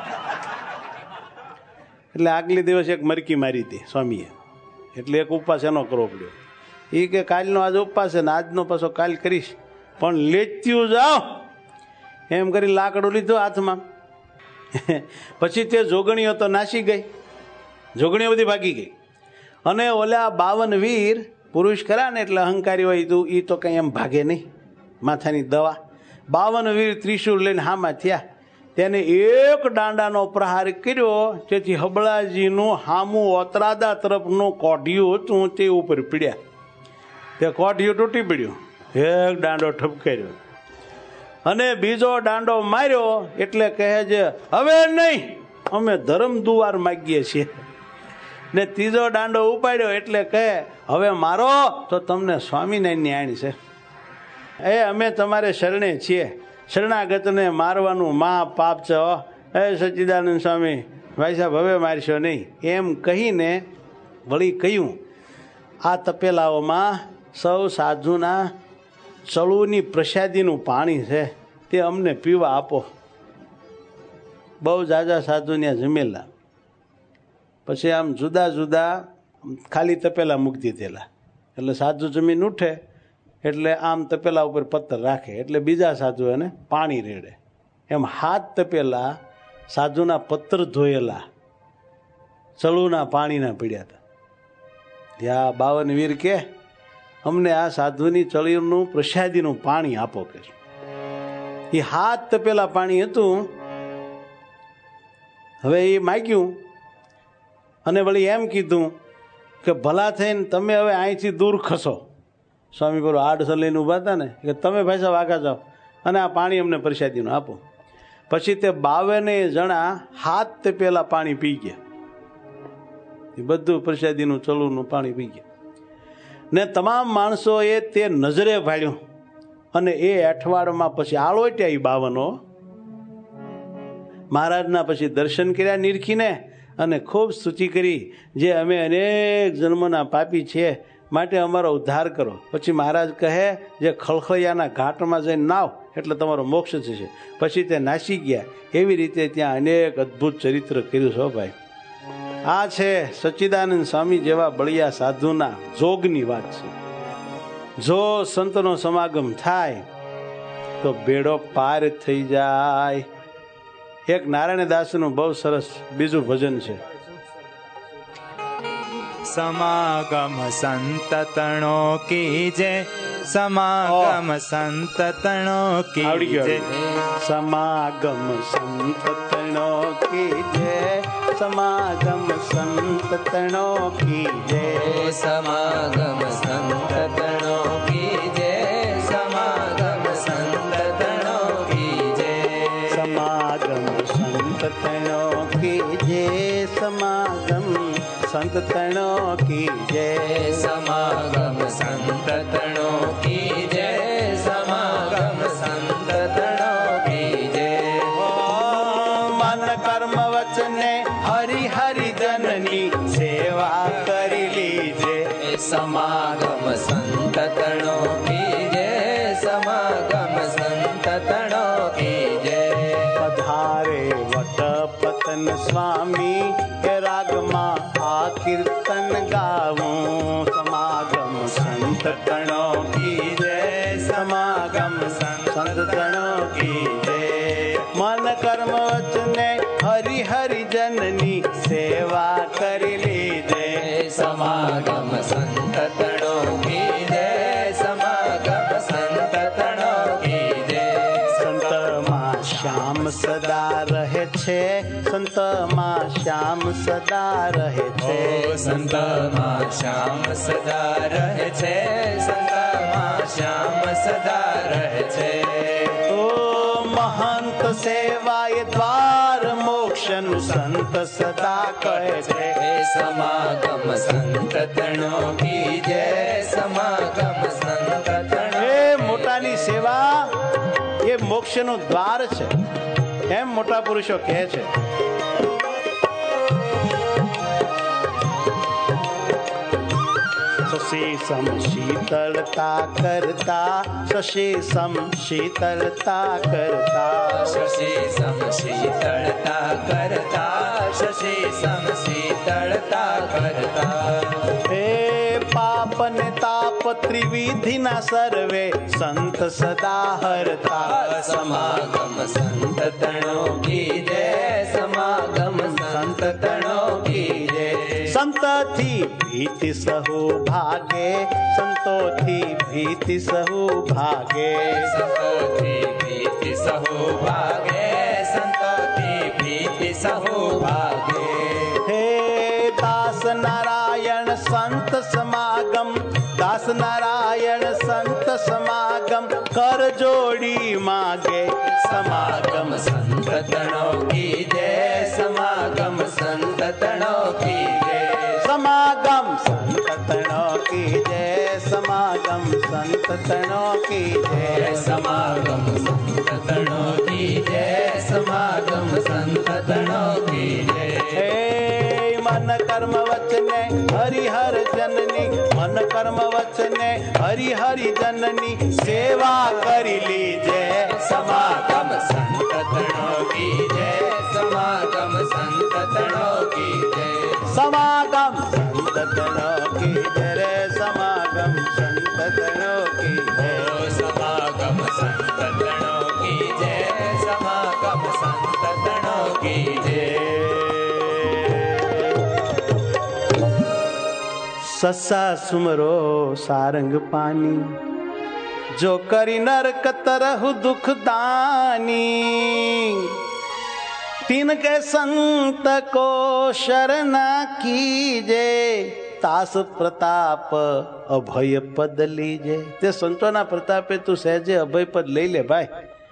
એટલે આગલી દિવસ એક મરકી મારી હતી સ્વામીએ, એટલે એક ઉપવાસ એનો કરવો પડ્યો. એ કે કાલનો આજ ઉપવાસ છે ને આજનો પાછો કાલ કરીશ, પણ લેત્યું જાઓ એમ કરી લાકડું લીધું હાથમાં. પછી તે જોગણીઓ તો નાસી ગઈ, જોગણીઓ બધી ભાગી ગઈ. અને ઓલા 52 વીર પુરુષ ખરા ને એટલે અહંકારી હોય તું, એ તો કંઈ એમ ભાગે નહીં, માથાની દવા. 52 વીર ત્રિશૂળ લઈને હામાં થયા. તેને એક દાંડાનો પ્રહાર કર્યો, તેથી હબળાજીનું હામું ઓતરાદા તરફનું કોઢિયું હતું તે ઉપર પીડ્યા. તે કોઢિયું તૂટી પડ્યું, એક દાંડો ઠપકાર્યો અને બીજો દાંડો માર્યો. એટલે કહે છે હવે નહીં, અમે ધર્મ દુવાર માગીએ છીએ. ને ત્રીજો દાંડો ઉપાડ્યો એટલે કહે હવે મારો તો તમને સ્વામિનારાયણની આણ છે. અમે તમારે શરણે છીએ, શરણાગતને મારવાનું મહા પાપ છે. સચ્ચિદાનંદ સ્વામી ભાઈ સાહેબ હવે મારશો નહીં એમ કહીને વળી કહ્યું આ તપેલાઓમાં સૌ સાધુના ચળુની પ્રસાદીનું પાણી છે, તે અમને પીવા આપો. બહુ જાજા સાધુ ત્યાં જમેલા. પછી આમ જુદા જુદા ખાલી તપેલા મૂકી દીધેલા, એટલે સાધુ જમીન ઉઠે એટલે આમ તપેલા ઉપર પથ્થર રાખે એટલે બીજા સાધુ એને પાણી રેડે. એમ 7 તપેલા સાધુના પથ્થર ધોયેલા ચળુના પાણીના પીડ્યા હતા. ત્યાં 52 વીર કે અમને આ સાધુની ચળીનું પ્રસાદીનું પાણી આપો કે. એ 7 તપેલા પાણી હતું. હવે એ માગ્યું અને વળી એમ કીધું કે ભલા થઈને તમે હવે અહીંથી દૂર ખસો. સ્વામી બોલો આડસર લઈને ઊભા હતા ને કે તમે ભાઈ સાહેબ આગા જાઓ, અને આ પાણી અમને પ્રસાદીનું આપો. પછી તે 52 જણા હાથ તે પેલા પાણી પી ગયા. એ બધું પ્રસાદીનું ચલુનું પાણી પી ગયા ને તમામ માણસોએ તે નજરે ભાળ્યું. અને એ અઠવાડિયામાં પછી આળોટ્યા. 52 મહારાજના પછી દર્શન કર્યા નિરખીને અને ખૂબ સ્તુતિ કરી, જે અમે અનેક જન્મના પાપી છીએ, માટે અમારો ઉદ્ધાર કરો. પછી મહારાજ કહે, જે ખળખળિયાના ઘાટમાં જઈને નાવ એટલે તમારો મોક્ષ થશે. પછી તે નાસી ગયા. એવી રીતે ત્યાં અનેક અદ્ભુત ચરિત્ર કર્યું છે ભાઈ. આ છે સચ્ચિદાનંદ સ્વામી જેવા બળિયા સાધુના જોગની વાત છે. જો સંતનો સમાગમ થાય તો બેડો પાર થઈ જાય. એક નારાયણ દાસનું બહુ સરસ બીજું ભજન છે. समागम संततणो कीजे, समागम संततणो कीजे, समागम संततणो कीजे, समागम संततणो कीजे, समागम संततणो कीजे, समागम संततणो कीजे, समागम संततणो कीजे, समागम संततणो कीजे, समागम संततणो कीजे, समागम संततणो कीजे. मन कर्म वचने हरि हरि जननी सेवा करी लीजे, समागम संततणो कीजे, समागम संततणो कीजे. पधारे वट पतन स्वामी के रागमा आ कीर्तन गाऊं. समागम संततणो कीजे, समागम संततणो कीजे. मन कर्म वचने हरि हरि जननी सेवा करी लीजे, समागम संततणो कीजे, समागम संततणो कीजे. संत मां श्याम सदा रहे छे, संत मां श्याम सदा रहे छे, संत मां श्याम सदा रहे छे, संत मां श्याम सदा रहे छे. ओ महंत सेवाय द्वार मोक्षनु संत सदा कहे छे, समागम संततणो कीजे, समागम संततणो. એ મોટાની સેવા એ મોક્ષનું દ્વાર છે, એમ મોટા પુરુષો કહે છે. શશી शीतलता करता, शशि शीतलता करता, शशि शीतलता करता, शशि शीतलता करता. हे पापन ताप त्रिविधि न सर्वे संत सदा हरता. समागम संततणो कीजे, समागम संततणो कीजे. संत थी भीति सहु भागे, संतो थी भीति सहु भागे, संतो थी भीति सहु भागे, संतो थी भीति सहु भागे. हे दास नारायण संत समागम, दास नारायण संत समागम कर जोड़ी मागे. समागम संततणो कीजे, समागम संततणो कीजे. समागम संततणो कीजे, समागम संततणो कीजे, समागम संततणो कीजे, समागम संततणो कीजे. हे मन कर्म वचने हरि हर जननी, मन कर्म वचने हरि हरि जननी सेवा करी लीजे. समागम संततणो कीजे, समागम संततणो कीजे. समागम संततणो कीजे रे, समागम संततणो कीजे, समागम संततणो कीजे, समागम संततणो कीजे. ससा सुमरो सारंग पानी, जो करी नरक तरहु दुख दानी. तिनके संत को शरणा कीजे, तास प्रताप अभय पद लीजे. ते संतोना प्रतापे तू सहजे अभय पद लई ले भाई.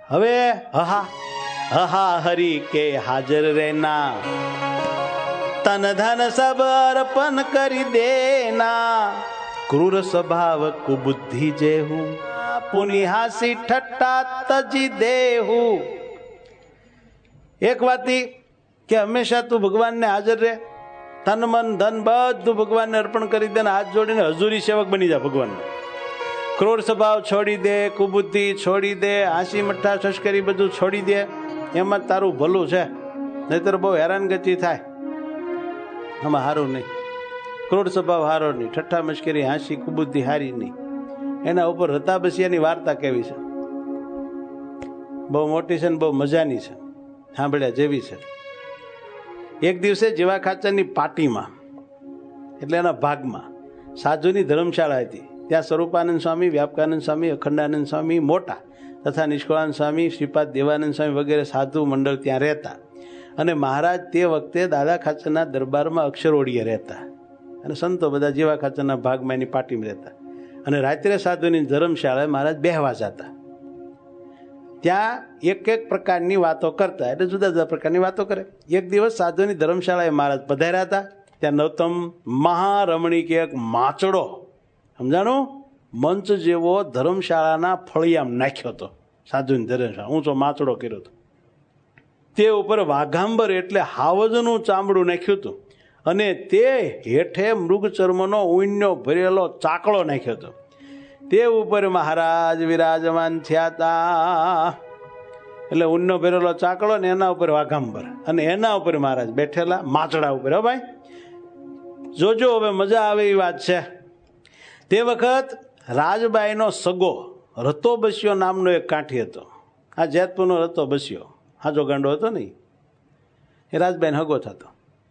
હવે હહા હરી કે હાજર રહેના, તન ધન સબ અર્પણ કરી દેના, ક્રૂર સ્વભાવ કુબુદ્ધિ જેહું, પુનિ હાસી ઠટ્ટા તજી દેહું. એક વાત કે હંમેશા તું ભગવાનને હાજર રહે, તન મન ધન બધું ભગવાનને અર્પણ કરી દે, હાથ જોડીને હજુરી સેવક બની જા ભગવાનનો. ક્રોર સ્વભાવ છોડી દે, કુબુદ્ધિ છોડી દે, હાંસી મઠ્ઠા તસ્કરી બધું છોડી દે, એમાં તારું ભલું છે. નહીતર બહુ હેરાનગતિ થાય, આમાં હારું નહીં. ક્રોર સ્વભાવ હારો નહીં, ઠઠ્ઠા મશ્કરી હાંસી કુબુદ્ધિ હારી નહીં. એના ઉપર રતાબસિયાની વાર્તા કેવી છે, બહુ મોટી છે ને બહુ મજાની છે, સાંભળ્યા જેવી છે. એક દિવસે જીવા ખાચરની પાટીમાં એટલે એના ભાગમાં સાધુની ધર્મશાળા હતી. ત્યાં સ્વરૂપાનંદ સ્વામી, વ્યાપકાનંદ સ્વામી, અખંડાનંદ સ્વામી મોટા તથા નિષ્કળાનંદ સ્વામી, શ્રીપાદ દેવાનંદ સ્વામી વગેરે સાધુ મંડળ ત્યાં રહેતા. અને મહારાજ તે વખતે દાદા ખાચરના દરબારમાં અક્ષરોડીએ રહેતા, અને સંતો બધા જીવા ખાચરના ભાગમાં એની પાટીમાં રહેતા. અને રાત્રે સાધુની ધર્મશાળાએ મહારાજ બેહવા જતા. ત્યાં એક એક પ્રકારની વાતો કરતા, એટલે જુદા જુદા પ્રકારની વાતો કરે. એક દિવસ સાધુની ધર્મશાળાએ મહારાજ પધાર્યા હતા. ત્યાં નવતમ મહારમણીક એક માચડો, સમજાણું, મંચ જેવો ધર્મશાળાના ફળિયામ નાખ્યો હતો. સાધુની ધર્મશાળા ઊંચો માચડો કર્યો હતો. તે ઉપર વાઘાંબર એટલે હાવજનું ચામડું નાખ્યું હતું, અને તે હેઠે મૃગચર્મનો ઊંનો ભરેલો ચાકડો નાખ્યો હતો. તે ઉપર મહારાજ વિરાજમાન થયા હતા. એટલે ઊનનો ભરેલો ચાકડો ને એના ઉપર વાઘાંબર, અને એના ઉપર મહારાજ બેઠેલા માચડા ઉપર. હો ભાઈ, જોજો હવે મજા આવે એ વાત છે. તે વખત રાજબાઈનો સગો રતો બસ્યો નામનો એક કાંઠી હતો. આ જેતપુરનો રતો બસ્યો, હાજો ગાંડો હતો ને, એ રાજબાઈને હગો થતો.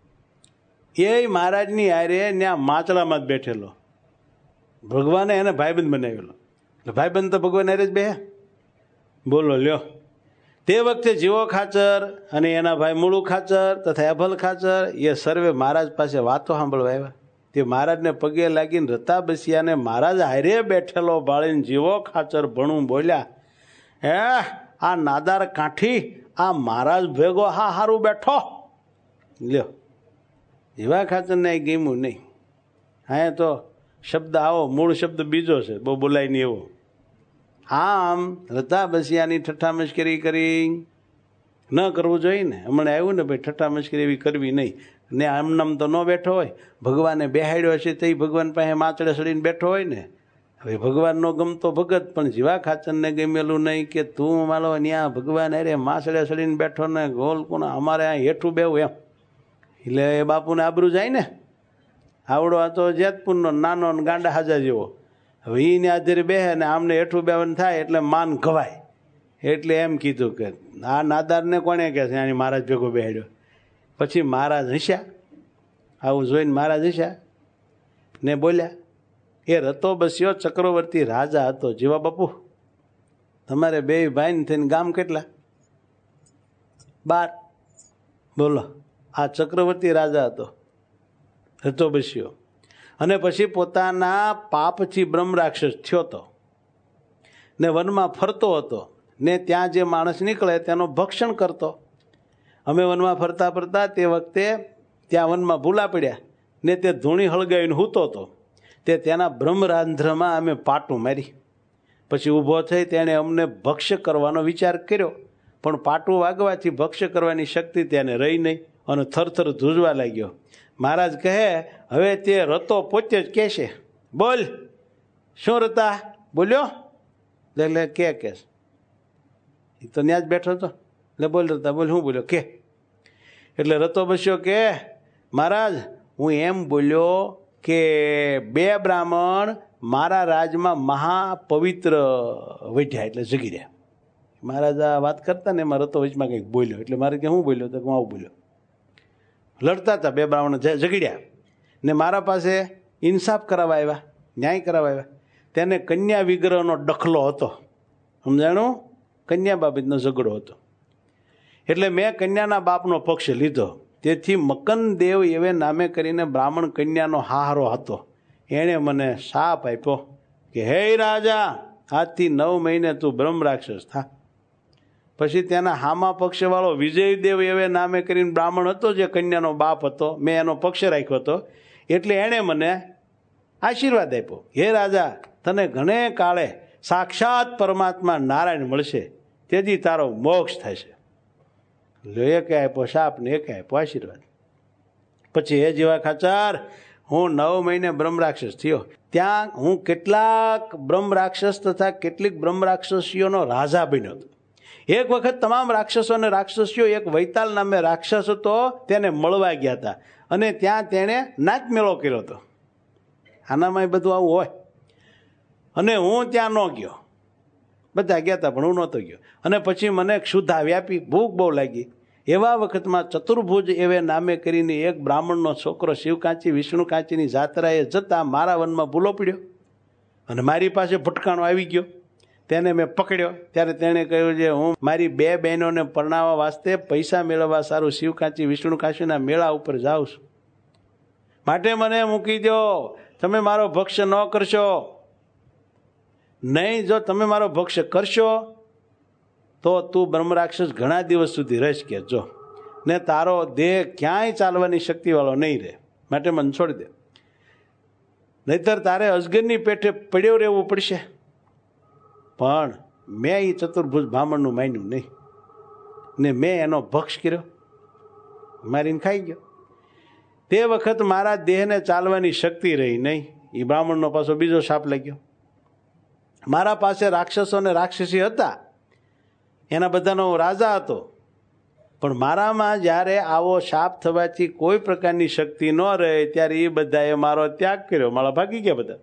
એ મહારાજની હારે ત્યાં માચડામાં જ બેઠેલો. ભગવાને એને ભાઈબંધ બનાવેલો. એટલે ભાઈબંધ તો ભગવાન હારે જ બે. બોલો લ્યો. તે વખતે જીવો ખાચર અને એના ભાઈ મૂળુ ખાચર તથા એભલ ખાચર એ સર્વે મહારાજ પાસે વાતો સાંભળવા આવ્યા. તે મહારાજને પગે લાગીને રતા બસિયાને મહારાજ હારે બેઠેલો ભાળીને જીવો ખાચર ભણું બોલ્યા, હે આ નાદાર કાઠી, આ મહારાજ ભેગો હા હારું બેઠો. લ્યો, જીવા ખાચરને ગમ્યું નહીં. હા તો શબ્દ આવો, મૂળ શબ્દ બીજો છે, બહુ બોલાય નહીં એવો. આમ રતા બસિયાની ઠઠ્ઠા મશ્કરી કરી ન કરવું જોઈએ ને. હમણાં આવ્યું ને ભાઈ, ઠઠ્ઠા મશ્કરી એવી કરવી નહીં. ને આમનામ તો ન બેઠો હોય, ભગવાને બેહાડ્યો હશે તો ભગવાન પાસે માચડે સડીને બેઠો હોય ને. હવે ભગવાનનો ગમતો ભગત, પણ જીવા ખાચરને ગમેલું નહીં કે તું માલો ત્યાં ભગવાન અરે માચડે સડીને બેઠો ને ગોલ કોણ અમારે આ હેઠું બેવું એમ. એટલે એ બાપુને આબરૂ જાય ને. આવડો આ તો જેતપુરનો નાનો ગાંડા હાજા જેવો. હવે એને આધેરે બેહે ને આમને હેઠું બેવાનું થાય એટલે માન ઘવાય. એટલે એમ કીધું કે આ નાદારને કોણે કહે છે આની મહારાજ ભેગો બેહાડ્યો. પછી મહારાજ હસ્યા. આવું જોઈને મહારાજ હસ્યા ને બોલ્યા, એ રતો બસ્યો ચક્રવર્તી રાજા હતો. જીવા બાપુ, તમારે બે ભાઈ થઈને ગામ કેટલા? 12. બોલો, આ ચક્રવર્તી રાજા હતો, રતો બસ્યો. અને પછી પોતાના પાપથી બ્રહ્મ રાક્ષસ થયો હતો ને વનમાં ફરતો હતો ને ત્યાં જે માણસ નીકળે તેનો ભક્ષણ કરતો. અમે વનમાં ફરતા ફરતા તે વખતે ત્યાં વનમાં ભૂલા પડ્યા ને તે ધૂણી હળગાવીને હૂતો હતો. તે તેના બ્રહ્મરાંધ્રમાં અમે પાટું મારી. પછી ઊભો થઈ તેણે અમને ભક્ષ્ય કરવાનો વિચાર કર્યો, પણ પાટું વાગવાથી ભક્ષ્ય કરવાની શક્તિ તેને રહી નહીં અને થરથર ધ્રુજવા લાગ્યો. મહારાજ કહે, હવે તે રતો પોતે જ કહેશે, બોલ શું રતા બોલ્યો? એટલે કે એ તો ત્યાં જ બેઠો હતો. એટલે બોલ રતા બોલ, શું બોલ્યો કે? એટલે રતો બસ્યો કે મહારાજ, હું એમ બોલ્યો કે 2 બ્રાહ્મણ મારા રાજમાં મહાપવિત્ર વઢ્યા એટલે જગી રહ્યા. મહારાજ આ વાત કરતા ને એમાં રતો વચમાં કંઈક બોલ્યો. એટલે મારે કે હું બોલ્યો? તો હું આવું બોલ્યો. લડતા હતા 2 બ્રાહ્મણ ઝઘડ્યા ને મારા પાસે ઇન્સાફ કરાવવા આવ્યા, ન્યાય કરાવવા આવ્યા. તેને કન્યા વિગ્રહનો ડખલો હતો, સમજાણું? કન્યા બાબતનો ઝઘડો હતો. એટલે મેં કન્યાના બાપનો પક્ષ લીધો. તેથી મકનદેવ એવે નામે કરીને બ્રાહ્મણ કન્યાનો હારો હતો. એણે મને શાપ આપ્યો કે હે રાજા, આજથી 9 મહિને તું બ્રહ્મ રાક્ષસ થા. પછી ત્યાંના હામા પક્ષવાળો વિજયદેવ એવે નામે કરીને બ્રાહ્મણ હતો, જે કન્યાનો બાપ હતો, મેં એનો પક્ષ રાખ્યો હતો, એટલે એણે મને આશીર્વાદ આપ્યો, હે રાજા, તને ઘણે કાળે સાક્ષાત પરમાત્મા નારાયણ મળશે, તેથી તારો મોક્ષ થશે. એકે આપ્યો શાપ ને એકે આપ્યો આશીર્વાદ. પછી હે જીવા ખાચર, હું 9 મહિને બ્રહ્મ રાક્ષસ થયો. ત્યાં હું કેટલાક બ્રહ્મ રાક્ષસ તથા કેટલીક બ્રહ્મ રાક્ષસીઓનો રાજા બન્યો હતો. એક વખત તમામ રાક્ષસો અને રાક્ષસીઓ એક વૈતાલ નામે રાક્ષસ હતો તેને મળવા ગયા હતા, અને ત્યાં તેણે નાચમેળો કર્યો હતો. આનામાં બધું આવું હોય. અને હું ત્યાં ન ગયો. બધા ગયા હતા પણ હું નહોતો ગયો. અને પછી મને ક્ષુધા વ્યાપી, ભૂખ બહુ લાગી. એવા વખતમાં ચતુર્ભુજ એવે નામે કરીને એક બ્રાહ્મણનો છોકરો શિવકાંચી વિષ્ણુકાંચીની જાત્રાએ જતાં મારા વનમાં ભૂલો પડ્યો અને મારી પાસે ભટકાણો આવી ગયો. તેને મેં પકડ્યો. ત્યારે તેણે કહ્યું છે, હું મારી 2 બહેનોને પરણાવવા વાસ્તે પૈસા મેળવવા સારું શિવકાંચી વિષ્ણુકાંચીના મેળા ઉપર જાઉં છું, માટે મને મૂકી દો. તમે મારો ભક્ષ ન કરશો. નહીં, જો તમે મારો ભક્ષ કરશો તો તું બ્રહ્મ રાક્ષસ ઘણા દિવસ સુધી રહીશ કે જો, ને તારો દેહ ક્યાંય ચાલવાની શક્તિવાળો નહીં રહે, માટે મને છોડી દે, નહીતર તારે અજગરની પેટે પડ્યો રહેવું પડશે. પણ મેં એ ચતુર્ભુજ બ્રાહ્મણનું માન્યું નહીં, ને મેં એનો ભક્ષ કર્યો, મારીને ખાઈ ગયો. તે વખત મારા દેહને ચાલવાની શક્તિ રહી નહીં. એ બ્રાહ્મણનો પાછો બીજો શાપ લાગ્યો. મારા પાસે રાક્ષસો અને રાક્ષસી હતા, એના બધાનો રાજા હતો, પણ મારામાં જ્યારે આવો શાપ થવાથી કોઈ પ્રકારની શક્તિ ન રહે ત્યારે એ બધાએ મારો ત્યાગ કર્યો, મારા ભાગી ગયા બધા.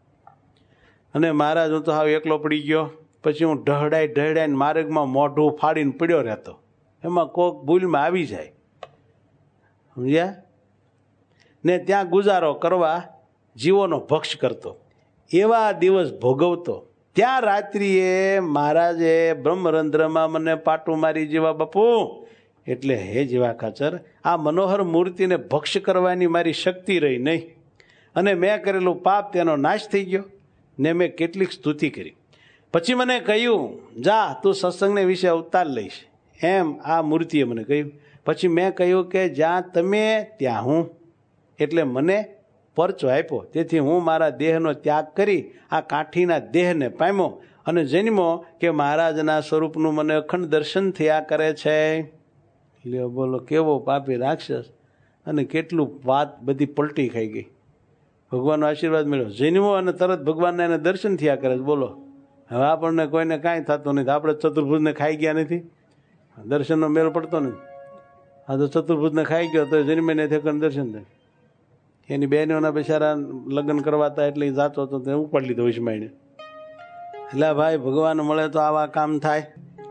અને મહારાજ હું તો હાવ એકલો પડી ગયો. પછી હું ઢહડાઈને માર્ગમાં મોઢું ફાડીને પડ્યો રહેતો. એમાં કોક ભૂલમાં આવી જાય, સમજ્યા, ને ત્યાં ગુજારો કરવા જીવોનો ભક્ષ કરતો, એવા દિવસ ભોગવતો. ત્યાં રાત્રિએ મહારાજે બ્રહ્મરંધ્રમાં મને પાટું મારી, જેવા બાપુ, એટલે હે જીવા ખાચર, આ મનોહર મૂર્તિને ભક્ષ કરવાની મારી શક્તિ રહી નહીં, અને મેં કરેલું પાપ તેનો નાશ થઈ ગયો, ને મેં કેટલીક સ્તુતિ કરી. પછી મને કહ્યું, જા તું સત્સંગને વિશે અવતાર લઈશ, એમ આ મૂર્તિએ મને કહ્યું. પછી મેં કહ્યું કે જ્યાં તમે ત્યાં હું, એટલે મને પરચો આપ્યો. તેથી હું મારા દેહનો ત્યાગ કરી આ કાઠીના દેહને પામ્યો અને જન્મો કે મહારાજના સ્વરૂપનું મને અખંડ દર્શન થયા કરે છે. લ્યો બોલો, કેવો પાપી રાક્ષસ, અને કેટલું વાત બધી પલટી ખાઈ ગઈ. ભગવાનનો આશીર્વાદ મળ્યો, જન્મો અને તરત ભગવાનના એને દર્શન થયા કરે છે. બોલો, હવે આપણને કોઈને કાંઈ થતું નથી. આપણે ચતુર્ભુજને ખાઈ ગયા નથી, દર્શનનો મેળ પડતો નથી. આ તો ચતુર્ભુજને ખાઈ ગયો તો જન્મે ને થઈને દર્શન થાય. એની બહેનોના બિચારા લગ્ન કરવાતા એટલે એ જાતો હતો તે ઉપાડી લીધો વિસ્માઈને. એટલે ભાઈ, ભગવાન મળે તો આવા કામ થાય.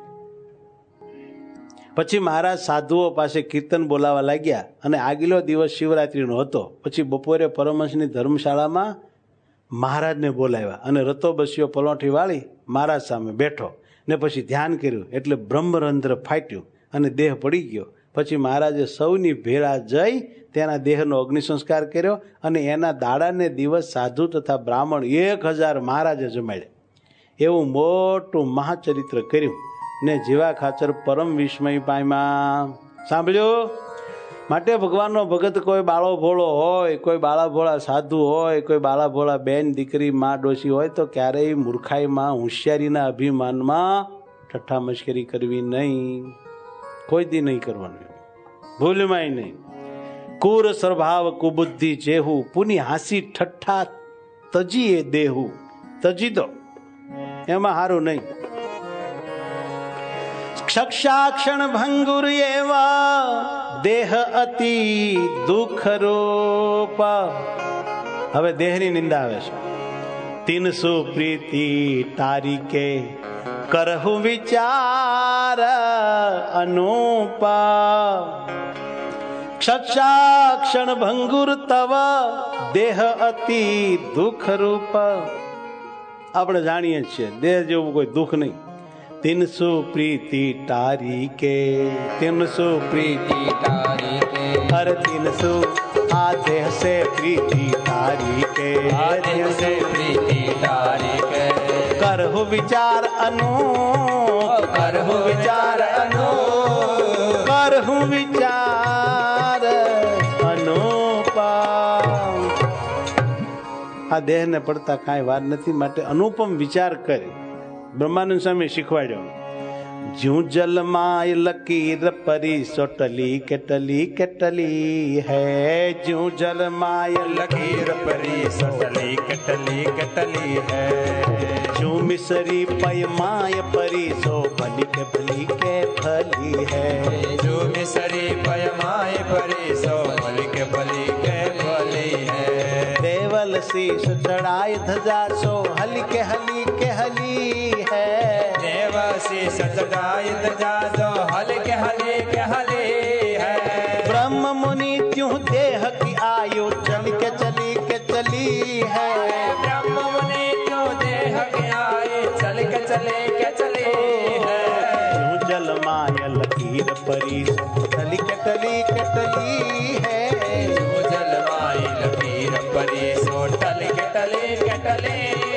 પછી મહારાજ સાધુઓ પાસે કીર્તન બોલાવા લાગ્યા, અને આગલો દિવસ શિવરાત્રિનો હતો. પછી બપોરે પરમહંસની ધર્મશાળામાં મહારાજને બોલાવ્યા, અને રતો બસ્યો પલોઠી વાળી મહારાજ સામે બેઠો, ને પછી ધ્યાન કર્યું, એટલે બ્રહ્મરંધ્ર ફાટ્યું અને દેહ પડી ગયો. પછી મહારાજે સૌની ભેળા જઈ તેના દેહનો અગ્નિ સંસ્કાર કર્યો, અને એના દાડાને દિવસ સાધુ તથા બ્રાહ્મણ 1000 મહારાજે જમાડ્યા. એવું મોટું મહાચરિત્ર કર્યું, ને જીવા ખાચર પરમ વિસ્મય પામ્યા. સાંભળ્યું? માટે ભગવાનનો ભગત કોઈ બાળો ભોળો હોય, કોઈ બાળા ભોળા સાધુ હોય, કોઈ બાળા ભોળા બેન દીકરી માં ડોશી હોય તો ક્યારેય મૂર્ખાઈમાં, હોશિયારીના અભિમાનમાં ઠઠ્ઠા મશ્કરી કરવી નહીં. કોઈ દી નહીં કરવાનું, ભૂલમાંય નહીં. કુર સ્વભાવ કુબુદ્ધિ જેહુ, પુની હાસી ઠઠ્ઠા તજીએ દેહુ. તજી દો, એમાં હારું નહીં. ક્ષક્ષાક્ષણ ભંગુર એવા દેહ અતિ દુઃખ રૂપ. હવે દેહની નિંદા આવે છે. તીનસુ પ્રીતિ તારીકે કરહુ વિચાર અનુપા. ક્ષક્ષાક્ષણ ભંગુર તવ દેહ અતિ દુઃખ રૂપ. આપણે જાણીએ છીએ દેહ જેવું કોઈ દુઃખ નહીં. તીનસુ પ્રીતિ તારીકે, તીનસુ પ્રીતિ તારીકે, હર તીનસુ આ દેહ સે પ્રીતિ તારીકે, આ દેહ સે પ્રીતિ તારીકે. કરહુ વિચાર અનૂપ, કરહુ વિચાર આ દેહને પડતા કાંઈ વાર નથી, માટે અનુપમ વિચાર કરી બ્રહ્માનંદ સ્વામી શીખવાડ્યો. જ્યું જલમાય લકીર પરી સોટલી કેટલી કેટલી હૈ, જ્યું જલમાય લકીર પરી સોટલી કેટલી કેટલી હૈ, જ્યું મિસરી પયમાય પરી સો ભલી કે ભલી હૈ, જો મિસરી પયમાય પરી સો ભલી કે ભલી હૈ, देवल शीश चढ़ाए धजा सो हली के हली है, देव शीश चढ़ाए धजा सो हली के हली है, ब्रह्म मुनि त्यों देह की आयु चली के है, ब्रह्म मुनि त्यों देह की आयु चली के है, त्यों जल माय लकीर परी टली है, जो जल माय लकीर परी सो टली के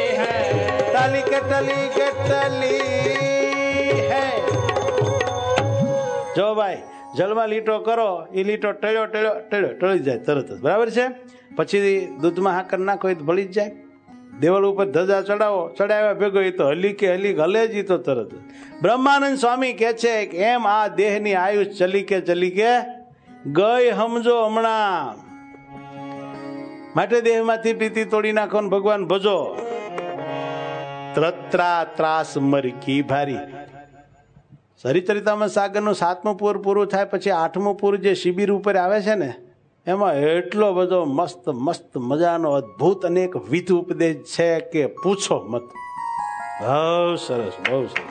है. જો ભાઈ જળમાં લીટો કરો, એ લીટો ટળી જાય તરત જ, બરાબર છે. પછી દૂધમાં હાકર નાખો એ તો ભળી જ જાય. દેવળ ઉપર ધજા ચડાવો, ચડાવ્યા ભેગો એ તો હલી કે હલે જ તો તરત જ. બ્રહ્માનંદ સ્વામી કહે છે કે એમ આ દેહની આયુષ ચલી કે ગઈ સમજો હમણાં. માટે દેહમાંથી પ્રીતિ તોડી નાખો ને ભગવાન ભજો. ત્રત્રા ત્રાસ મરકી ભારી. હરિચરિતામૃત સાગરનું 7મું પૂર પૂરું થાય પછી 8મું પૂર જે શિબિર ઉપર આવે છે ને, એમાં એટલો બધો મસ્ત મસ્ત મજાનો અદ્ભુત અનેક વિધ ઉપદેશ છે કે પૂછો મત. બહુ સરસ, બહુ સરસ.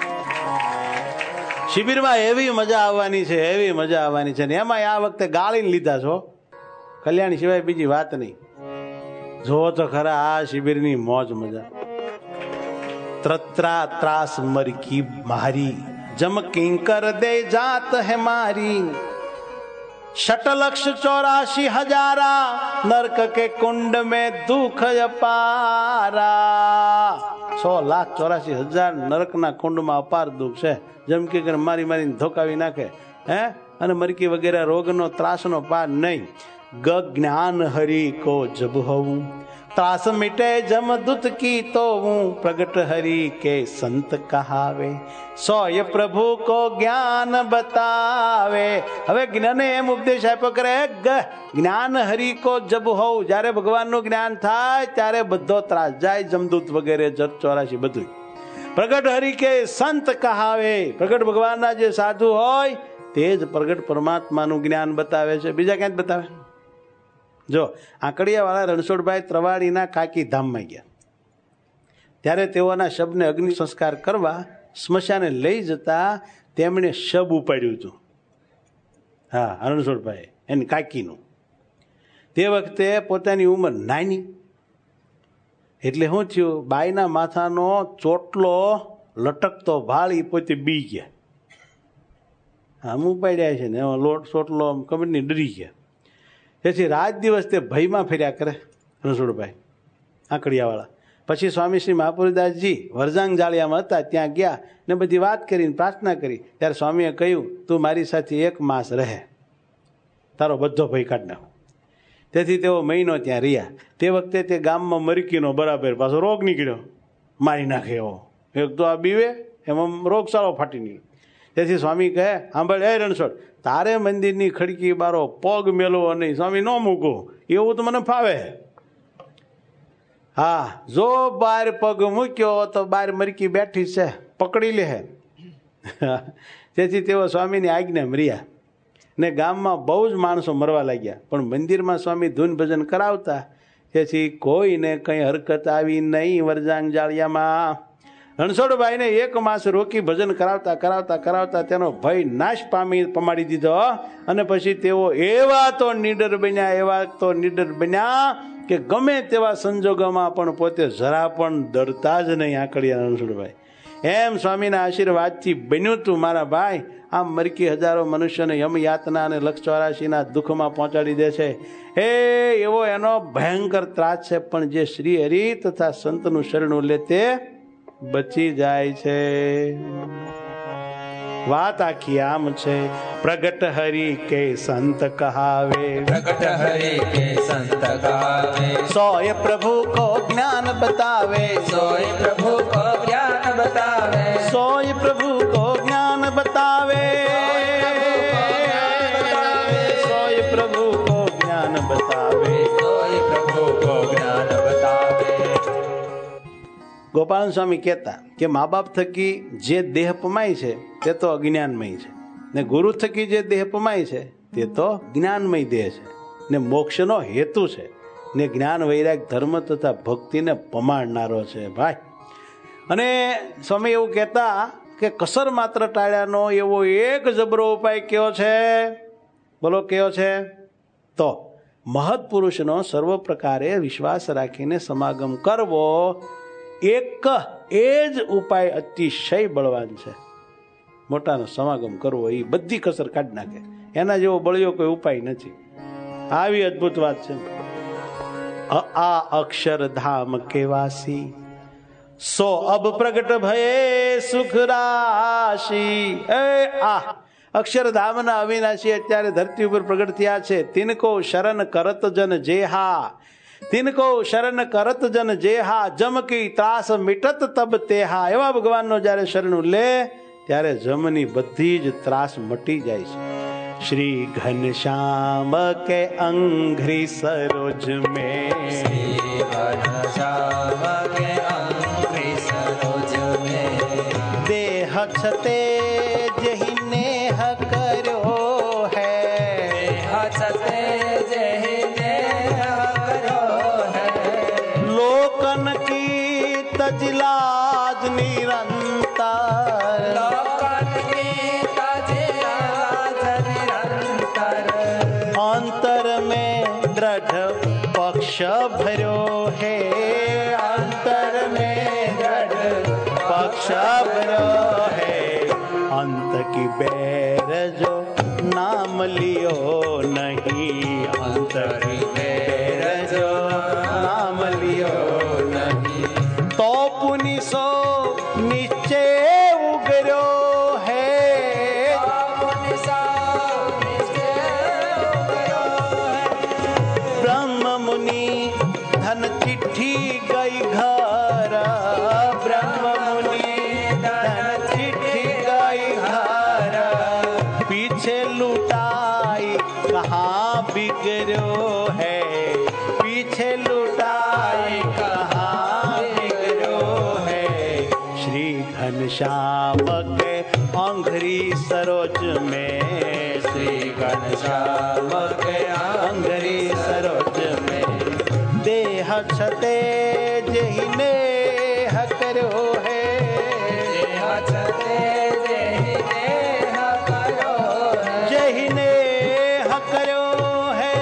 શિબિરમાં એવી મજા આવવાની છે, એવી મજા આવવાની છે ને એમાં આ વખતે ગાળીને લીધા છો, કલ્યાણ સિવાય બીજી વાત નહીં. જો તો ખરા આ શિબિરની મોજ મજા. ત્રત્રા ત્રાસ મરકી મારી જમ કિંકર દે જાત હે મારી, 6,84,000 नरक के कुंड में दुख अपारा. 6,84,000 नरक ना कुंड में अपार दुख છે. જેમ કે મારી મારીને ધોકાવી નાખે હે, અને મરકી વગેરે રોગનો ત્રાસનો પાર નહીં. જ્ઞાન હરિ કો જબ હોઉં, ત્રાસ મિટે જમદૂત કી તો હું, પ્રગટ હરિ કે સંત કહાવે, સોય પ્રભુ કો જ્ઞાન બતાવે. હવે જ્ઞાને એમ ઉપદેશ આપ્યો કરે, જ્ઞાન હરિ કો જબ હોઉં, જ્યારે ભગવાનનું જ્ઞાન થાય ત્યારે બધો ત્રાસ જાય, જમદૂત વગેરે 84 બધું. પ્રગટ હરિ કે સંત કહાવે, પ્રગટ ભગવાનના જે સાધુ હોય તે જ પ્રગટ પરમાત્માનું જ્ઞાન બતાવે છે, બીજા ક્યાં જ બતાવે. જો આંકડિયાવાળા રણછોડભાઈ ત્રવાડીના કાકી ધામમાં ગયા ત્યારે તેઓના શબને અગ્નિ સંસ્કાર કરવા સ્મશાને લઈ જતા તેમણે શબ ઉપાડ્યું હતું. હા, રણછોડભાઈ એની કાકીનું. તે વખતે પોતાની ઉંમર નાની, એટલે શું થયું, બાઈના માથાનો ચોટલો લટકતો ભાળી પોતે બી ગયા. આમ ઉપાડ્યા છે ને લોટ ચોટલો ખબર નહીં ડરી ગયા. તેથી રાત દિવસ તે ભયમાં ફર્યા કરે રણછોડભાઈ આંકડિયાવાળા. પછી સ્વામી શ્રી મહાપુરદાસજી વરજાંગ જાળિયામાં હતા, ત્યાં ગયા ને બધી વાત કરીને પ્રાર્થના કરી. ત્યારે સ્વામીએ કહ્યું, તું મારી સાથે 1 માસ રહે, તારો બધો ભય કાઢ નાખ. તેથી તેઓ મહિનો ત્યાં રહ્યા. તે વખતે તે ગામમાં મરકીનો બરાબર પાછો રોગ નીકળ્યો, મારી નાખે એવો. એક તો આ બીવે એમાં રોગચાળો ફાટી નીકળ્યો. તેથી સ્વામી કહે, સાંભળ હે રણછોડ, તારે મંદિરની ખડકી બારો પગ મેળવો નહીં, સ્વામી ન મૂકો, એવું તો મને ફાવે. હા, જો બાર પગ મૂક્યો તો બાર મરકી બેઠી છે, પકડી લે. તેથી તેઓ સ્વામીની આજ્ઞામાં રહ્યા ને ગામમાં બહુ જ માણસો મરવા લાગ્યા. પણ મંદિરમાં સ્વામી ધૂન ભજન કરાવતા, તેથી કોઈને કંઈ હરકત આવી નહીં. વરજાંગ જાળિયામાં રણછોડભાઈને 1 માસ રોકી ભજન કરાવતા કરાવતા કરાવતા તેનો ભય નાશ પમાડી દીધો. અને પછી તેઓ એવા તો નીડર બન્યા કે ગમે તેવા સંજોગોમાં પણ પોતે જરા પણ ડરતા જ નહીં. આંકડિયા રણછોડભાઈ એમ સ્વામીના આશીર્વાદથી બન્યું તું મારા ભાઈ. આમ મરકી હજારો મનુષ્યને યમયાતના અને 184ના દુઃખમાં પહોંચાડી દે છે. એવો એનો ભયંકર ત્રાસ છે. પણ જે શ્રી હરિ તથા સંતનું શરણું લે તે બચી જાય છે. વાત આખી આમ છે, પ્રગટ હરિ કે સંત કહાવે, प्रकट हरि के संत गावे, સોય પ્રભુ કો જ્ઞાન બતાવે, सोई प्रभु को ज्ञान बतावे, સોય પ્રભુ કો જ્ઞાન બતાવે, સોય પ્રભુ કો જ્ઞાન બતાવે. सोई प्रभु को ज्ञान बतावे. ગોપાલ સ્વામી કહેતા કે મા બાપ થકી જે દેહ પમાય છે તે તો અજ્ઞાનમય છે, ને ગુરુ થકી જે દેહ પમાય છે તે તો જ્ઞાનમય દેહ છે, ને મોક્ષનો હેતુ છે, ને જ્ઞાન વૈરાગ ધર્મ તથા ભક્તિને પમાડનારો છે ભાઈ. અને સ્વામી એવું કહેતા કે કસર માત્ર ટાળ્યાનો એવો એક જબરો ઉપાય કયો છે? બોલો કયો છે? તો મહત્પુરુષનો સર્વ પ્રકારે વિશ્વાસ રાખીને સમાગમ કરવો, એક એ જ ઉપાય અતિશય બળવાન છે. મોટાનો સમાગમ કરવો એ બધી કસર કાઢી નાખે, એના જેવો બળ્યો કોઈ ઉપાય નથી. આવી અદ્ભુત વાત છે. આ અક્ષરધામ કેવાસી સો અબ પ્રગટ ભયે સુખ રાશી. આ અક્ષરધામના અવિનાશી અત્યારે ધરતી ઉપર પ્રગટ થયા છે. તિનકો શરણ કરત જન જેહા, તિનકો શરણ કરત જન જેહા, જમકી ત્રાસ મિટત તબ તેહા. એવા ભગવાનનો જ્યારે શરણું લે ત્યારે જમની બધી જ ત્રાસ મટી જાય છે. શ્રી ઘનશ્યામ કે અંઘ્રી સરોજ મેં, श्री घनश्याम के अंघ्रि सरोज में, देह छते जहि नेह कर्यो है, हसते जहि नेह करो है, लोकन की तजलाज निरंतर, लोकन की तजलाज निरंतर, अंतर में दृढ़ पक्ष भर्यो है, अंतर में दृढ़ पक्ष भर्यो है, अंत की बैर जो नाम लियो नहीं, अंत की बैर जो नाम लियो नहीं, तो पुनि सो निश्चय उगर्यो है, ब्रह्म मुनि धन चिट्ठी गई घर, ब्रह्म मुनि धन चिट्ठी गई घर, पीछे लुटाई कहाँ बिगड़ो है, पीछे लुटाई कहाँ बिगड़ो है. श्री घनश्याम के अंघ्रि सरोज में, श्री घनश्याम के अंघ्रि सरोज में, देह छते जहि नेह कर्यो है, हसते जहि नेह करो है, जहि नेह કર્યો હે.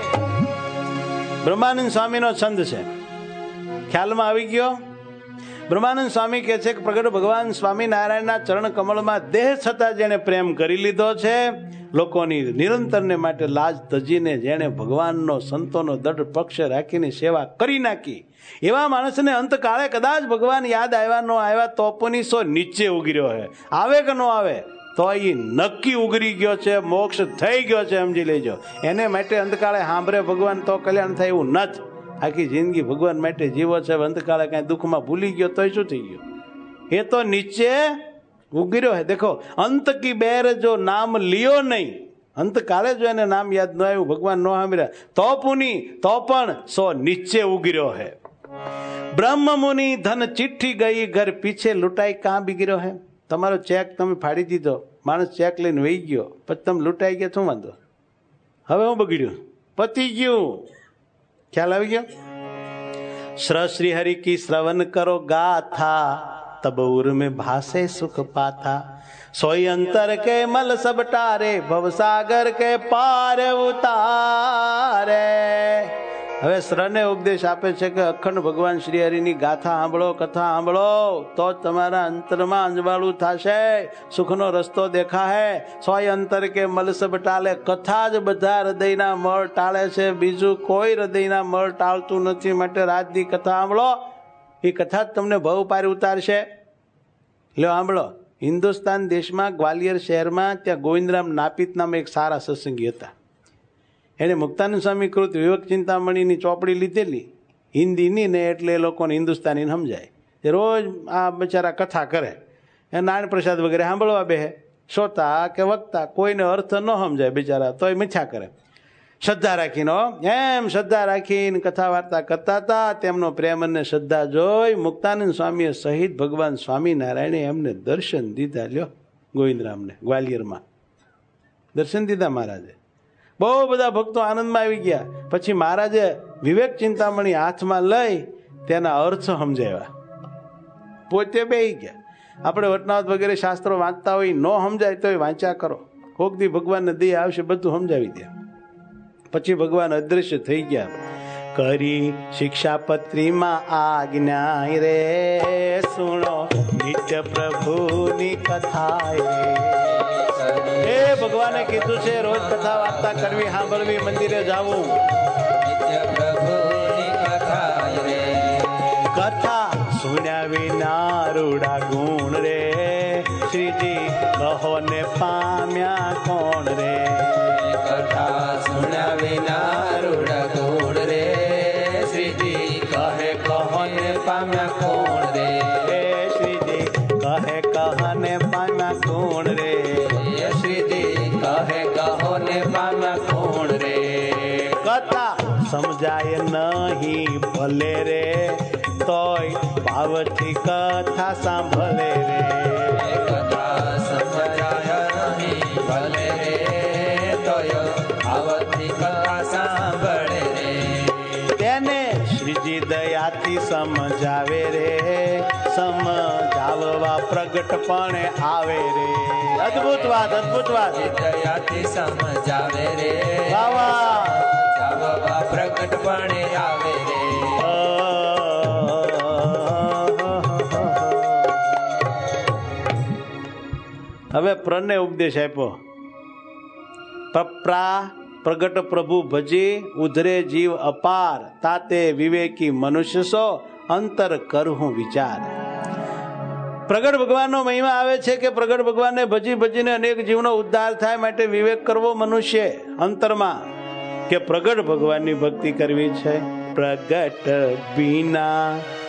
બ્રહ્માનંદ સ્વામીનો છંદ છે, ખ્યાલમાં આવી ગયો? બ્રહ્માનંદ સ્વામી કહે છે કે પ્રગટ ભગવાન સ્વામિનારાયણના ચરણ કમળમાં દેહ છતાં જેણે પ્રેમ કરી લીધો છે, લોકોની નિરંતરને માટે લાજ તજીને જેણે ભગવાનનો સંતોનો દઢ પક્ષ રાખીને સેવા કરી નાખી, એવા માણસને અંતકાળે કદાચ ભગવાન યાદ આવ્યા ન આવ્યા તો પોની સો નીચે ઉગર્યો છે. આવે કે ન આવે તો એ નક્કી ઉગરી ગયો છે, મોક્ષ થઈ ગયો છે, સમજી લેજો. એને માટે અંતકાળે સાંભળે ભગવાન તો કલ્યાણ થાય એવું નથી. આખી જિંદગી ભગવાન માટે જીવો છે, અંતકાળે કાંઈ દુઃખમાં ભૂલી ગયો તો શું થઈ ગયું? એ તો નીચે ઉગર્યો હે. દેખો, અંત કી બેર જો નામ લિયો નહીં, અંતકાળે જો એને નામ યાદ ન આવ્યું, ભગવાન ન સાંભળ્યા તો પુની તો પણ સો નીચે ઉગર્યો હે. બ્રહ્મ મુનિ ધન ચિઠ્ઠી ગઈ ઘર, પીછે લૂંટાઈ કાં બિગડ્યો હે. તમારો ચેક તમે ફાડી દીધો, માણસ ચેક લઈને વહી ગયો, પછી તમે લૂંટાઈ ગયા, શું વાંધો? હવે હું બગડ્યું, પતી ગયું. ખ્યાલ આવી ગયો? શ્રી હરિ કી શ્રવણ કરો ગાથા, तब उर में भासे सुख पाथा, सोई अंतर के मल सब टारे, भवसागर के पार उतारे. હવે શ્રને ઉપદેશ આપે છે કે અખંડ ભગવાન શ્રી હરિની ગાથા સાંભળો, કથા સાંભળો, તો જ તમારા અંતરમાં અંજવાળું થશે, સુખનો રસ્તો દેખાશે. સોય અંતર કે મલ સબ ટાલે, કથા જ બધા હૃદયના મળ ટાળે છે, બીજું કોઈ હૃદયના મળ ટાળતું નથી. માટે રાજની કથા સાંભળો, એ કથા જ તમને ભવ પાર ઉતારશે. લ્યો સાંભળો, હિન્દુસ્તાન દેશમાં ગ્વાલિયર શહેરમાં ત્યાં ગોવિંદરામ નાપિત નામે એક સારા સત્સંગી હતા. એણે મુક્તાનંદ સ્વામી કૃત વિવેક ચિંતામણીની ચોપડી લીધેલી, હિન્દીની ને એટલે એ લોકોને હિન્દુસ્તાની સમજાય. એ રોજ આ બિચારા કથા કરે, એ નારાયણ પ્રસાદ વગેરે સાંભળવા બેહે, શ્રોતા કે વક્તા કોઈને અર્થ ન સમજાય બિચારા તોય મીઠા કરે, શ્રદ્ધા રાખીને એમ શ્રદ્ધા રાખીને કથા વાર્તા કરતા હતા. તેમનો પ્રેમ અને શ્રદ્ધા જોઈ મુક્તાનંદ સ્વામીએ સહિત ભગવાન સ્વામિનારાયણે એમને દર્શન દીધા. લ્યો ગોવિંદરામને ગ્વાલિયરમાં દર્શન દીધા મહારાજે. બહુ બધા ભક્તો આનંદમાં આવી ગયા. પછી મહારાજે વિવેક ચિંતામણી હાથમાં લઈ તેના અર્થ સમજાવ્યા, પોતે બેસી ગયા. આપણે વટનાવત વગેરે શાસ્ત્રો વાંચતા હોય, ન સમજાય તો વાંચ્યા કરો, કોક દી ભગવાનને દયા આવશે બધું સમજાવી દે. પછી ભગવાન અદૃશ્ય થઈ ગયા. કરી શિક્ષાપત્રીમાં આજ્ઞા રે, સુણો નિત્ય પ્રભુની કથા રે. એ ભગવાને કીધું છે રોજ કથા વાર્તા કરવી, સાંભળવી, મંદિરે જવું. નિત્ય પ્રભુની કથા રે, કથા સુણ્યા વિના રૂડા ગુણ રે, શ્રીજી કહો ને પામ્યા કોણ રે. કથા સુણ્યા વિના રૂડા ગુણ રે, શ્રીજી કહે કહો ને પામ્યા કોણ રે. શ્રીજી કહે કહો ને પામ્યા કોણ રે. શ્રીજી કહે કહો ને પામ્યા કોણ રે. કથા સમજાય નહીં ભલે રે, તોય ભાવથી કથા સાંભળે રે. કથા સમજાય નહીં ભલે રે, તોય ભાવથી કથા સાંભળે રે. તેને શ્રીજી દયાથી સમજાવે રે, સમજાવવા પ્રગટપણે આવે રે. અદ્ભુત વાત, અદ્ભુત વાત. દયાથી સમજાવે રે, વાહ. સમજાવવા પ્રગટપણે આવે રે. હવે પ્રને ઉપદેશ આપ્યો. પપ્રા પ્રગટ પ્રભુ ભજી, ઉધરે જીવ અપાર, તાતે વિવેકી મનુષ્ય સો, અંતર કરહું વિચાર. પ્રગટ ભગવાનનો મહિમા આવે છે કે પ્રગટ ભગવાનને ભજી ભજીને અનેક જીવનો ઉદ્ધાર થાય, માટે વિવેક કરવો મનુષ્ય અંતરમાં કે પ્રગટ ભગવાનની ભક્તિ કરવી છે. પ્રગટ બીના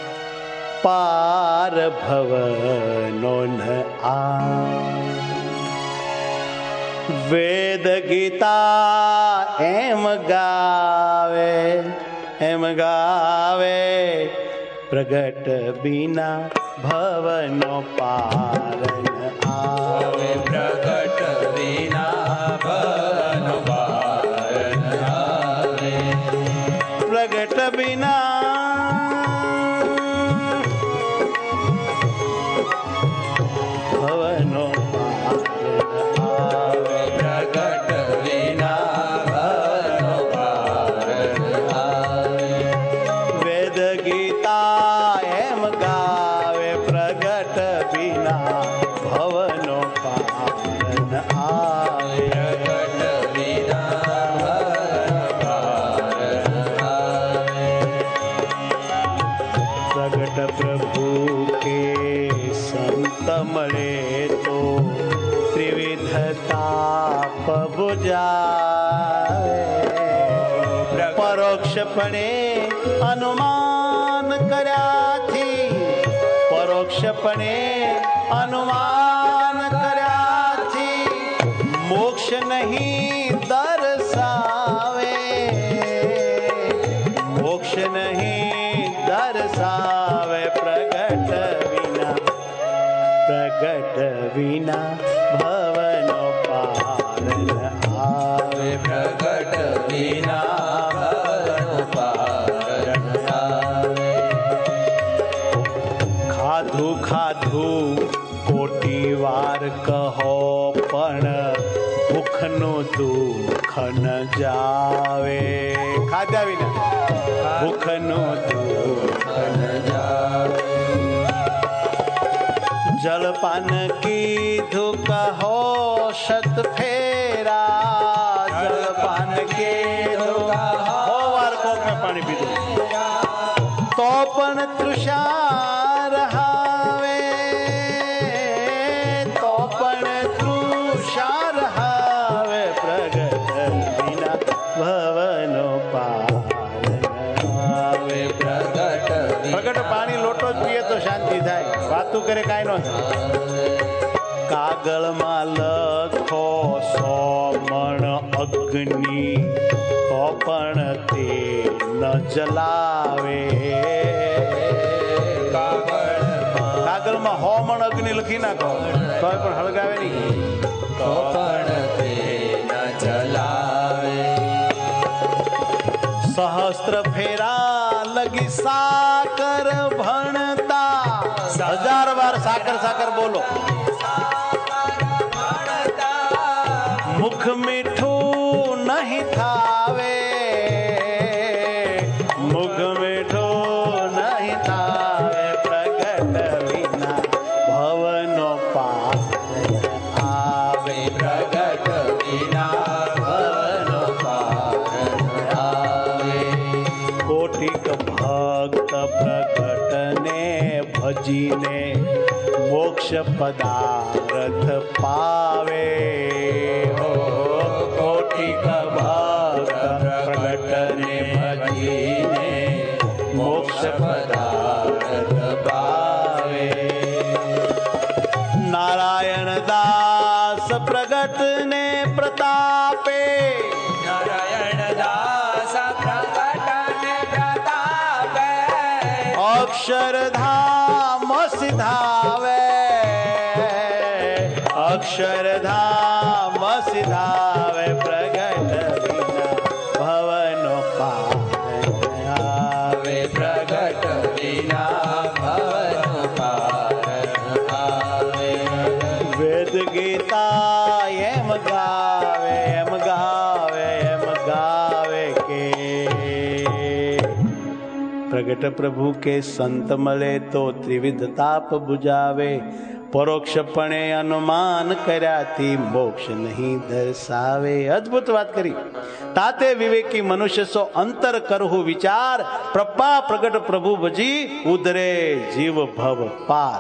પાર ભવનો ન આ, વેદ ગીતા એમ ગાવે, પ્રગટ બીના ભવનો પાર ન આવે. પ્રગટ વિના ભવનો પાર ન આવે. પ્રગટ બીના ભવનો પાર ન આવે. પ્રગટ વિના ભવનો પાર ન આવે. વેદ ગીતા એમ ગાવે, પ્રગટ બીના ભવનો પાર ન આવે. પ્રગટ વિના ભવનો પાર ન આવે. પ્રગટ પ્રભુ કે સંત મળે તો, ત્રિવિધતા પબુજાવે. પરોક્ષપણે અનુમાન કર્યાથી, પરોક્ષપણે અનુમાન કર્યાથી, મોક્ષ નહીં દર્શાવે, મોક્ષ નહીં દર્શાવે. પ્રગટ વિના ભવનો પાર ન આવે. પ્રગટ વિના ભવનો પાર ન આવે. ખાધું કોટી વાર કહો, પણ ભૂખનું દુઃખ ન જાવે. ખાધા વિના ભૂખનું દુઃખ ન જાવે. જલપાન કીધું કહો શત ફેરા, જલપાન કીધું કહો વાર કોક મેં પાણી પીધું તો પણ તૃષા રહાવે, કરે કાંઈ ન થાય. કાગળમાં લખો 100 મણ અગ્નિ તો પણ તે ન જલાવે. કાગળમાં 100 મણ અગ્નિ લખી નાખો તો પણ હળગાવે નહીં, તો પણ તે ન જલાવે. સહસ્ત્ર ફેરા લગી સાકર ભણતા. 1000 વાર સાકર સાકર બોલો. મુખ મીઠું નહીં થાવે, મુખ મીઠું નહીં થાવે. પ્રગટ વિના ભવનો પાર આવે. પ્રગટ વિના ભવનો પાર આવે. કોટિક ભક્ત પ્રગટને ભજીને મોક્ષ પદાર્થ પાવે. કોટિક ભક્ત પ્રગટને ભજીને મોક્ષ પદાર્થ પાવે. નારાયણ દાસ પ્રગટને પ્રતાપે, નારાયણ દાસ પ્રગટને પ્રતાપે. અક્ષરધામ સિધાવે, અક્ષરધામ સિધાવે. પ્રગટ વિના ભવનો પાર આવે. પ્રગટ વિના ભવનો પાર આવે. વેદ ગીતા એમ ગાવે, એમ ગાવે, એમ ગાવે કે પ્રગટ પ્રભુ કે સંત મળે તો ત્રિવિધ તાપ બુજાવે. પરોક્ષપણે અનુમાન કર્યાથી મોક્ષ નહીં દર્શાવે. અદ્ભુત વાત કરી. તાતે વિવેકી મનુષ્ય સો અંતર કરહુ વિચાર. પ્રપા પ્રગટ પ્રભુ ભજી ઉધરે જીવ ભવ પાર.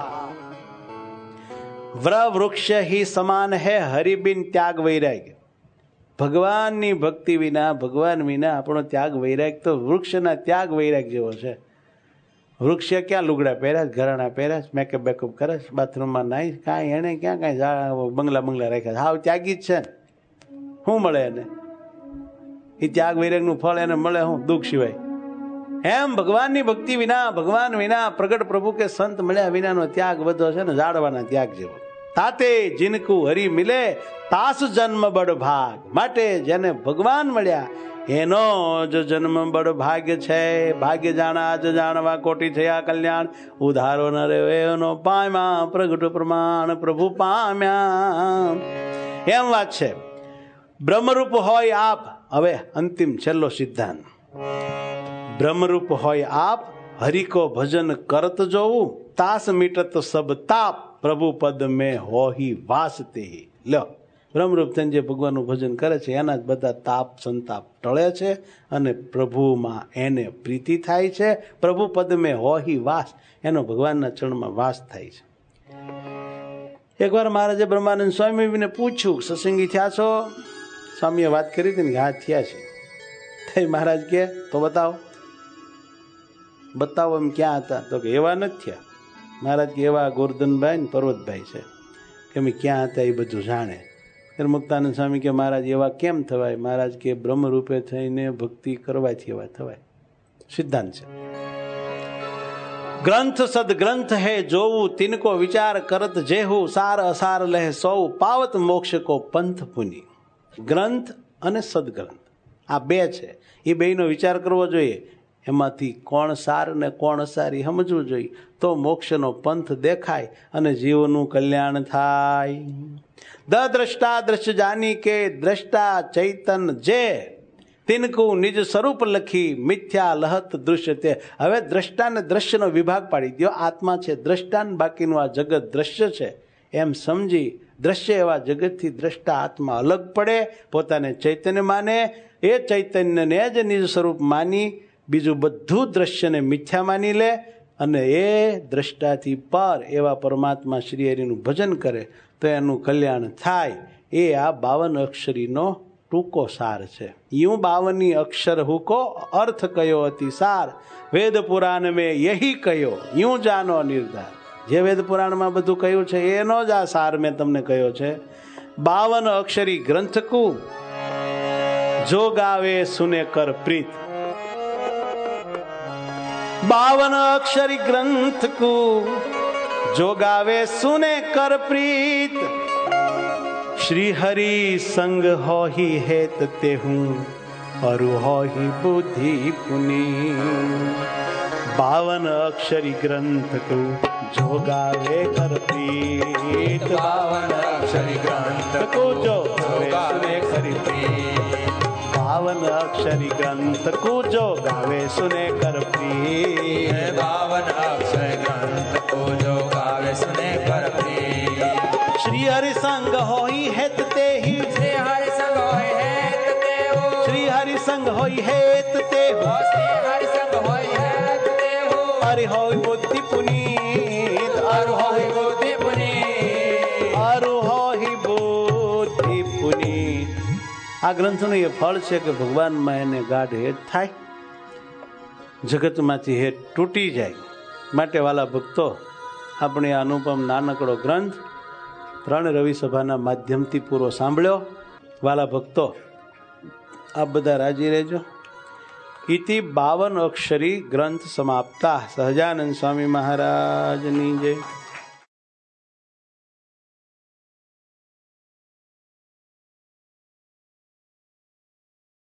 વૃક્ષ હી સમાન હે હરિબિન ત્યાગ વૈરાગ્ય. ભગવાનની ભક્તિ વિના, ભગવાન વિના આપણો ત્યાગ વૈરાગ તો વૃક્ષના ત્યાગ વૈરાગ જેવો છે. વૃક્ષે ક્યાં લુગડા પહેર્યા, ઘરાણા પહેર્યા, મેકઅપ બેકઅપ કરે, બાથરૂમમાં નાઈ, કાંઈ એને ક્યાં કાંઈ બંગલા રાખ્યા. હાવ ત્યાગી જ છે ને. શું મળે એને? એ ત્યાગ વૈરાગનું ફળ એને મળે શું? દુઃખ સિવાય. એમ ભગવાનની ભક્તિ વિના, ભગવાન વિના, પ્રગટ પ્રભુ કે સંત મળ્યા વિનાનો ત્યાગ બધો છે ને ઝાડવાના ત્યાગ જેવો. તાતે જીનકુ હરી મિલે તાસ જન્મ બડ ભાગ. માટે જેને ભગવાન મળ્યા એનો જ જન્મ બડ ભાગ્ય છે. ભાગ્ય જાણા જ જાણવા કોટી થયા કલ્યાણ. ઉધારો ન રે એનો પામ્યા પ્રગટ પ્રમાણ પ્રભુ પામ્યા. એમ વાત છે. બ્રહ્મરૂપ હોય આપ. હવે અંતિમ છેલ્લો સિદ્ધાંત. બ્રહ્મરૂપ હોય આપ, હરિકો ભજન કરત જોવું. તાસ મીટત સબ તાપ, પ્રભુ પદ મેં હોહી વાસતે. લો, બ્રહ્મરૂપ થઈને જે ભગવાનનું ભજન કરે છે એના જ બધા તાપ સંતાપ ટળે છે અને પ્રભુમાં એને પ્રીતિ થાય છે. પ્રભુ પદ મેં હોહી વાસ, એનો ભગવાનના ચરણમાં વાસ થાય છે. એકવાર મહારાજે બ્રહ્માનંદ સ્વામીને પૂછ્યું, સત્સંગી થયા છો? સ્વામીએ વાત કરી હતી ને, હા થયા છે. મહારાજ કે તો બતાવો. બતાવો એમ ક્યાં હતા? તો કે એવા નથી થયા. મહારાજ કે એવા ગોરધનભાઈ ને પર્વતભાઈ છે કે અમે ક્યાં હતા એ બધું જાણે. મુક્તાનંદ સ્વામી કે મહારાજ એવા કેમ થવાય? મહારાજ કે બ્રહ્મ રૂપે થઈને ભક્તિ કરવાથી એવા થવાય. સિદ્ધાંત છે. ગ્રંથ સદગ્રંથ હે જોવું, તિનકો વિચાર કરત જેહુ. સાર અસાર લહે સૌ, પાવત મોક્ષ કો પંથ પુની. ગ્રંથ અને સદગ્રંથ આ બે છે. એ બેનો વિચાર કરવો જોઈએ. એમાંથી કોણ સાર ને કોણ અસાર એ સમજવું જોઈએ. તો મોક્ષનો પંથ દેખાય અને જીવનું કલ્યાણ થાય. દ્રષ્ટા દ્રશ્ય જાની કે દ્રષ્ટા ચૈતન જે, તિનકું નિજ સ્વરૂપ લખી મિથ્યા લહત દૃશ્ય તે. હવે દ્રષ્ટા ને દ્રશ્યનો વિભાગ પાડી દો. આત્મા છે દ્રષ્ટા ને બાકીનું આ જગત દ્રશ્ય છે એમ સમજી દ્રશ્ય એવા જગતથી દ્રષ્ટા આત્મા અલગ પડે, પોતાને ચૈતન્ય માને. એ ચૈતન્યને જ નિજ સ્વરૂપ માની બીજું બધું દ્રશ્યને મિથ્યા માની લે અને એ દ્રષ્ટાથી પર એવા પરમાત્મા શ્રી હરિનું ભજન કરે તો એનું કલ્યાણ થાય. એ આ 52 અક્ષરીનો ટૂંકો સાર છે. यूं 52 અક્ષર હુકો અર્થ કયો અતિ સાર, વેદ પુરાણ મેં યહી કયો यूं જાનો નિર્ધાર. જે વેદ પુરાણમાં બધું કહ્યું છે એનો જ આ સાર મેં તમને કહ્યો છે. 52 અક્ષરી ગ્રંથ કુ જો ગાવે સુને કર પ્રીત. 52 અક્ષરી ગ્રંથ કુ જો ગાવે સુને કર પ્રીત. શ્રી હરિ સંગ હોહી હેત તે હું અરુ હોહી બુદ્ધિ પુની. 52 અક્ષરી ગ્રંથ કુ જો ગાવે કર પ્રીત. 52 અક્ષરી ગ્રંથ કુ જો ગાવે કરી પ્રીત. 52 અક્ષરી ગ્રંથ કુ જો ગાવે સુને કર પ્રીત. 52 અક્ષરી ગ્રંથ કો જો ગાવે સુને કર પ્રીત. શ્રી હરિ સંગ હોઈ હેત તેહી. શ્રી હરિ સંગ હોય હેત તેહુ. શ્રી હરિ સંગ હોઈ હેત તેહુ. શ્રી હરિ સંગ હોય હેત તેહુ. હરિ હોય બુદ્ધિ પુનીત. અરુ હોય બુદ્ધિ પુનીત. અરુ હોય બુદ્ધિ પુનીત. આ ગ્રંથનું એ ફળ છે કે ભગવાનમાં એને ગાઢ હેત થાય, જગતમાંથી હેત તૂટી જાય. માટે વાલા ભક્તો, આપણે આ અનુપમ નાનકડો ગ્રંથ 3 રવિ સભાના માધ્યમથી પૂરો સાંભળ્યો. વાલા ભક્તો, આપ બધા રાજી રહેજો. ઇતિ 52 અક્ષરી ગ્રંથ સમાપ્તા. સહજાનંદ સ્વામી મહારાજની જય.